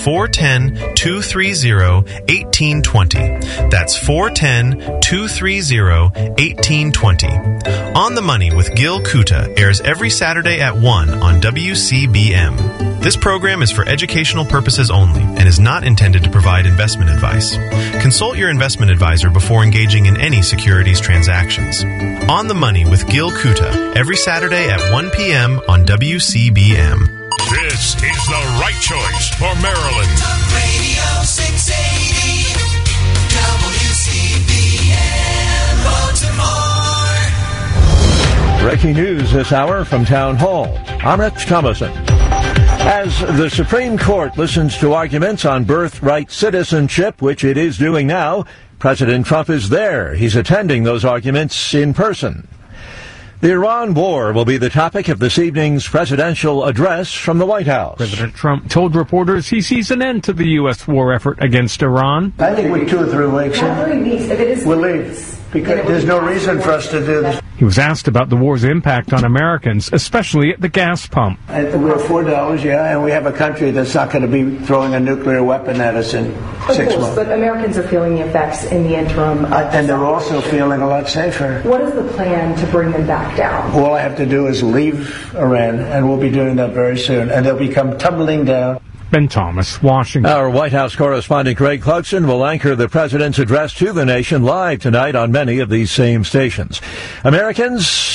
[SPEAKER 2] 410-230-1820. That's 410-230-1820. On the Money with Gil Kuta airs every Saturday at 1 on WCBM. This program is for educational purposes only and is not intended to provide investment advice. Consult your investment advisor before engaging in any securities transactions. On the Money with Gil Kuta every Saturday at 1 p.m. on WCBM.
[SPEAKER 16] This is the right choice for Maryland.
[SPEAKER 24] Radio 680 WCBM Baltimore.
[SPEAKER 11] Breaking news this hour from Town Hall. I'm Rich Thomason. As the Supreme Court listens to arguments on birthright citizenship, which it is doing now, President Trump is there. He's attending those arguments in person. The Iran war will be the topic of this evening's presidential address from the White House.
[SPEAKER 18] President Trump told reporters he sees an end to the U.S. war effort against Iran.
[SPEAKER 20] I think we're 2 or 3 weeks in. We'll leave. Because there's no reason for us to do this.
[SPEAKER 18] He was asked about the war's impact on Americans, especially at the gas pump.
[SPEAKER 20] We're $4, and we have a country that's not going to be throwing a nuclear weapon at us in 6 months.
[SPEAKER 25] But Americans are feeling the effects in the interim.
[SPEAKER 20] And they're also feeling a lot safer.
[SPEAKER 25] What is the plan to bring them back down?
[SPEAKER 20] All I have to do is leave Iran, and we'll be doing that very soon, and they'll become tumbling down.
[SPEAKER 18] Ben Thomas, Washington.
[SPEAKER 11] Our White House correspondent Greg Clarkson will anchor the president's address to the nation live tonight on many of these same stations. Americans,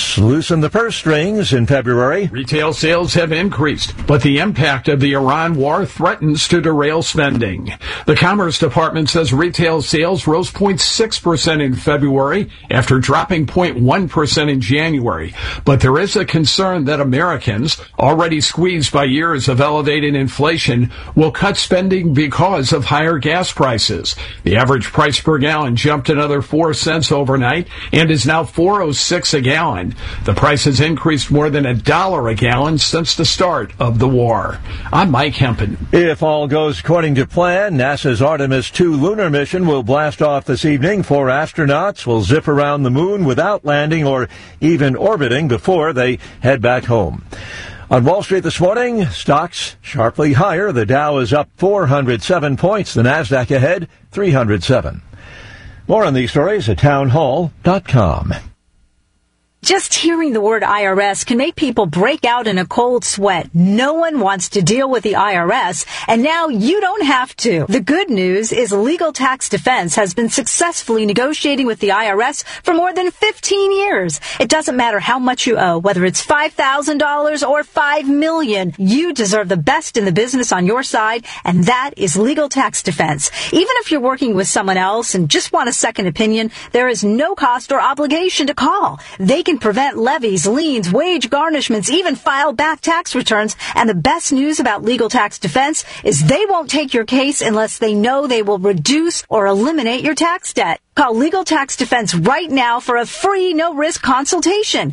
[SPEAKER 11] Let's loosen the purse strings in February.
[SPEAKER 18] Retail sales have increased, but the impact of the Iran war threatens to derail spending. The Commerce Department says retail sales rose 0.6% in February after dropping 0.1% in January. But there is a concern that Americans, already squeezed by years of elevated inflation, will cut spending because of higher gas prices. The average price per gallon jumped another 4 cents overnight and is now $4.06 a gallon. The price has increased more than $1 a gallon since the start of the war. I'm Mike Hempen.
[SPEAKER 11] If all goes according to plan, NASA's Artemis II lunar mission will blast off this evening. 4 astronauts will zip around the moon without landing or even orbiting before they head back home. On Wall Street this morning, stocks sharply higher. The Dow is up 407 points. The Nasdaq ahead, 307. More on these stories at townhall.com.
[SPEAKER 1] Just hearing the word IRS can make people break out in a cold sweat. No one wants to deal with the IRS, and now you don't have to. The good news is Legal Tax Defense has been successfully negotiating with the IRS for more than 15 years. It doesn't matter how much you owe, whether it's $5,000 or $5 million. You deserve the best in the business on your side, and that is Legal Tax Defense. Even if you're working with someone else and just want a second opinion, there is no cost or obligation to call. They can prevent levies, liens, wage garnishments, even file back tax returns. And the best news about Legal Tax Defense is they won't take your case unless they know they will reduce or eliminate your tax debt. Call Legal Tax Defense right now for a free, no-risk consultation.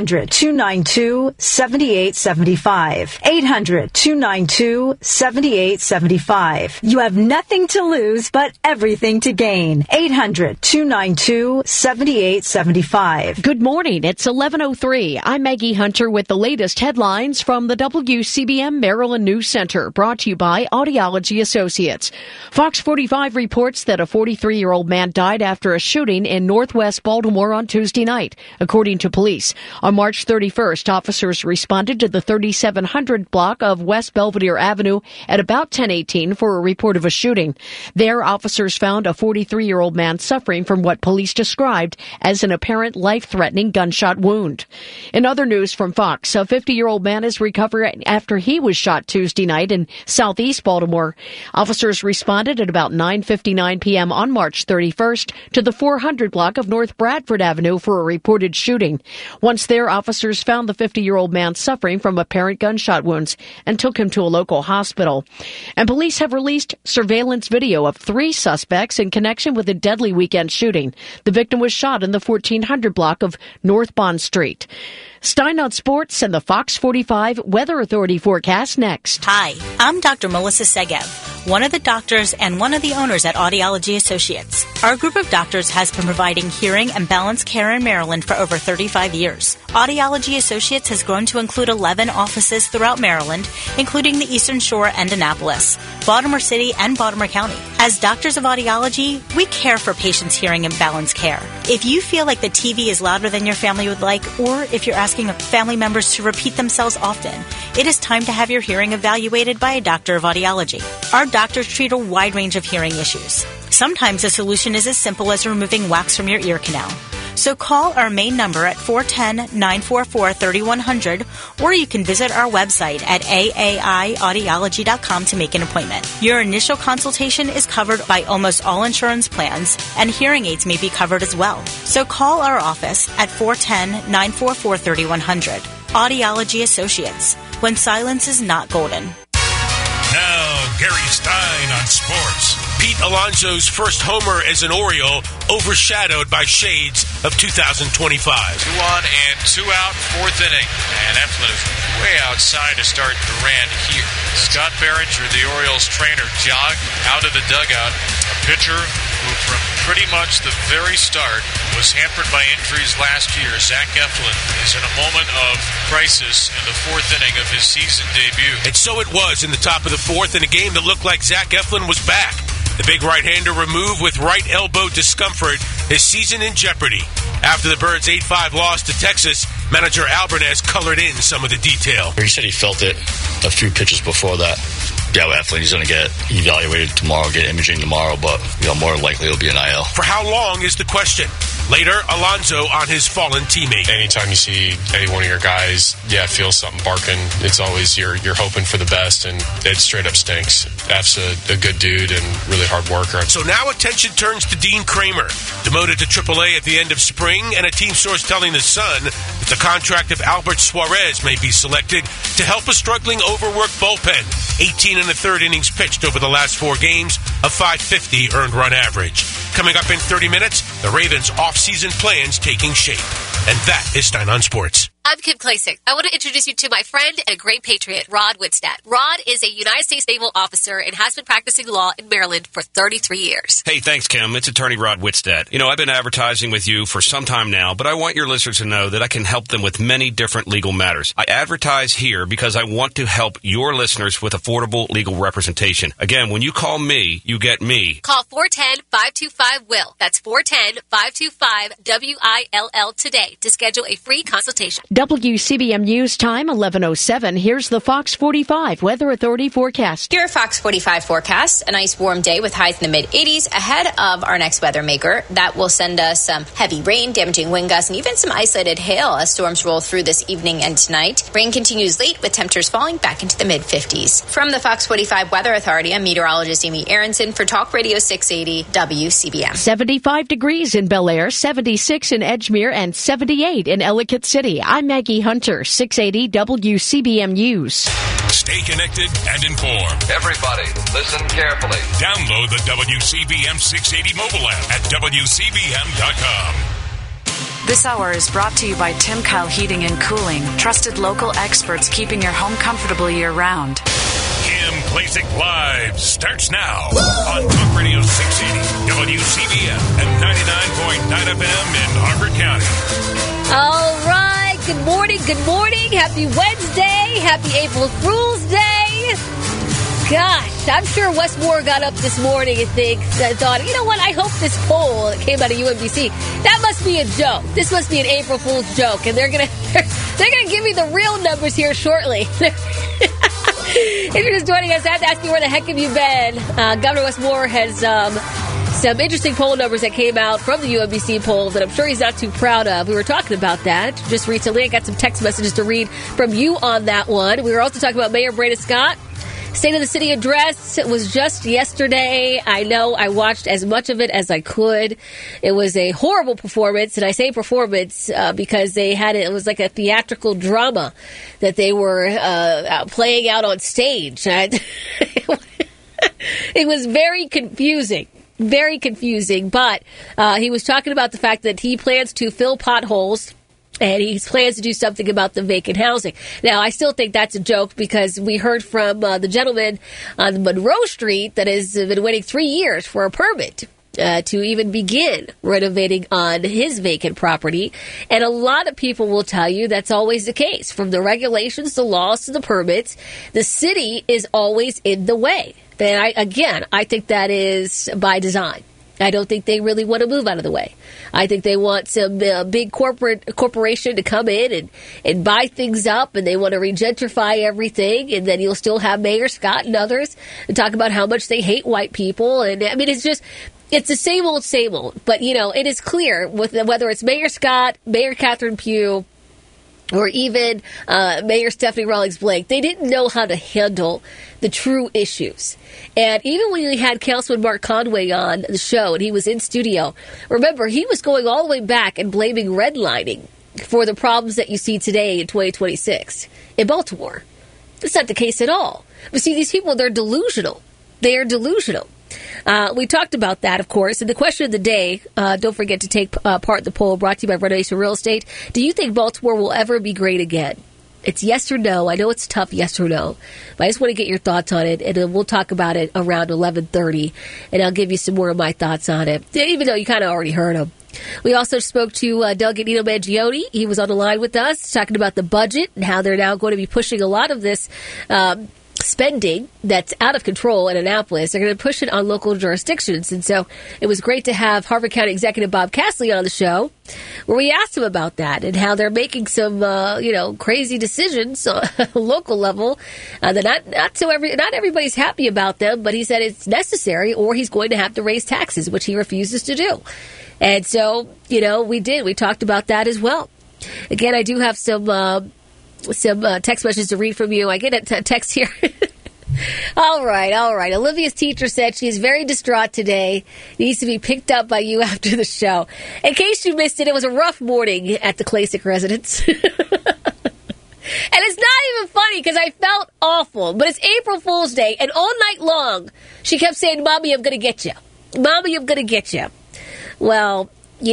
[SPEAKER 1] 800-292-7875. 800-292-7875. You have nothing to lose, but everything to gain. 800-292-7875.
[SPEAKER 6] Good morning. It's 11:03. I'm Maggie Hunter with the latest headlines from the WCBM Maryland News Center, brought to you by Audiology Associates. Fox 45 reports that a 43-year-old man died after a shooting in northwest Baltimore on Tuesday night, according to police. On March 31st, officers responded to the 3700 block of West Belvedere Avenue at about 10:18 for a report of a shooting. There, officers found a 43-year-old man suffering from what police described as an apparent life-threatening gunshot wound. In other news from Fox, a 50-year-old man is recovering after he was shot Tuesday night in southeast Baltimore. Officers responded at about 9:59 p.m. on March 31st to the 400 block of North Bradford Avenue for a reported shooting. Once there, officers found the 50-year-old man suffering from apparent gunshot wounds and took him to a local hospital. And police have released surveillance video of 3 suspects in connection with a deadly weekend shooting. The victim was shot in the 1400 block of North Bond Street. Stein on Sports and the Fox 45 Weather Authority forecast next.
[SPEAKER 5] Hi, I'm Dr. Melissa Segev, one of the doctors and one of the owners at Audiology Associates. Our group of doctors has been providing hearing and balance care in Maryland for over 35 years. Audiology Associates has grown to include 11 offices throughout Maryland, including the Eastern Shore and Annapolis, Baltimore City, and Baltimore County. As doctors of audiology, we care for patients' hearing and balance care. If you feel like the TV is louder than your family would like, or if you're asking family members to repeat themselves often, it is time to have your hearing evaluated by a doctor of audiology. Our doctors treat a wide range of hearing issues. Sometimes the solution is as simple as removing wax from your ear canal. So call our main number at 410-944-3100, or you can visit our website at aaiaudiology.com to make an appointment. Your initial consultation is covered by almost all insurance plans, and hearing aids may be covered as well. So call our office at 410-944-3100. Audiology Associates, when silence is not golden.
[SPEAKER 19] Now, Gary Stein on sports.
[SPEAKER 9] Pete Alonso's first homer as an Oriole overshadowed by shades of 2025.
[SPEAKER 10] 2 on and 2 out, 4th inning. And Eflin is way outside to start Duran here. Scott Behringer, the Orioles trainer, jogged out of the dugout. A pitcher who from pretty much the very start was hampered by injuries last year. Zach Eflin is in a moment of crisis in the 4th inning of his season debut.
[SPEAKER 9] And so it was in the top of the 4th in a game that looked like Zach Eflin was back. The big right-hander removed with right elbow discomfort, his season in jeopardy. After the Birds' 8-5 loss to Texas, manager Albernez colored in some of the detail.
[SPEAKER 13] He said he felt it a few pitches before that. Yeah, Eflin, he's going to get evaluated tomorrow, get imaging tomorrow, but more than likely it'll be an IL.
[SPEAKER 9] For how long is the question? Later, Alonso on his fallen teammate.
[SPEAKER 12] Anytime you see any one of your guys, feel something barking, it's always you're hoping for the best, and it straight up stinks. F's a good dude and really hard worker.
[SPEAKER 9] So now attention turns to Dean Kramer, demoted to AAA at the end of spring, and a team source telling The Sun that the contract of Albert Suarez may be selected to help a struggling overworked bullpen. 18 and a third innings pitched over the last 4 games, a .550 earned run average. Coming up in 30 minutes, the Ravens' off-season plans taking shape. And that is Stein on Sports.
[SPEAKER 15] I'm Kim Klasick. I want to introduce you to my friend and a great patriot, Rod Whitstadt. Rod is a United States Naval officer and has been practicing law in Maryland for 33 years.
[SPEAKER 21] Hey, thanks, Kim. It's attorney Rod Whitstadt. I've been advertising with you for some time now, but I want your listeners to know that I can help them with many different legal matters. I advertise here because I want to help your listeners with affordable legal representation. Again, when you call me, you get me.
[SPEAKER 15] Call 410-525-WILL. That's 410-525-WILL today to schedule a free consultation.
[SPEAKER 6] WCBM News Time, 11:07. Here's the Fox 45 Weather Authority forecast.
[SPEAKER 22] Your Fox 45 forecast, a nice warm day with highs in the mid-80s ahead of our next weather maker. That will send us some heavy rain, damaging wind gusts, and even some isolated hail as storms roll through this evening and tonight. Rain continues late with temperatures falling back into the mid-50s. From the Fox 45 Weather Authority, I'm meteorologist Amy Aronson for Talk Radio 680 WCBM.
[SPEAKER 6] 75 degrees in Bel Air, 76 in Edgemere, and 78 in Ellicott City. I'm Maggie Hunter, 680 WCBM News.
[SPEAKER 19] Stay connected and informed.
[SPEAKER 23] Everybody, listen carefully.
[SPEAKER 19] Download the WCBM 680 mobile app at WCBM.com.
[SPEAKER 26] This hour is brought to you by Tim Kyle Heating and Cooling. Trusted local experts keeping your home comfortable year-round.
[SPEAKER 19] Kim Klasick Live starts now on Talk Radio 680 WCBM and 99.9 FM in Harford County.
[SPEAKER 17] All right. Good morning. Good morning. Happy Wednesday. Happy April Fool's Day. Gosh, I'm sure Wes Moore got up this morning and thought, you know what? I hope this poll that came out of UMBC, that must be a joke. This must be an April Fool's joke, and they're gonna give me the real numbers here shortly. If you're just joining us, I have to ask you, where the heck have you been? Governor Wes Moore has some interesting poll numbers that came out from the UMBC poll that I'm sure he's not too proud of. We were talking about that just recently. I got some text messages to read from you on that one. We were also talking about Mayor Breda Scott. State of the City address was just yesterday. I know I watched as much of it as I could. It was a horrible performance, and I say performance because they had it was like a theatrical drama that they were playing out on stage. It was very confusing. Very confusing, but he was talking about the fact that he plans to fill potholes and he plans to do something about the vacant housing. Now, I still think that's a joke because we heard from the gentleman on Monroe Street that has been waiting 3 years for a permit to even begin renovating on his vacant property. And a lot of people will tell you that's always the case. From the regulations, the laws, to the permits, the city is always in the way. And I think that is by design. I don't think they really want to move out of the way. I think they want some big corporation to come in and buy things up, and they want to regentrify everything, and then you'll still have Mayor Scott and others and talk about how much they hate white people. And I mean, it's the same old, same old. But, it is clear with whether it's Mayor Scott, Mayor Catherine Pugh, or even Mayor Stephanie Rawlings-Blake, they didn't know how to handle the true issues. And even when we had Councilman Mark Conway on the show and he was in studio, remember, he was going all the way back and blaming redlining for the problems that you see today in 2026 in Baltimore. That's not the case at all. But see, these people, they're delusional. They are delusional. We talked about that, of course. And the question of the day, don't forget to take part in the poll brought to you by Renovation Real Estate. Do you think Baltimore will ever be great again? It's yes or no. I know it's tough, yes or no. But I just want to get your thoughts on it. And we'll talk about it around 11:30. And I'll give you some more of my thoughts on it, even though you kind of already heard them. We also spoke to Delegate Nino Mangione. He was on the line with us talking about the budget and how they're now going to be pushing a lot of this spending that's out of control in Annapolis. They're going to push it on local jurisdictions. And so it was great to have Harford County Executive Bob Castle on the show, where we asked him about that and how they're making some, crazy decisions on a local level. Not everybody's happy about them, but he said it's necessary or he's going to have to raise taxes, which he refuses to do. And so, we did. We talked about that as well. Again, I do have some text messages to read from you. I get a text here. All right. Olivia's teacher said she's very distraught today. Needs to be picked up by you after the show. In case you missed it, it was a rough morning at the Klasick residence. And it's not even funny because I felt awful. But it's April Fool's Day, and all night long, she kept saying, Mommy, I'm going to get you. Mommy, I'm going to get you. Well,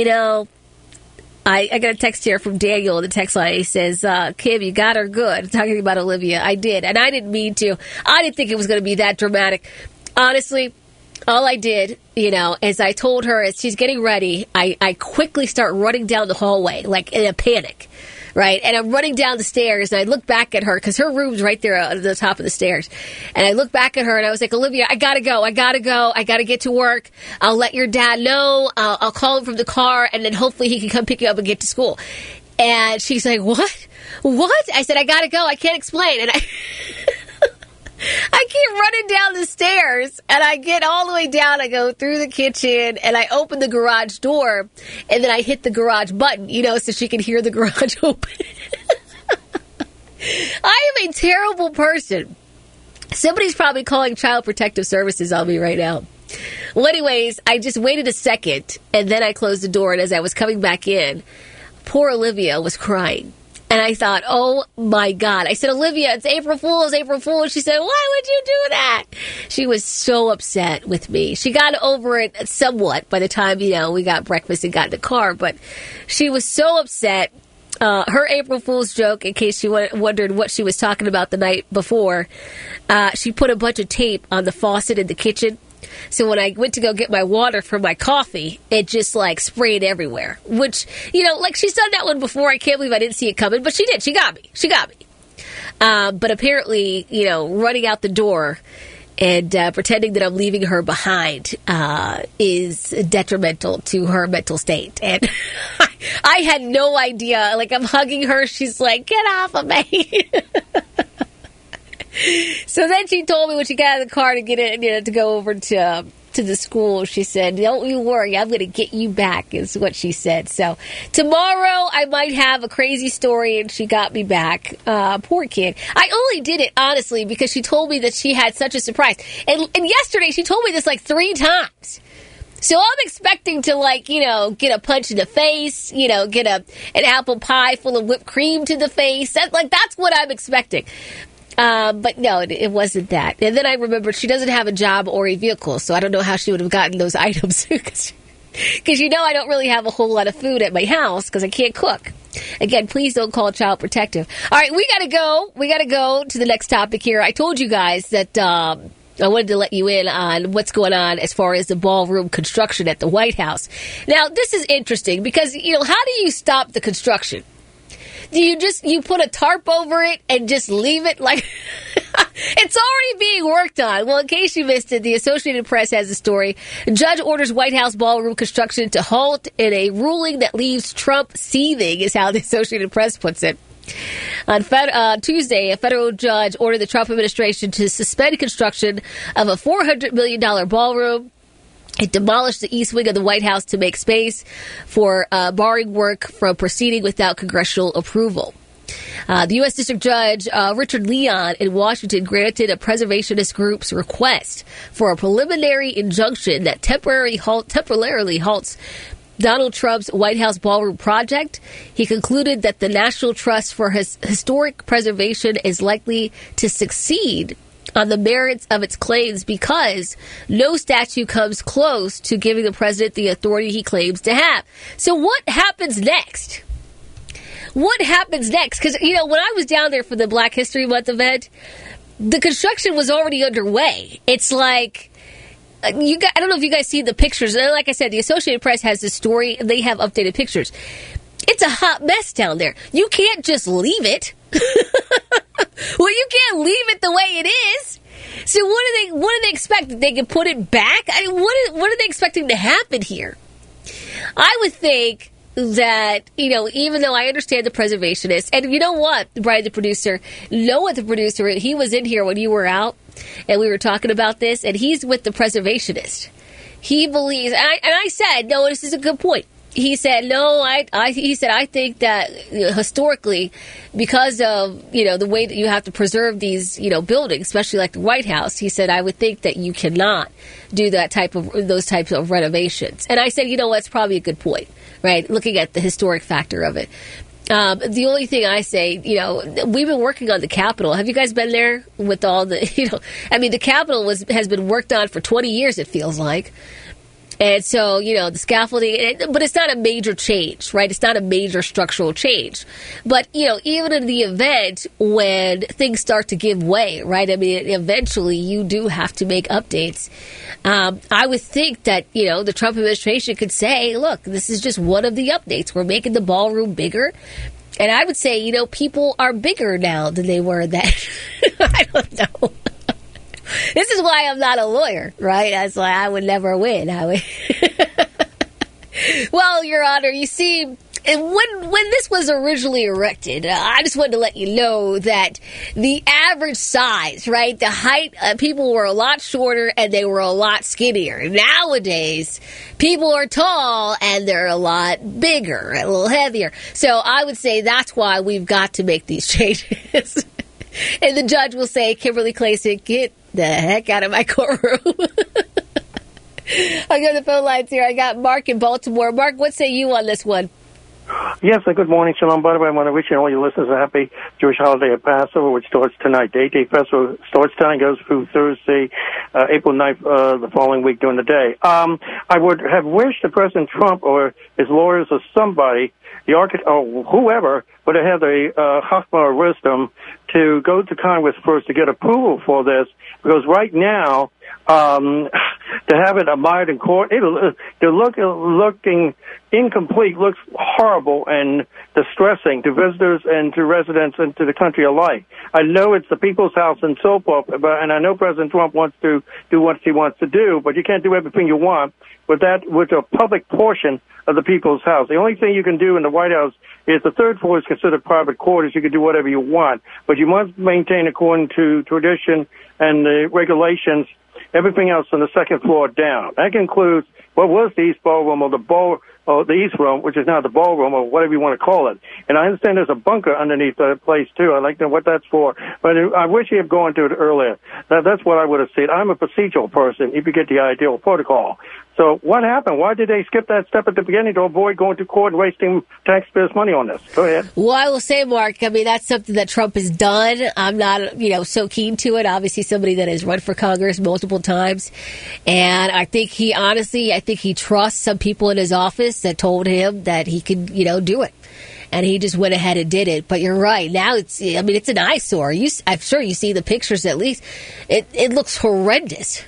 [SPEAKER 17] I got a text here from Daniel in the text line. He says, Kim, you got her good. Talking about Olivia. I did. And I didn't mean to. I didn't think it was going to be that dramatic. Honestly, all I did, as I told her as she's getting ready, I quickly start running down the hallway, like in a panic. Right? And I'm running down the stairs, and I look back at her, because her room's right there at the top of the stairs. And I look back at her, and I was like, Olivia, I gotta go. I gotta get to work. I'll let your dad know. I'll call him from the car, and then hopefully he can come pick you up and get to school. And she's like, what? I said, I gotta go. I can't explain. And I keep running down the stairs, and I get all the way down. I go through the kitchen, and I open the garage door, and then I hit the garage button, so she can hear the garage open. I am a terrible person. Somebody's probably calling Child Protective Services on me right now. Well, anyways, I just waited a second, and then I closed the door, and as I was coming back in, poor Olivia was crying. And I thought, oh, my God. I said, Olivia, it's April Fool's. She said, why would you do that? She was so upset with me. She got over it somewhat by the time, we got breakfast and got in the car. But she was so upset. Her April Fool's joke, in case you wondered what she was talking about the night before, she put a bunch of tape on the faucet in the kitchen. So when I went to go get my water for my coffee, it just sprayed everywhere. Which, she's done that one before. I can't believe I didn't see it coming, but she did. She got me. But apparently, running out the door and pretending that I'm leaving her behind is detrimental to her mental state. And I had no idea. I'm hugging her. She's like, get off of me. So then she told me when she got out of the car to get in, to go over to the school, she said, don't you worry, I'm going to get you back, is what she said. So tomorrow I might have a crazy story, and she got me back. Poor kid. I only did it, honestly, because she told me that she had such a surprise. And yesterday she told me this 3 times. So I'm expecting to, get a punch in the face, get an apple pie full of whipped cream to the face. That's what I'm expecting. But no, it wasn't that. And then I remembered she doesn't have a job or a vehicle, so I don't know how she would have gotten those items. Because I don't really have a whole lot of food at my house because I can't cook. Again, please don't call Child Protective. All right, we gotta go. We gotta go to the next topic here. I told you guys that I wanted to let you in on what's going on as far as the ballroom construction at the White House. Now, this is interesting because, how do you stop the construction? Do you put a tarp over it and just leave it it's already being worked on? Well, in case you missed it, the Associated Press has a story. A judge orders White House ballroom construction to halt in a ruling that leaves Trump seething, is how the Associated Press puts it. On Tuesday, a federal judge ordered the Trump administration to suspend construction of a $400 million ballroom. It demolished the east wing of the White House to make space for barring work from proceeding without congressional approval. The U.S. District Judge Richard Leon in Washington granted a preservationist group's request for a preliminary injunction that temporarily halts Donald Trump's White House ballroom project. He concluded that the National Trust for Historic Preservation is likely to succeed on the merits of its claims because no statute comes close to giving the president the authority he claims to have. So what happens next? Because, when I was down there for the Black History Month event, the construction was already underway. It's I don't know if you guys see the pictures. Like I said, the Associated Press has this story, and they have updated pictures. It's a hot mess down there. You can't just leave it. Well, you can't leave it the way it is. So what do they expect? That they can put it back? I mean, what are they expecting to happen here? I would think that, even though I understand the preservationists, and you know what, Brian, the producer, he was in here when you were out, and we were talking about this, and he's with the preservationist. He believes, and I said, no, this is a good point. He said, no, I think that historically, because of, the way that you have to preserve these, buildings, especially like the White House, he said, I would think that you cannot do those types of renovations. And I said, that's probably a good point, right? Looking at the historic factor of it. The only thing I say, we've been working on the Capitol. Have you guys been there with all the, the Capitol has been worked on for 20 years, it feels like. And so, the scaffolding, but it's not a major change, right? It's not a major structural change. But, even in the event when things start to give way, right? Eventually you do have to make updates. I would think that, the Trump administration could say, look, this is just one of the updates. We're making the ballroom bigger. And I would say, people are bigger now than they were then. I don't know. This is why I'm not a lawyer, right? That's why I would never win. Well, Your Honor, you see, when this was originally erected, I just wanted to let you know that the average size, right, the height, people were a lot shorter and they were a lot skinnier. Nowadays, people are tall and they're a lot bigger, a little heavier. So I would say that's why we've got to make these changes. And the judge will say, Kimberly Klacik, get the heck out of my courtroom. I go to the phone lines here. I got Mark in Baltimore. Mark, what say you on this one?
[SPEAKER 2] Yes, good morning, Shalom. By the way, I want to wish you and all your listeners a happy Jewish holiday of Passover, which starts tonight. The 8-day festival starts tonight and goes through Thursday, April 9th, the following week during the day. I would have wished that President Trump or his lawyers or somebody, the architect or whoever, would have had the chachma or wisdom to go to Congress first to get approval for this, because right now, to have it admired in court, looking incomplete, looks horrible and distressing to visitors and to residents and to the country alike. I know it's the people's house and so forth, and I know President Trump wants to do what he wants to do, but you can't do everything you want with a public portion of the people's house. The only thing you can do in the White House is the third floor is considered private quarters. You can do whatever you want, but you must maintain, according to tradition and the regulations, everything else on the second floor down. That includes what was the East Ballroom or the East Room, which is now the ballroom or whatever you want to call it. And I understand there's a bunker underneath the place too. I'd like to know what that's for. But I wish you had gone to it earlier. That's what I would have said. I'm a procedural person, if you get the ideal protocol. So what happened? Why did they skip that step at the beginning to avoid going to court and wasting taxpayers' money on this? Go ahead.
[SPEAKER 17] Well, I will say, Mark, that's something that Trump has done. I'm not, so keen to it. Obviously, somebody that has run for Congress multiple times. And I think he trusts some people in his office that told him that he could, do it. And he just went ahead and did it. But you're right. Now it's an eyesore. I'm sure you see the pictures at least. It looks horrendous.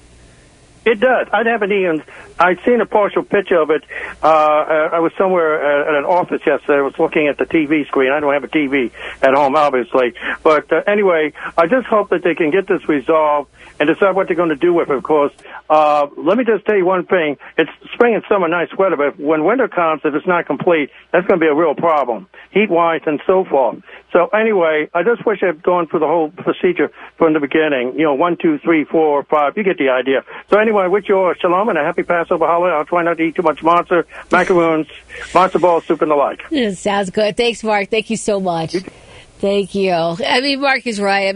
[SPEAKER 2] It does. I'd seen a partial picture of it. I was somewhere at an office yesterday. I was looking at the TV screen. I don't have a TV at home, obviously. But anyway, I just hope that they can get this resolved and decide what they're going to do with it. Because let me just tell you one thing. It's spring and summer, nice weather. But when winter comes, if it's not complete, that's going to be a real problem, heat-wise and so forth. So anyway, I just wish I had gone through the whole procedure from the beginning. 1, 2, 3, 4, 5. You get the idea. So anyway, with your shalom and a happy Passover holiday. I'll try not to eat too much macaroons, matzo ball soup, and the like.
[SPEAKER 17] Sounds good. Thanks, Mark. Thank you so much. Thank you. Mark is right.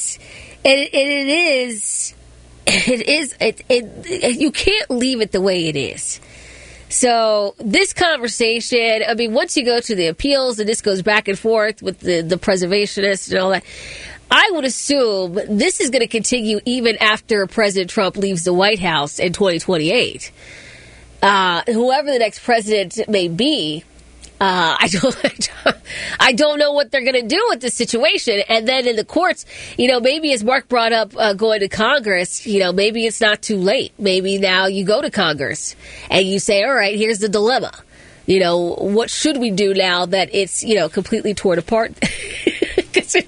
[SPEAKER 17] You can't leave it the way it is. So this conversation, once you go to the appeals and this goes back and forth with the preservationists and all that, I would assume this is going to continue even after President Trump leaves the White House in 2028. Whoever the next president may be, I don't know what they're going to do with this situation. And then in the courts, maybe as Mark brought up going to Congress, maybe it's not too late. Maybe now you go to Congress and you say, all right, here's the dilemma. What should we do now that it's, completely torn apart? Because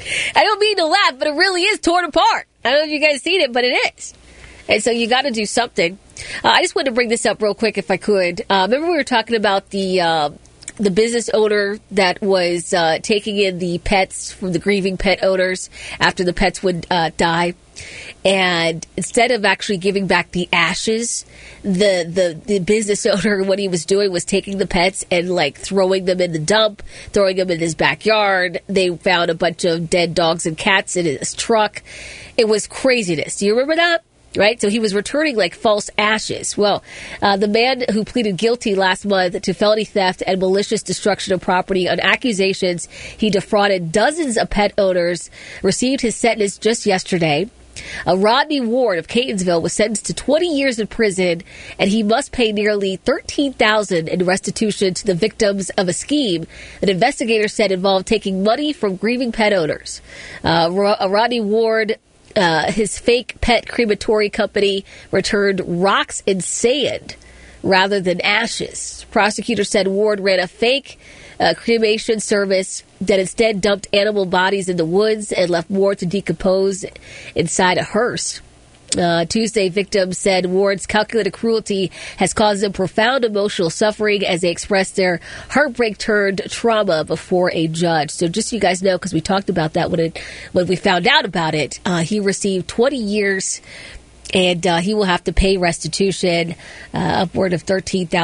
[SPEAKER 17] I don't mean to laugh, but it really is torn apart. I don't know if you guys seen it, but it is. And so you got to do something. I just wanted to bring this up real quick if I could. Remember we were talking about the business owner that was taking in the pets from the grieving pet owners after the pets would die. And instead of actually giving back the ashes, the business owner, what he was doing was taking the pets and like throwing them in the dump, throwing them in his backyard. They found a bunch of dead dogs and cats in his truck. It was craziness. Do you remember that? Right? So he was returning like false ashes. Well, the man who pleaded guilty last month to felony theft and malicious destruction of property on accusations he defrauded dozens of pet owners received his sentence just yesterday. Rodney Ward of Catonsville was sentenced to 20 years in prison, and he must pay nearly $13,000 in restitution to the victims of a scheme that investigators said involved taking money from grieving pet owners. Rodney Ward, his fake pet crematory company, returned rocks and sand rather than ashes. Prosecutors said Ward ran a fake cremation service that instead dumped animal bodies in the woods and left Ward to decompose inside a hearse. Tuesday, victims said Ward's calculated cruelty has caused them profound emotional suffering as they expressed their heartbreak turned trauma before a judge. So just so you guys know, because we talked about that when we found out about it, he received 20 years and he will have to pay restitution upward of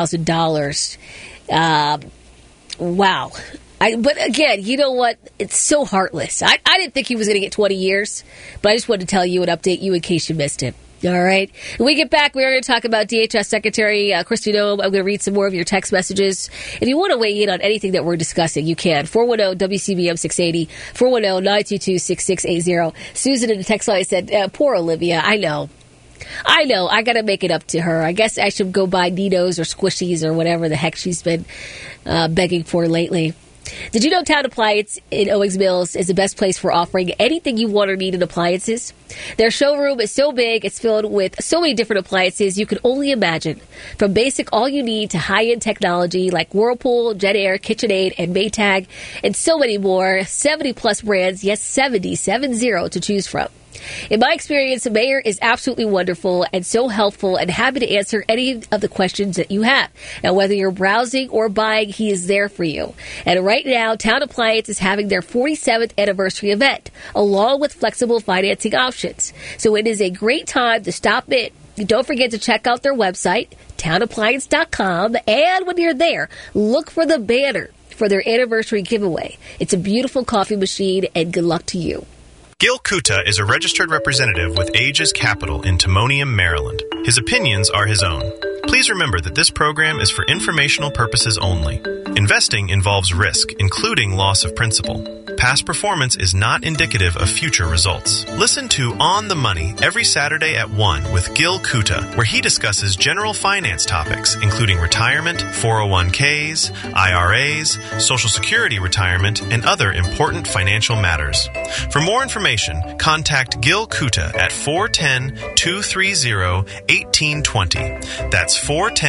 [SPEAKER 17] $13,000. Wow. But again, you know what? It's so heartless. I didn't think he was going to get 20 years, but I just wanted to tell you and update you in case you missed it. All right. When we get back, we're going to talk about DHS Secretary Kristi Noem. I'm going to read some more of your text messages. If you want to weigh in on anything that we're discussing, you can. 410-WCBM-680, 410-922-6680. Susan in the text line said, poor Olivia. I know. I got to make it up to her. I guess I should go buy Ninos or Squishies or whatever the heck she's been begging for lately. Did you know Town Appliance in Owings Mills is the best place for offering anything you want or need in appliances? Their showroom is so big, it's filled with so many different appliances you could only imagine. From basic all-you-need to high-end technology like Whirlpool, JetAir, KitchenAid, and Maytag, and so many more. 70-plus brands, yes, 70 to choose from. In my experience, the mayor is absolutely wonderful and so helpful and happy to answer any of the questions that you have. Now, whether you're browsing or buying, he is there for you. And right now, Town Appliance is having their 47th anniversary event, along with flexible financing options. So it is a great time to stop in. Don't forget to check out their website, townappliance.com, and when you're there, look for the banner for their anniversary giveaway. It's a beautiful coffee machine, and good luck to you.
[SPEAKER 3] Gil Kuta is a registered representative with Aegis Capital in Timonium, Maryland. His opinions are his own. Please remember that this program is for informational purposes only. Investing involves risk, including loss of principal. Past performance is not indicative of future results. Listen to On the Money every Saturday at 1 with Gil Kuta, where he discusses general finance topics, including retirement, 401ks, IRAs, Social Security retirement, and other important financial matters. For more information, contact Gil Kuta at 410-230-1820. That's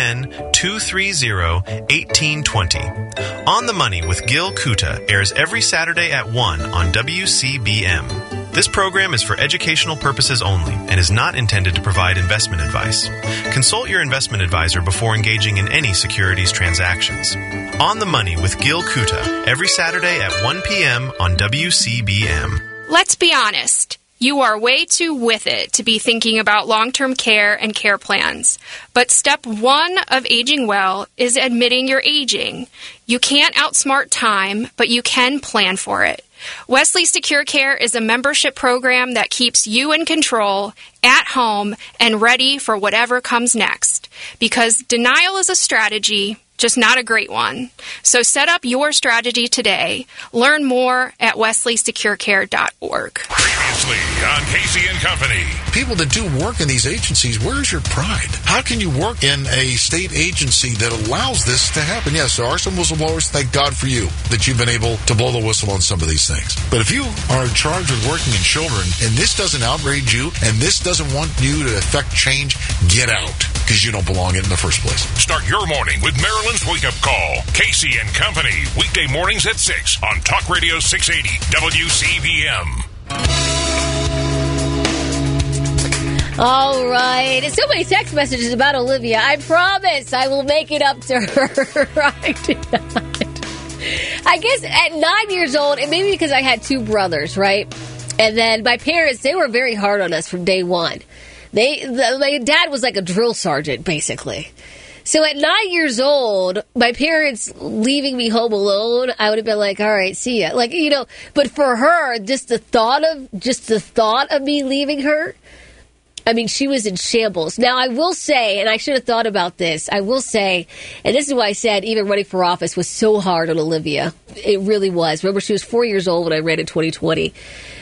[SPEAKER 3] 410-230-1820. On the Money with Gil Kuta airs every Saturday at 1 on WCBM. This program is for educational purposes only and is not intended to provide investment advice. Consult your investment advisor before engaging in any securities transactions. On the Money with Gil Kuta every Saturday at 1 p.m. on WCBM.
[SPEAKER 4] Let's be honest. You are way too with it to be thinking about long-term care and care plans. But step one of aging well is admitting you're aging. You can't outsmart time, but you can plan for it. Wesley Secure Care is a membership program that keeps you in control, at home, and ready for whatever comes next. Because denial is a strategy, just not a great one. So set up your strategy today. Learn more at wesleysecurecare.org.
[SPEAKER 19] Previously on Casey and Company.
[SPEAKER 7] People that do work in these agencies, where's your pride? How can you work in a state agency that allows this to happen? Yes, there are some whistleblowers. Thank God for you that you've been able to blow the whistle on some of these things. But if you are in charge of working in children and this doesn't outrage you and this doesn't want you to affect change, get out. because you don't belong in the first place.
[SPEAKER 19] Start your morning with Maryland's Wake Up Call. Casey and Company, weekday mornings at 6 on Talk Radio 680 WCBM.
[SPEAKER 17] All right. So many text messages about Olivia. I promise I will make it up to her. I do not. I guess at 9 years old, and maybe because I had two brothers, right? And then my parents, they were very hard on us from day one. My dad was like a drill sergeant, basically. So at 9 years old, my parents leaving me home alone, I would have been like, all right, see ya. Like, you know, but for her, just the thought of me leaving her, I mean, she was in shambles. Now, I will say, and I should have thought about this, I will say, and this is why I said even running for office was so hard on Olivia. It really was. Remember, she was 4 years old when I ran in 2020.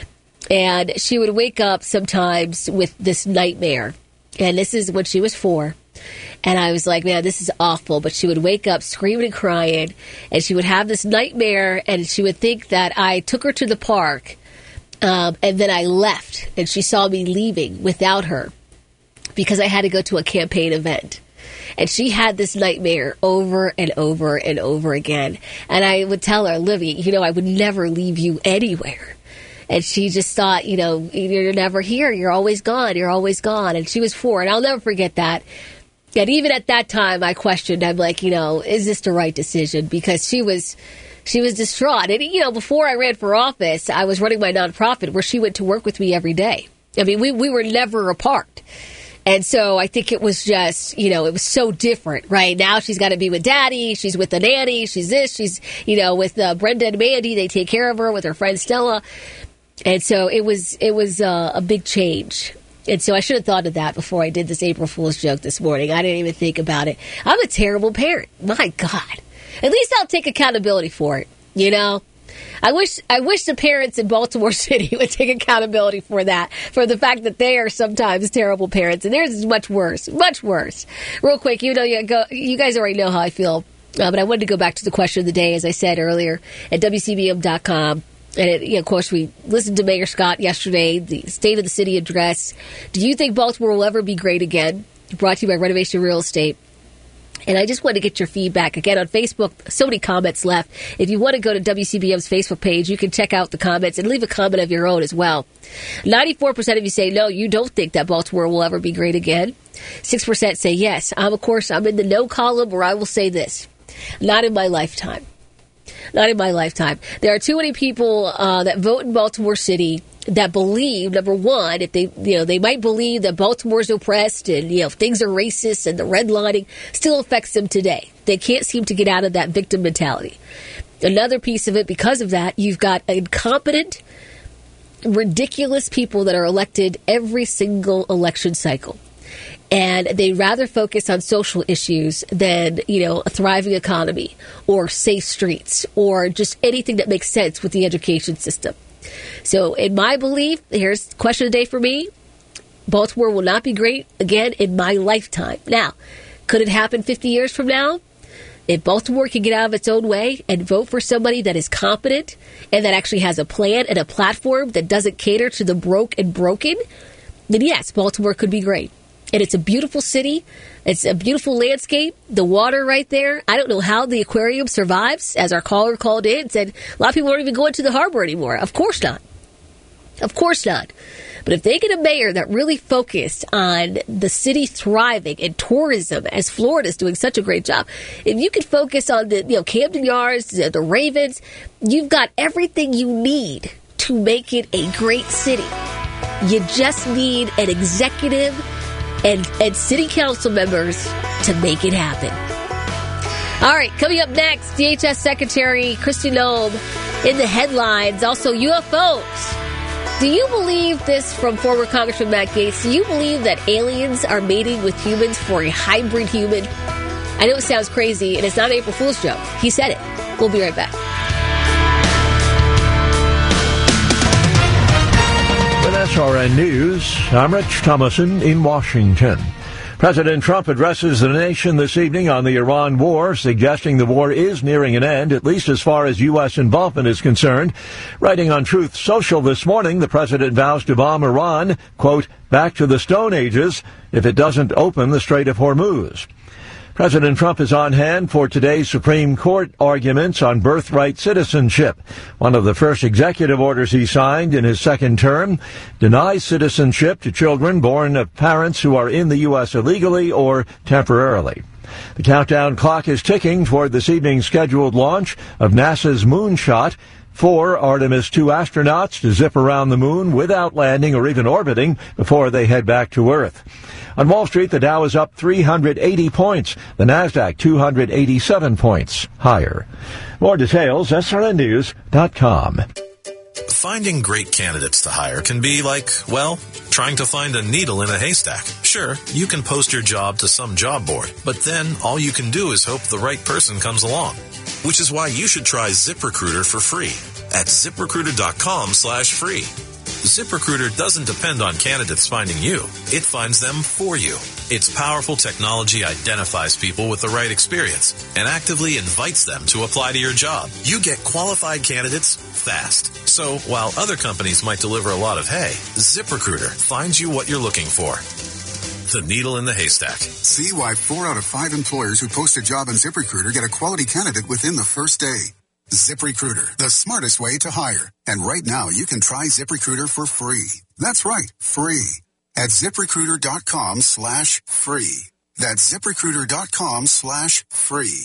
[SPEAKER 17] And she would wake up sometimes with this nightmare. And this is when she was 4. And I was like, man, this is awful. But she would wake up screaming and crying. And she would have this nightmare. And she would think that I took her to the park. And then I left. And she saw me leaving without her. Because I had to go to a campaign event. And she had this nightmare over and over and over again. And I would tell her, Olivia, you know, I would never leave you anywhere. And she just thought, you know, you're never here. You're always gone. You're always gone. And she was 4. And I'll never forget that. And even at that time, I questioned. I'm like, you know, is this the right decision? Because she was distraught. And, you know, before I ran for office, I was running my nonprofit where she went to work with me every day. I mean, we were never apart. And so I think it was just, you know, it was so different, right? Now she's got to be with daddy. She's with the nanny. She's this. She's, you know, with Brenda and Mandy. They take care of her with her friend Stella. And so it was a big change. And so I should have thought of that before I did this April Fool's joke this morning. I didn't even think about it. I'm a terrible parent. My God. At least I'll take accountability for it, you know? I wish the parents in Baltimore City would take accountability for that, for the fact that they are sometimes terrible parents. And theirs is much worse, much worse. Real quick, you know, you guys already know how I feel. But I wanted to go back to the question of the day, as I said earlier, at WCBM.com. And, of course, we listened to Mayor Scott yesterday, the State of the City address. Do you think Baltimore will ever be great again? Brought to you by Renovation Real Estate. And I just wanted to get your feedback. Again, on Facebook, so many comments left. If you want to go to WCBM's Facebook page, you can check out the comments and leave a comment of your own as well. 94% of you say, no, you don't think that Baltimore will ever be great again. 6% say yes. Of course, I'm in the no column where I will say this. Not in my lifetime. Not in my lifetime. There are too many people that vote in Baltimore City that believe, number one, if they might believe that Baltimore's oppressed and, you know, things are racist and the redlining still affects them today. They can't seem to get out of that victim mentality. Another piece of it, because of that, you've got incompetent, ridiculous people that are elected every single election cycle. And they'd rather focus on social issues than, you know, a thriving economy or safe streets or just anything that makes sense with the education system. So in my belief, here's the question of the day for me. Baltimore will not be great again in my lifetime. Now, could it happen 50 years from now? If Baltimore can get out of its own way and vote for somebody that is competent and that actually has a plan and a platform that doesn't cater to the broke and broken, then yes, Baltimore could be great. And it's a beautiful city. It's a beautiful landscape. The water right there. I don't know how the aquarium survives, as our caller called in and said a lot of people aren't even going to the harbor anymore. Of course not. Of course not. But if they get a mayor that really focused on the city thriving and tourism, as Florida's doing such a great job, if you could focus on the, you know, Camden Yards, the Ravens, you've got everything you need to make it a great city. You just need an executive and city council members to make it happen. All right, coming up next, DHS Secretary Kristi Noem in the headlines. Also, UFOs. Do you believe this from former Congressman Matt Gaetz? Do you believe that aliens are mating with humans for a hybrid human? I know it sounds crazy, and it's not an April Fool's joke. He said it. We'll be right back.
[SPEAKER 11] With SRN News, I'm Rich Thomason in Washington. President Trump addresses the nation this evening on the Iran war, suggesting the war is nearing an end, at least as far as U.S. involvement is concerned. Writing on Truth Social this morning, the president vows to bomb Iran, quote, back to the Stone Ages if it doesn't open the Strait of Hormuz. President Trump is on hand for today's Supreme Court arguments on birthright citizenship. One of the first executive orders he signed in his second term denies citizenship to children born of parents who are in the U.S. illegally or temporarily. The countdown clock is ticking toward this evening's scheduled launch of NASA's Moonshot. 4 Artemis 2 astronauts to zip around the moon without landing or even orbiting before they head back to Earth. On Wall Street, the Dow is up 380 points. The Nasdaq 287 points higher. More details, srnnews.com.
[SPEAKER 8] Finding great candidates to hire can be like, well, trying to find a needle in a haystack. Sure, you can post your job to some job board, but then all you can do is hope the right person comes along. Which is why you should try ZipRecruiter for free at ZipRecruiter.com/free. ZipRecruiter doesn't depend on candidates finding you. It finds them for you. Its powerful technology identifies people with the right experience and actively invites them to apply to your job. You get qualified candidates fast. So while other companies might deliver a lot of hay, ZipRecruiter finds you what you're looking for. The needle in the haystack.
[SPEAKER 14] See why 4 out of 5 employers who post a job on ZipRecruiter get a quality candidate within the first day. ZipRecruiter, the smartest way to hire. And right now, you can try ZipRecruiter for free. That's right, free. At ZipRecruiter.com/free. That's ZipRecruiter.com/free.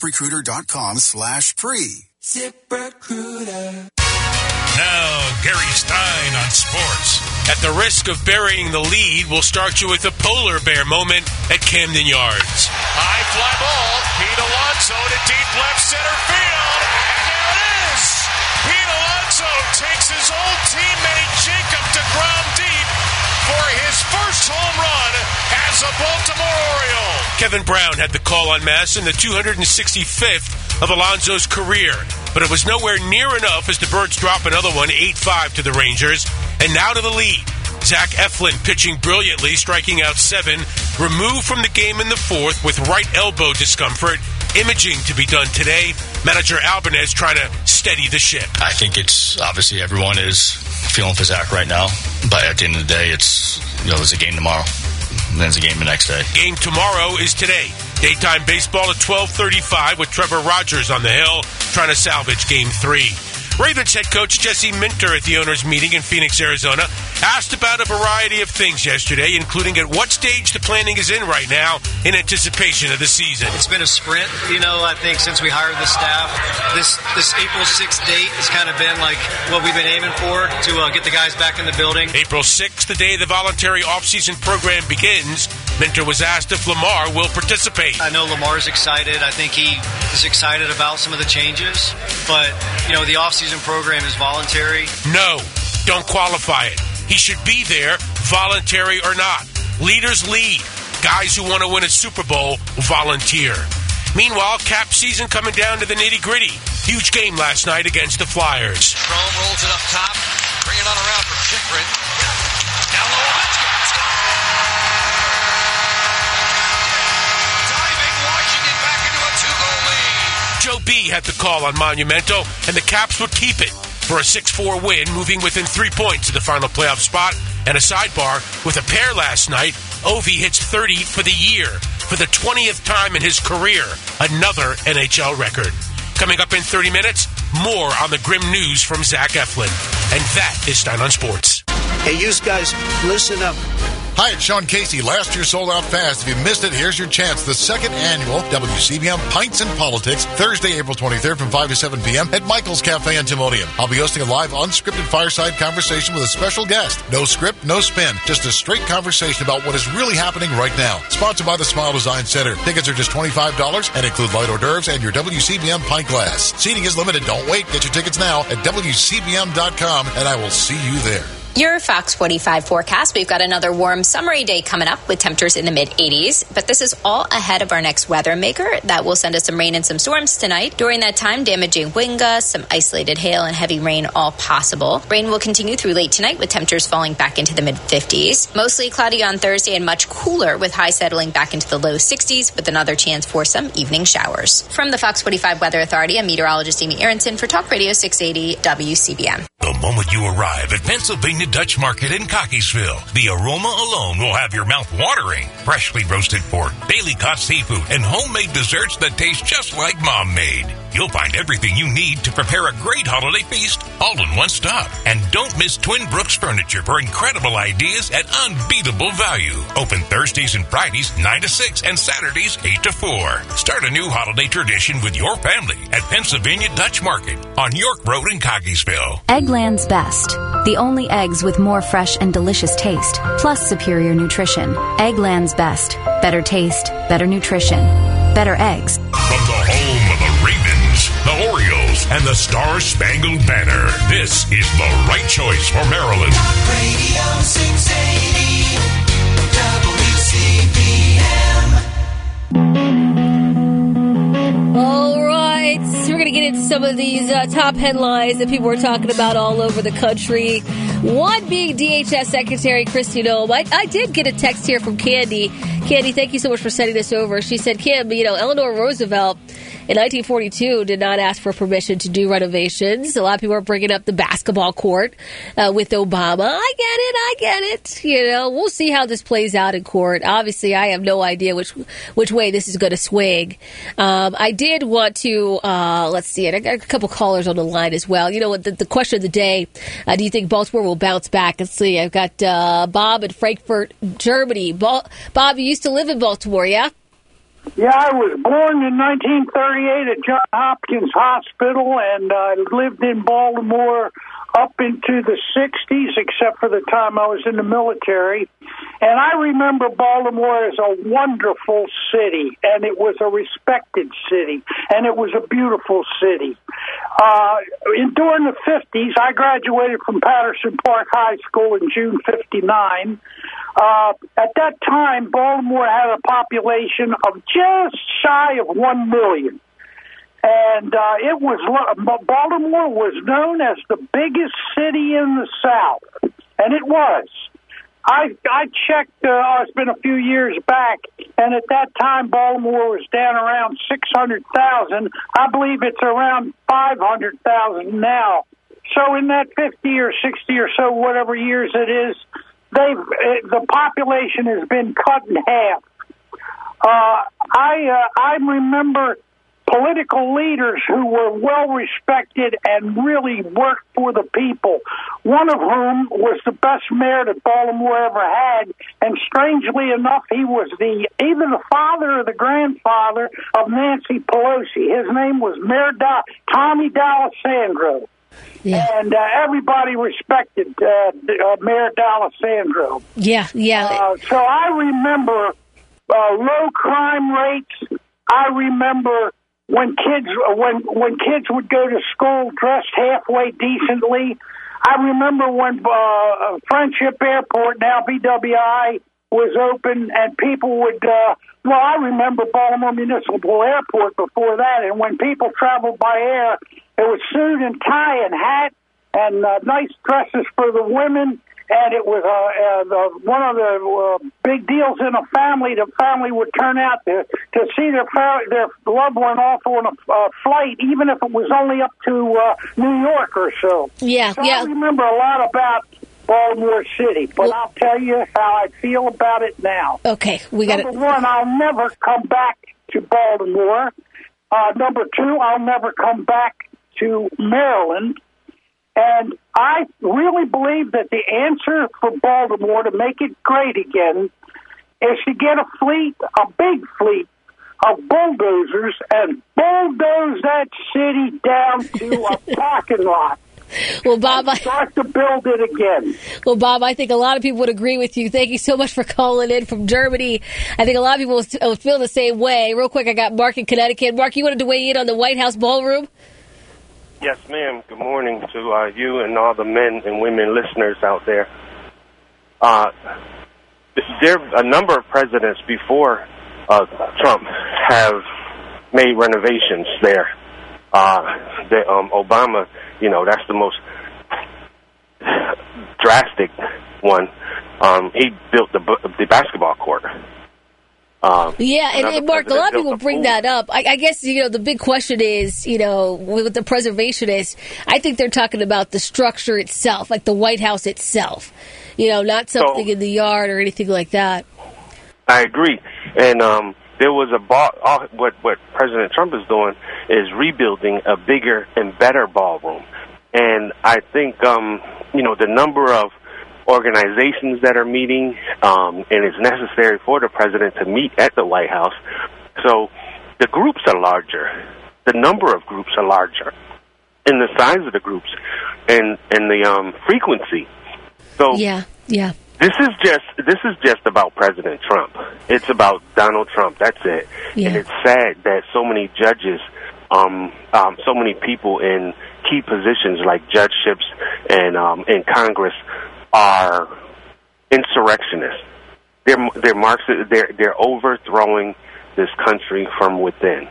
[SPEAKER 14] ZipRecruiter.com/free.
[SPEAKER 9] ZipRecruiter. Now, Gary Stein on sports. At the risk of burying the lead, we'll start you with a polar bear moment at Camden Yards.
[SPEAKER 10] High fly ball. Pete Alonso to deep left center field. And there it is. Pete Alonso takes his old teammate Jacob deGrom deep for his first home run as a Baltimore Oriole.
[SPEAKER 9] Kevin Brown had the call on Masson, the 265th of Alonso's career, but it was nowhere near enough as the Birds drop another one 8-5 to the Rangers. And now to the lead. Zach Eflin pitching brilliantly, striking out 7, removed from the game in the 4th with right elbow discomfort. Imaging to be done today. Manager Albanez trying to steady the ship.
[SPEAKER 13] I think it's obviously everyone is feeling for Zach right now, but at the end of the day, there's a game tomorrow, and then there's a game the next day.
[SPEAKER 9] Game tomorrow is today. Daytime baseball at 12:35 with Trevor Rogers on the hill trying to salvage Game 3. Ravens head coach Jesse Minter at the owners' meeting in Phoenix, Arizona, asked about a variety of things yesterday, including at what stage the planning is in right now in anticipation of the season.
[SPEAKER 16] It's been a sprint, I think since we hired the staff. This April 6th date has kind of been like what we've been aiming for to get the guys back in the building.
[SPEAKER 9] April 6th, the day the voluntary off-season program begins. Minter was asked if Lamar will participate.
[SPEAKER 16] I know Lamar's excited. I think he is excited about some of the changes, but the off-season program is voluntary.
[SPEAKER 9] No, don't qualify it. He should be there, voluntary or not. Leaders lead. Guys who want to win a Super Bowl volunteer. Meanwhile, cap season coming down to the nitty-gritty. Huge game last night against the Flyers.
[SPEAKER 10] Strome rolls it up top. Bring it on around for Chychrun. Down low, Ovechkin. Diving Washington back into a 2-goal lead.
[SPEAKER 9] Joe B had the call on Monumental, and the Caps would keep it for a 6-4 win, moving within 3 points of the final playoff spot. And a sidebar, with a pair last night, Ovi hits 30 for the year, for the 20th time in his career, another NHL record. Coming up in 30 minutes, more on the grim news from Zach Eflin. And that is Stein on Sports.
[SPEAKER 20] Hey, you guys, listen up.
[SPEAKER 7] Hi, it's Sean Casey. Last year sold out fast. If you missed it, here's your chance. The second annual WCBM Pints and Politics, Thursday, April 23rd from 5 to 7 p.m. at Michael's Cafe in Timonium. I'll be hosting a live, unscripted fireside conversation with a special guest. No script, no spin, just a straight conversation about what is really happening right now. Sponsored by the Smile Design Center. Tickets are just $25 and include light hors d'oeuvres and your WCBM pint glass. Seating is limited. Don't wait. Get your tickets now at WCBM.com, and I will see you there.
[SPEAKER 22] Your Fox 45 forecast. We've got another warm, summery day coming up with temperatures in the mid-80s. But this is all ahead of our next weather maker. That will send us some rain and some storms tonight. During that time, damaging wind gusts, some isolated hail, and heavy rain all possible. Rain will continue through late tonight with temperatures falling back into the mid-50s. Mostly cloudy on Thursday and much cooler with highs settling back into the low 60s with another chance for some evening showers. From the Fox 45 Weather Authority, I'm meteorologist Amy Aronson for Talk Radio 680 WCBM.
[SPEAKER 19] The moment you arrive at Pennsylvania Dutch Market in Cockeysville, the aroma alone will have your mouth watering. Freshly roasted pork, daily caught seafood, and homemade desserts that taste just like Mom made. You'll find everything you need to prepare a great holiday feast all in one stop. And don't miss Twin Brooks Furniture for incredible ideas at unbeatable value. Open Thursdays and Fridays 9 to 6 and Saturdays 8 to 4. Start a new holiday tradition with your family at Pennsylvania Dutch Market on York Road in Cockeysville.
[SPEAKER 1] Eggland's Best. The only eggs with more fresh and delicious taste, plus superior nutrition. Eggland's Best. Better taste, better nutrition, better eggs.
[SPEAKER 19] From the home of the Ravens, the Orioles, and the Star-Spangled Banner, this is the right choice for Maryland.
[SPEAKER 5] Radio 680 WCBM.
[SPEAKER 17] All right, so we're going to get into some of these top headlines that people are talking about all over the country. One being DHS Secretary Kristi Noem. I did get a text here from Candy. Candy, thank you so much for sending this over. She said, Kim, Eleanor Roosevelt in 1942 did not ask for permission to do renovations. A lot of people are bringing up the basketball court with Obama. I get it. We'll see how this plays out in court. Obviously, I have no idea which way this is going to swing. I did want to, let's see it. I got a couple callers on the line as well. The question of the day, do you think Baltimore will bounce back? Let's see. I've got Bob in Frankfurt, Germany. Bob, you used to live in Baltimore, yeah?
[SPEAKER 12] Yeah, I was born in 1938 at Johns Hopkins Hospital, and I lived in Baltimore up into the 60s, except for the time I was in the military. And I remember Baltimore as a wonderful city, and it was a respected city, and it was a beautiful city. During the 50s, I graduated from Patterson Park High School in June 59. At that time, Baltimore had a population of just shy of 1 million. And Baltimore was known as the biggest city in the South, and it was. I checked, it's been a few years back, and at that time Baltimore was down around 600,000. I believe it's around 500,000 now. So in that 50 or 60 or so, whatever years it is, the population has been cut in half. I remember political leaders who were well respected and really worked for the people, one of whom was the best mayor that Baltimore ever had, and strangely enough, he was either the father or the grandfather of Nancy Pelosi. His name was Mayor Tommy D'Alessandro. Yeah. And everybody respected Mayor D'Alessandro.
[SPEAKER 17] Yeah.
[SPEAKER 12] So I remember low crime rates. I remember when kids would go to school dressed halfway decently. I remember when Friendship Airport, now BWI, was open, and people would. I remember Baltimore Municipal Airport before that, and when people traveled by air, it was suit and tie and hat and nice dresses for the women. And it was one of the big deals in a family. The family would turn out to see their loved one off on a flight, even if it was only up to New York or so.
[SPEAKER 17] Yeah.
[SPEAKER 12] I remember a lot about Baltimore City, but I'll tell you how I feel about it now.
[SPEAKER 17] Okay, we got it.
[SPEAKER 12] Number one, I'll never come back to Baltimore. Number two, I'll never come back to Maryland. And I really believe that the answer for Baltimore to make it great again is to get a big fleet of bulldozers and bulldoze that city down to a parking lot.
[SPEAKER 17] Well, Bob,
[SPEAKER 12] start to build it again.
[SPEAKER 17] Well, Bob, I think a lot of people would agree with you. Thank you so much for calling in from Germany. I think a lot of people will feel the same way. Real quick, I got Mark in Connecticut. Mark, you wanted to weigh in on the White House ballroom?
[SPEAKER 6] Yes, ma'am. Good morning to you and all the men and women listeners out there. There a number of presidents before Trump have made renovations there. Obama, that's the most drastic one. He built the basketball court.
[SPEAKER 17] And Mark, a lot of people bring that up. I guess, the big question is, with the preservationists, I think they're talking about the structure itself, like the White House itself, not something in the yard or anything like that.
[SPEAKER 6] I agree. And there was what President Trump is doing is rebuilding a bigger and better ballroom. And I think, the number of organizations that are meeting, and it's necessary for the president to meet at the White House. So the groups are larger. The number of groups are larger. And the size of the groups and the frequency. So
[SPEAKER 17] yeah.
[SPEAKER 6] This is just about President Trump. It's about Donald Trump. That's it. Yeah. And it's sad that so many judges, so many people in key positions like judgeships and in Congress are insurrectionists. They're Marxists. They're overthrowing this country from within,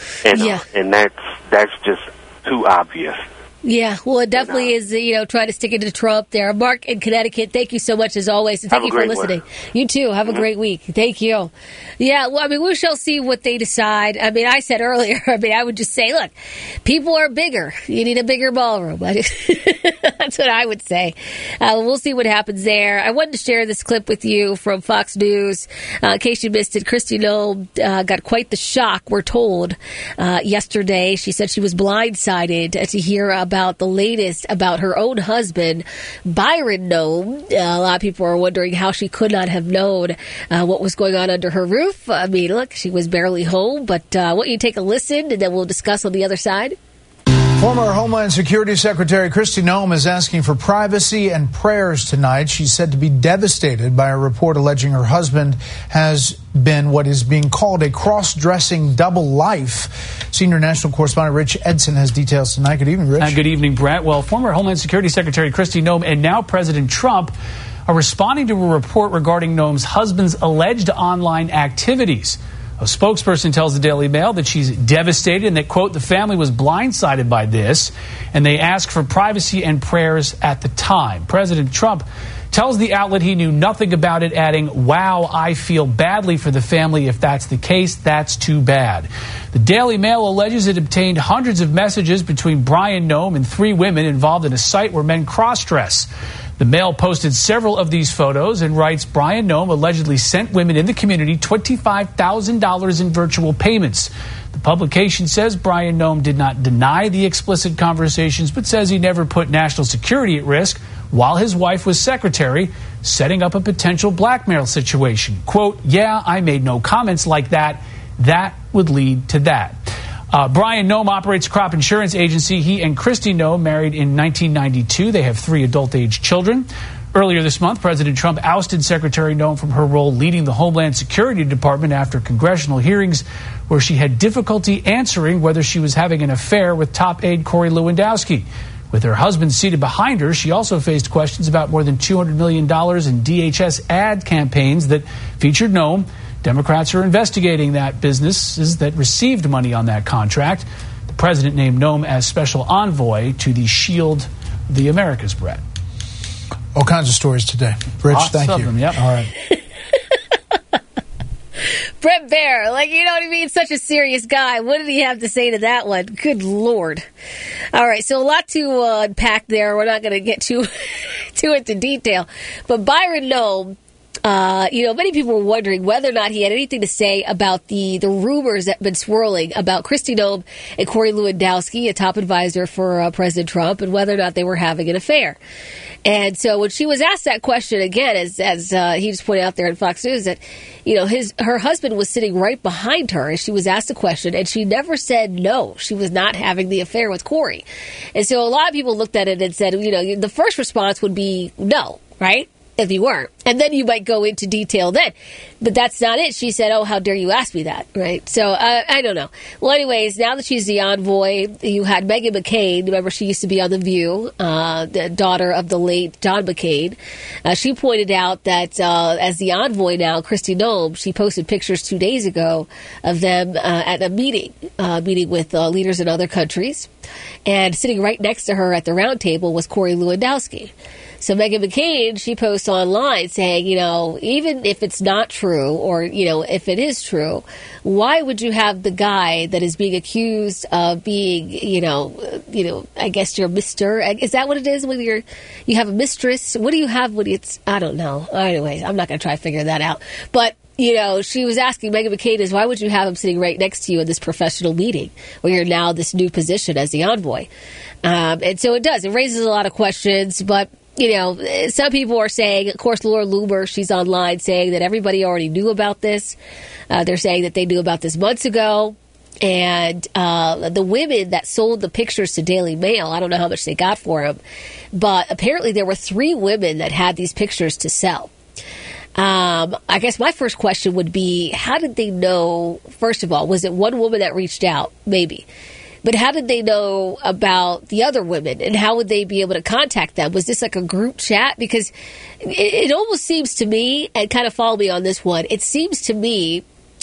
[SPEAKER 6] and that's just too obvious.
[SPEAKER 17] Yeah, well, it definitely is, trying to stick it to Trump there. Mark in Connecticut, thank you so much as always, and thank you for listening. You too. Have a great week. Thank you. Yeah, well, we shall see what they decide. I said earlier, I would just say, look, people are bigger. You need a bigger ballroom. That's what I would say. We'll see what happens there. I wanted to share this clip with you from Fox News. In case you missed it, Kristi Noem got quite the shock, we're told, yesterday. She said she was blindsided to hear about the latest about her own husband, Byron Noem. A lot of people are wondering how she could not have known what was going on under her roof. Look, she was barely home, but why don't you take a listen, and then we'll discuss on the other side.
[SPEAKER 15] Former Homeland Security Secretary Kristi Noem is asking for privacy and prayers tonight. She's said to be devastated by a report alleging her husband has been what is being called a cross-dressing double life. Senior national correspondent Rich Edson has details tonight. Good evening, Rich.
[SPEAKER 18] Good evening, Brett. Well, former Homeland Security Secretary Kristi Noem and now President Trump are responding to a report regarding Noem's husband's alleged online activities. A spokesperson tells the Daily Mail that she's devastated and that, quote, the family was blindsided by this, and they ask for privacy and prayers at the time. President Trump tells the outlet he knew nothing about it, adding, wow, I feel badly for the family. If that's the case, that's too bad. The Daily Mail alleges it obtained hundreds of messages between Brian Noem and 3 women involved in a site where men cross-dress. The Mail posted several of these photos and writes, Brian Noem allegedly sent women in the community $25,000 in virtual payments. The publication says Brian Noem did not deny the explicit conversations, but says he never put national security at risk while his wife was secretary, setting up a potential blackmail situation. Quote, yeah, I made no comments like that. That would lead to that. Brian Noem operates a crop insurance agency. He and Kristi Noem married in 1992. They have 3 adult-age children. Earlier this month, President Trump ousted Secretary Noem from her role leading the Homeland Security Department after congressional hearings where she had difficulty answering whether she was having an affair with top aide Corey Lewandowski. With her husband seated behind her, she also faced questions about more than $200 million in DHS ad campaigns that featured Noem. Democrats are investigating that businesses that received money on that contract. The president named Noem as special envoy to the Shield of the Americas, Brett.
[SPEAKER 15] All kinds of stories today. Rich, thank you.
[SPEAKER 18] Them, yep.
[SPEAKER 15] All right.
[SPEAKER 17] Brett Baer, you know what I mean? Such a serious guy. What did he have to say to that one? Good Lord. All right, so a lot to unpack there. We're not going to get too into detail. But Byron Noem, many people were wondering whether or not he had anything to say about the rumors that have been swirling about Kristi Noem and Corey Lewandowski, a top advisor for President Trump, and whether or not they were having an affair. And so when she was asked that question again, as he just pointed out there in Fox News, that her husband was sitting right behind her as she was asked the question, and she never said no, she was not having the affair with Corey. And so a lot of people looked at it and said, the first response would be no, right? If you weren't. And then you might go into detail then. But that's not it. She said, oh, how dare you ask me that, right? So, I don't know. Well, anyways, now that she's the envoy, you had Meghan McCain. Remember, she used to be on The View, the daughter of the late John McCain. She pointed out that as the envoy now, Kristi Noem, she posted pictures 2 days ago of them at a meeting with leaders in other countries. And sitting right next to her at the round table was Corey Lewandowski. So Meghan McCain, she posts online saying, even if it's not true or, if it is true, why would you have the guy that is being accused of being, I guess you're Mr. Is that what it is when you have a mistress? What do you have when it's, I don't know. Anyways, I'm not going to try to figure that out. But, she was asking Meghan McCain is why would you have him sitting right next to you in this professional meeting where you're now this new position as the envoy? And so it does. It raises a lot of questions, but some people are saying, of course, Laura Loomer, she's online saying that everybody already knew about this. They're saying that they knew about this months ago. And the women that sold the pictures to Daily Mail, I don't know how much they got for them, but apparently there were 3 women that had these pictures to sell. I guess my first question would be, how did they know, first of all, was it one woman that reached out? Maybe. But how did they know about the other women, and how would they be able to contact them? Was this like a group chat? Because it almost seems to me, and kind of follow me on this one, it seems to me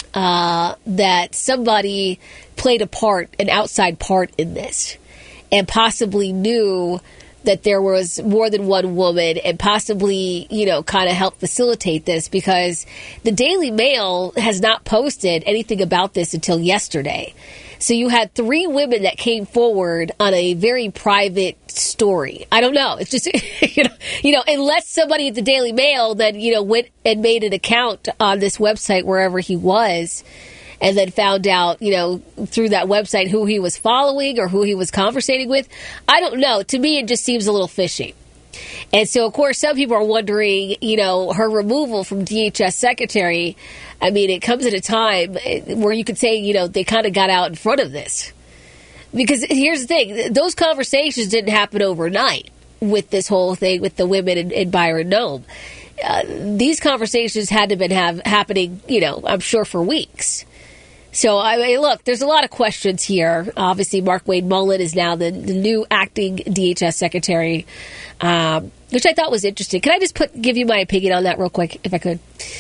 [SPEAKER 17] that somebody played an outside part in this, and possibly knew that there was more than one woman, and possibly, kind of helped facilitate this, because the Daily Mail has not posted anything about this until yesterday. So you had 3 women that came forward on a very private story. I don't know. It's just, unless somebody at the Daily Mail then, went and made an account on this website wherever he was, and then found out, through that website who he was following or who he was conversating with. I don't know. To me, it just seems a little fishy. And so, of course, some people are wondering, her removal from DHS secretary, I mean, it comes at a time where you could say, they kind of got out in front of this. Because here's the thing, those conversations didn't happen overnight with this whole thing with the women in Byron Noem. These conversations had to have been happening, I'm sure for weeks. So, I mean, look, there's a lot of questions here. Obviously, Markwayne Mullin is now the new acting DHS secretary, which I thought was interesting. Can I just give you my opinion on that real quick, if I could?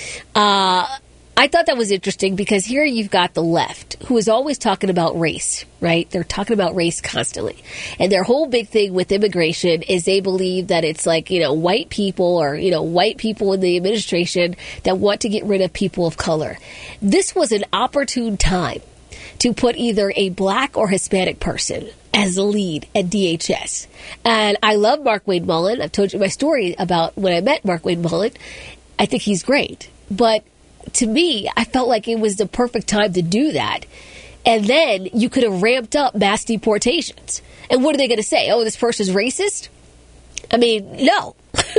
[SPEAKER 17] I thought that was interesting because here you've got the left, who is always talking about race, right? They're talking about race constantly. And their whole big thing with immigration is they believe that it's like, white people or, white people in the administration that want to get rid of people of color. This was an opportune time to put either a black or Hispanic person as the lead at DHS. And I love Markwayne Mullin. I've told you my story about when I met Markwayne Mullin. I think he's great. But to me, I felt like it was the perfect time to do that. And then you could have ramped up mass deportations. And what are they going to say? Oh, this person's racist? I mean, no.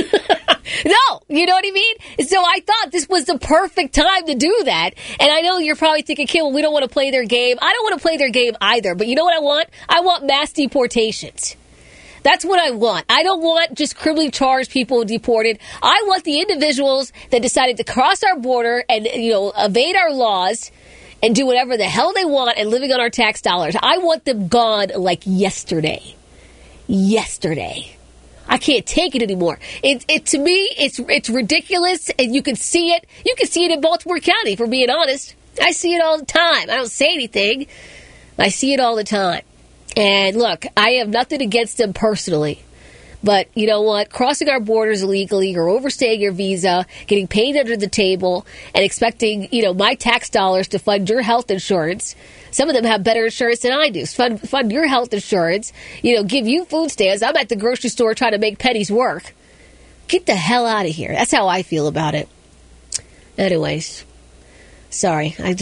[SPEAKER 17] No, you know what I mean? So I thought this was the perfect time to do that. And I know you're probably thinking, Kim, well, we don't want to play their game. I don't want to play their game either. But you know what I want? I want mass deportations. That's what I want. I don't want just criminally charged people deported. I want the individuals that decided to cross our border and, evade our laws and do whatever the hell they want and living on our tax dollars. I want them gone like yesterday. Yesterday. I can't take it anymore. To me, it's ridiculous, and you can see it. You can see it in Baltimore County, for being honest. I see it all the time. I don't say anything. I see it all the time. And look, I have nothing against them personally. But you know what? Crossing our borders illegally or overstaying your visa, getting paid under the table, and expecting, my tax dollars to fund your health insurance. Some of them have better insurance than I do. Fund your health insurance, give you food stamps. I'm at the grocery store trying to make pennies work. Get the hell out of here. That's how I feel about it. Anyways, sorry. I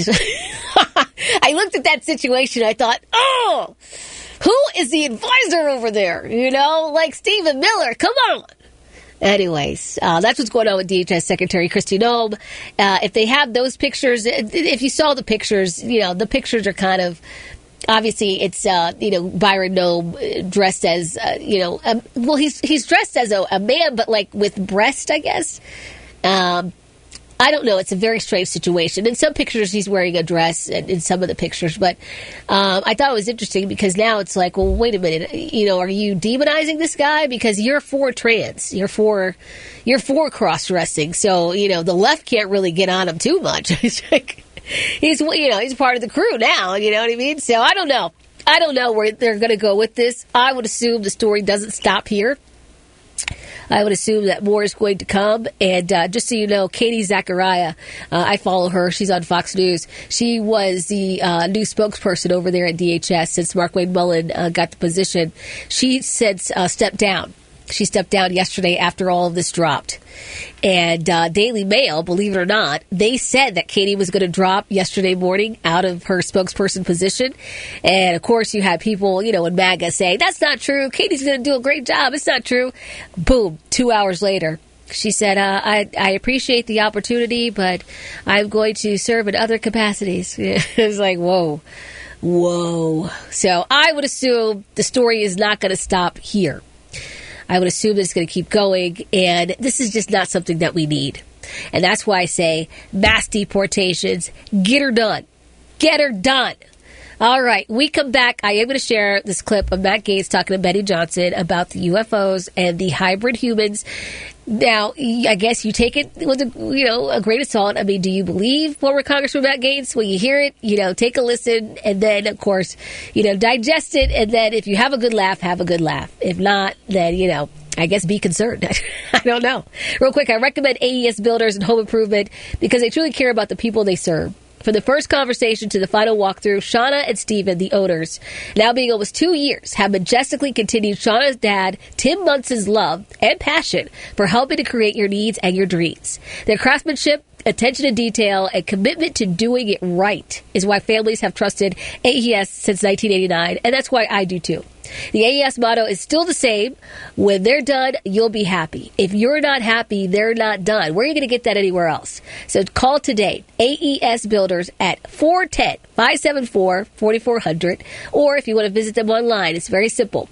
[SPEAKER 17] looked at that situation. I thought, oh, who is the advisor over there? Like Stephen Miller. Come on. Anyways, that's what's going on with DHS Secretary Kristi Noem. If they have those pictures, if you saw the pictures, the pictures are kind of, obviously it's, Byron Noem dressed as, he's dressed as a man, but like with breast, I guess. I don't know. It's a very strange situation. In some pictures, he's wearing a dress in some of the pictures. But I thought it was interesting because now it's like, well, wait a minute. You know, are you demonizing this guy? Because you're for trans. You're for cross-dressing. So, you know, the left can't really get on him too much. It's like, he's part of the crew now. You know what I mean? So I don't know. I don't know where they're going to go with this. I would assume the story doesn't stop here. I would assume that more is going to come. And just so you know, Katie Zachariah, I follow her. She's on Fox News. She was the new spokesperson over there at DHS since Markwayne Mullin got the position. She said step down. She stepped down yesterday after all of this dropped. And Daily Mail, believe it or not, they said that Katie was going to drop yesterday morning out of her spokesperson position. And, of course, you had people, you know, in MAGA saying, that's not true. Katie's going to do a great job. It's not true. Boom. 2 hours later, she said, I appreciate the opportunity, but I'm going to serve in other capacities. It was like, whoa. So I would assume the story is not going to stop here. I would assume that it's going to keep going, and this is just not something that we need. And that's why I say mass deportations, get her done. Get her done. All right, we come back. I am going to share this clip of Matt Gaetz talking to Benny Johnson about the UFOs and the hybrid humans. Now, I guess you take it with a grain of salt. I mean, do you believe former Congressman Matt Gaetz? When you hear it, take a listen, and then, of course, digest it. And then if you have a good laugh, have a good laugh. If not, then, I guess be concerned. I don't know. Real quick, I recommend AES Builders and Home Improvement because they truly care about the people they serve. From the first conversation to the final walkthrough, Shauna and Steven, the owners, now being almost 2 years, have majestically continued Shauna's dad, Tim Munson's love and passion for helping to create your needs and your dreams. Their craftsmanship, attention to detail, and commitment to doing it right is why families have trusted AES since 1989, and that's why I do too. The AES motto is still the same. When they're done, you'll be happy. If you're not happy, they're not done. Where are you going to get that anywhere else? So call today, AES Builders at 410-574-4400. Or if you want to visit them online, it's very simple,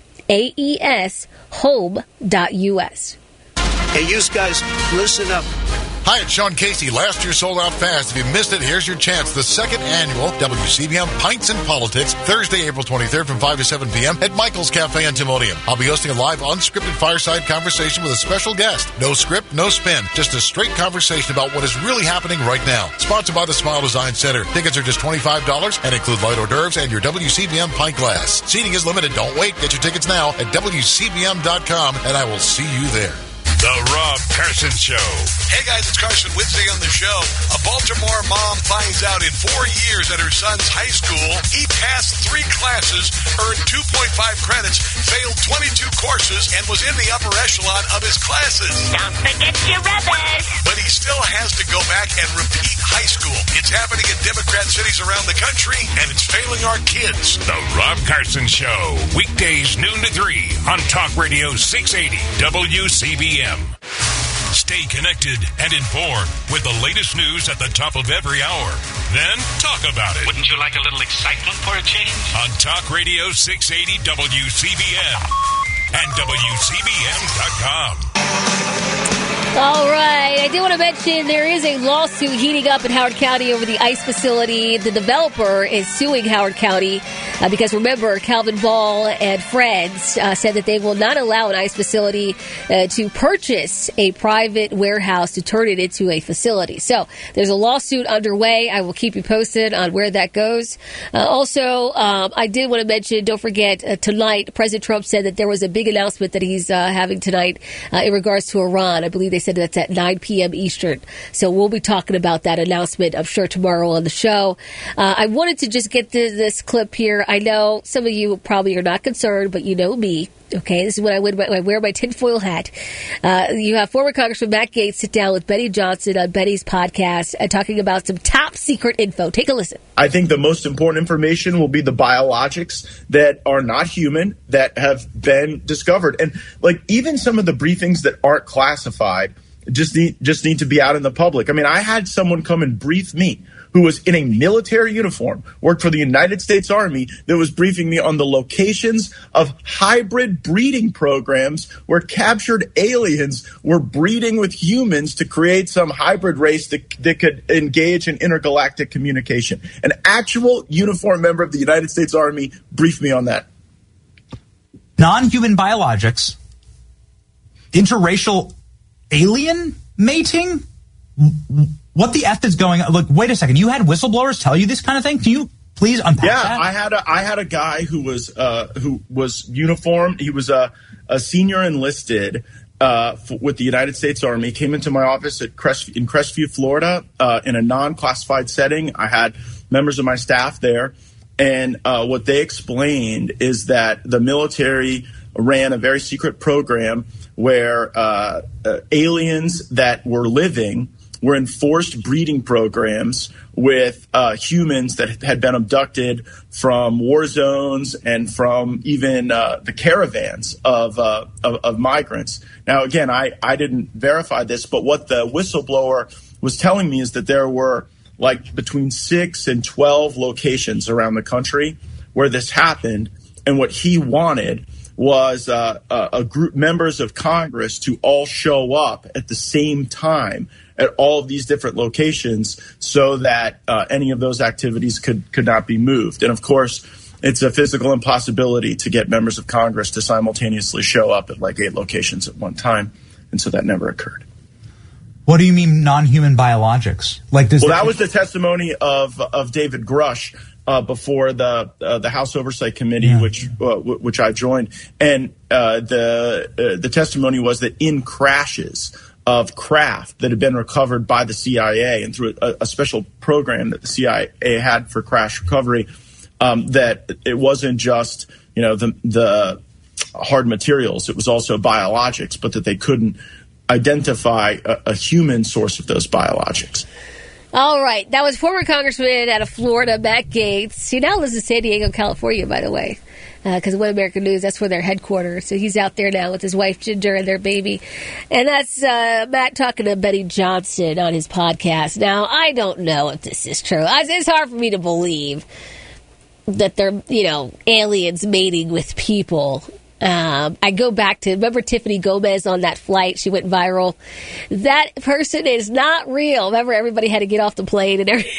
[SPEAKER 17] aeshome.us.
[SPEAKER 20] Hey, you guys, listen up.
[SPEAKER 7] Hi, it's Sean Casey. Last year sold out fast. If you missed it, here's your chance. The second annual WCBM Pints and Politics, Thursday, April 23rd from 5 to 7 p.m. at Michael's Cafe in Timonium. I'll be hosting a live, unscripted fireside conversation with a special guest. No script, no spin. Just a straight conversation about what is really happening right now. Sponsored by the Smile Design Center. Tickets are just $25 and include light hors d'oeuvres and your WCBM pint glass. Seating is limited. Don't wait. Get your tickets now at WCBM.com, and I will see you there.
[SPEAKER 19] The Rob Carson Show.
[SPEAKER 2] Hey guys, it's Carson Wednesday on the show. A Baltimore mom finds out in 4 years at her son's high school, he passed 3 classes, earned 2.5 credits, failed 22 courses, and was in the upper echelon of his classes.
[SPEAKER 5] Don't forget your rubbish.
[SPEAKER 2] But he still has to go back and repeat high school. It's happening in Democrat cities around the country, and it's failing our kids.
[SPEAKER 19] The Rob Carson Show. Weekdays noon to 3 on Talk Radio 680 WCBM. Stay connected and informed with the latest news at the top of every hour. Then talk about it.
[SPEAKER 21] Wouldn't you like a little excitement for a change?
[SPEAKER 19] On Talk Radio 680 WCBM and WCBM.com.
[SPEAKER 17] All right. I do want to mention there is a lawsuit heating up in Howard County over the ICE facility. The developer is suing Howard County because, remember, Calvin Ball and friends said that they will not allow an ICE facility to purchase a private warehouse to turn it into a facility. So there's a lawsuit underway. I will keep you posted on where that goes. Also, I did want to mention, don't forget, tonight, President Trump said that there was a big announcement that he's having tonight in regards to Iran. I believe they said that's at 9 p.m. Eastern. So we'll be talking about that announcement, I'm sure, tomorrow on the show. I wanted to just get this clip here. I know some of you probably are not concerned, but you know me. Okay, this is when I wear my tinfoil hat. You have former Congressman Matt Gaetz sit down with Benny Johnson on Benny's podcast talking about some top secret info. Take a listen.
[SPEAKER 23] I think the most important information will be the biologics that are not human that have been discovered. And like even some of the briefings that aren't classified just need to be out in the public. I mean, I had someone come and brief me who was in a military uniform, worked for the United States Army, that was briefing me on the locations of hybrid breeding programs where captured aliens were breeding with humans to create some hybrid race that could engage in intergalactic communication. An actual uniformed member of the United States Army briefed me on that.
[SPEAKER 3] Non-human biologics, interracial alien mating? What the F is going on? Look, wait a second. You had whistleblowers tell you this kind of thing? Can you please unpack that?
[SPEAKER 23] Yeah, I had a guy who was uniformed. He was a senior enlisted with the United States Army. Came into my office in Crestview, Florida, in a non-classified setting. I had members of my staff there. And what they explained is that the military ran a very secret program where aliens that were living were in forced breeding programs with humans that had been abducted from war zones and from even the caravans of migrants. Now, again, I didn't verify this, but what the whistleblower was telling me is that there were like between 6 and 12 locations around the country where this happened. And what he wanted was a group, members of Congress, to all show up at the same time at all of these different locations so that any of those activities could not be moved. And of course, it's a physical impossibility to get members of Congress to simultaneously show up at like 8 locations at one time. And so that never occurred.
[SPEAKER 3] What do you mean non-human biologics?
[SPEAKER 23] That was the testimony of David Grush before the House Oversight Committee, which I joined, and the testimony was that in crashes of craft that had been recovered by the CIA and through a special program that the CIA had for crash recovery, that it wasn't just the hard materials, it was also biologics, but that they couldn't identify a human source of those biologics.
[SPEAKER 17] All right. That was former Congressman out of Florida, Matt Gaetz. He now lives in San Diego, California, by the way, because One American News, that's where their headquarters. So he's out there now with his wife, Ginger, and their baby. And that's Matt talking to Benny Johnson on his podcast. Now, I don't know if this is true. It's hard for me to believe that they're, aliens mating with people. I go back to, remember Tiffany Gomez on that flight? She went viral. That person is not real. Remember, everybody had to get off the plane and everything.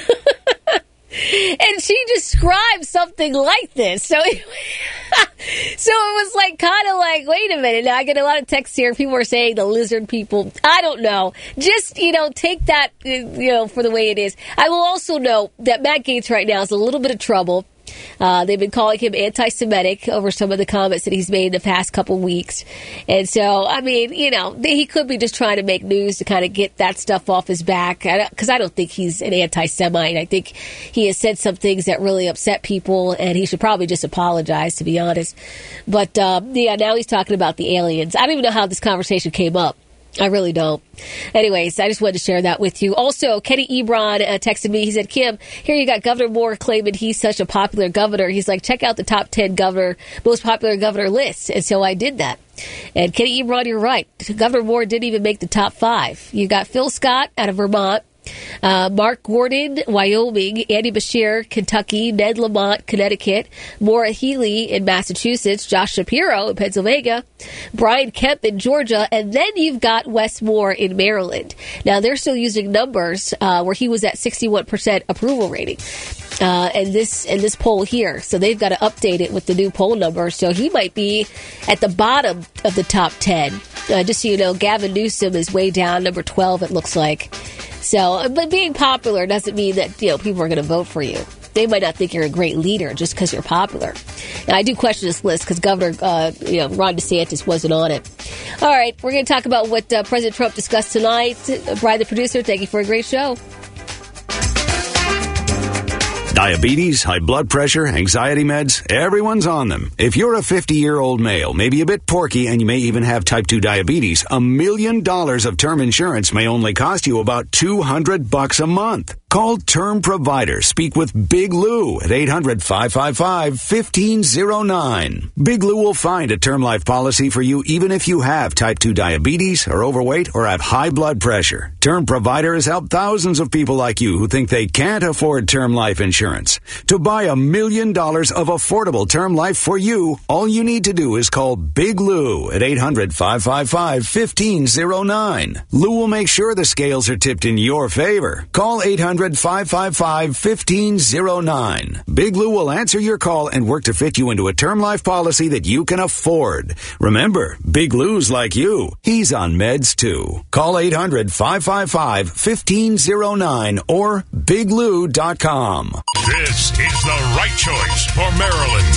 [SPEAKER 17] And she described something like this. So it was like, kind of like, wait a minute. Now I get a lot of texts here. People are saying the lizard people. I don't know. Just, take that, for the way it is. I will also note that Matt Gaetz right now is in a little bit of trouble. They've been calling him anti-Semitic over some of the comments that he's made in the past couple weeks. And so, he could be just trying to make news to kind of get that stuff off his back. Because I don't think he's an anti-Semite. I think he has said some things that really upset people, and he should probably just apologize, to be honest. But, now he's talking about the aliens. I don't even know how this conversation came up. I really don't. Anyways, I just wanted to share that with you. Also, Kenny Ebron texted me. He said, Kim, here you got Governor Moore claiming he's such a popular governor. He's like, check out the top 10 most popular governor lists. And so I did that. And Kenny Ebron, you're right. Governor Moore didn't even make the top 5. You got Phil Scott out of Vermont. Mark Gordon, Wyoming, Andy Beshear, Kentucky, Ned Lamont, Connecticut, Maura Healey in Massachusetts, Josh Shapiro in Pennsylvania, Brian Kemp in Georgia, and then you've got Wes Moore in Maryland. Now, they're still using numbers where he was at 61% approval rating. In this poll here. So they've got to update it with the new poll number. So he might be at the bottom of the top 10. Just so you know, Gavin Newsom is way down, number 12, it looks like. So, but being popular doesn't mean that, people are going to vote for you. They might not think you're a great leader just because you're popular. Now, I do question this list because Governor, Ron DeSantis wasn't on it. All right, we're going to talk about what President Trump discussed tonight. Brian, the producer, thank you for a great show.
[SPEAKER 4] Diabetes, high blood pressure, anxiety meds, everyone's on them. If you're a 50-year-old male, maybe a bit porky, and you may even have type 2 diabetes, $1 million of term insurance may only cost you about $200 a month. Call Term Provider. Speak with Big Lou at 800-555-1509. Big Lou will find a term life policy for you even if you have type 2 diabetes, are overweight, or have high blood pressure. Term Provider has helped thousands of people like you who think they can't afford term life insurance. To buy $1 million of affordable term life for you, all you need to do is call Big Lou at 800-555-1509. Lou will make sure the scales are tipped in your favor. Call 800-555-1509. Big Lou will answer your call and work to fit you into a term life policy that you can afford. Remember, Big Lou's like you. He's on meds too. Call 800-555-1509 or biglou.com.
[SPEAKER 19] This is the right choice for Maryland.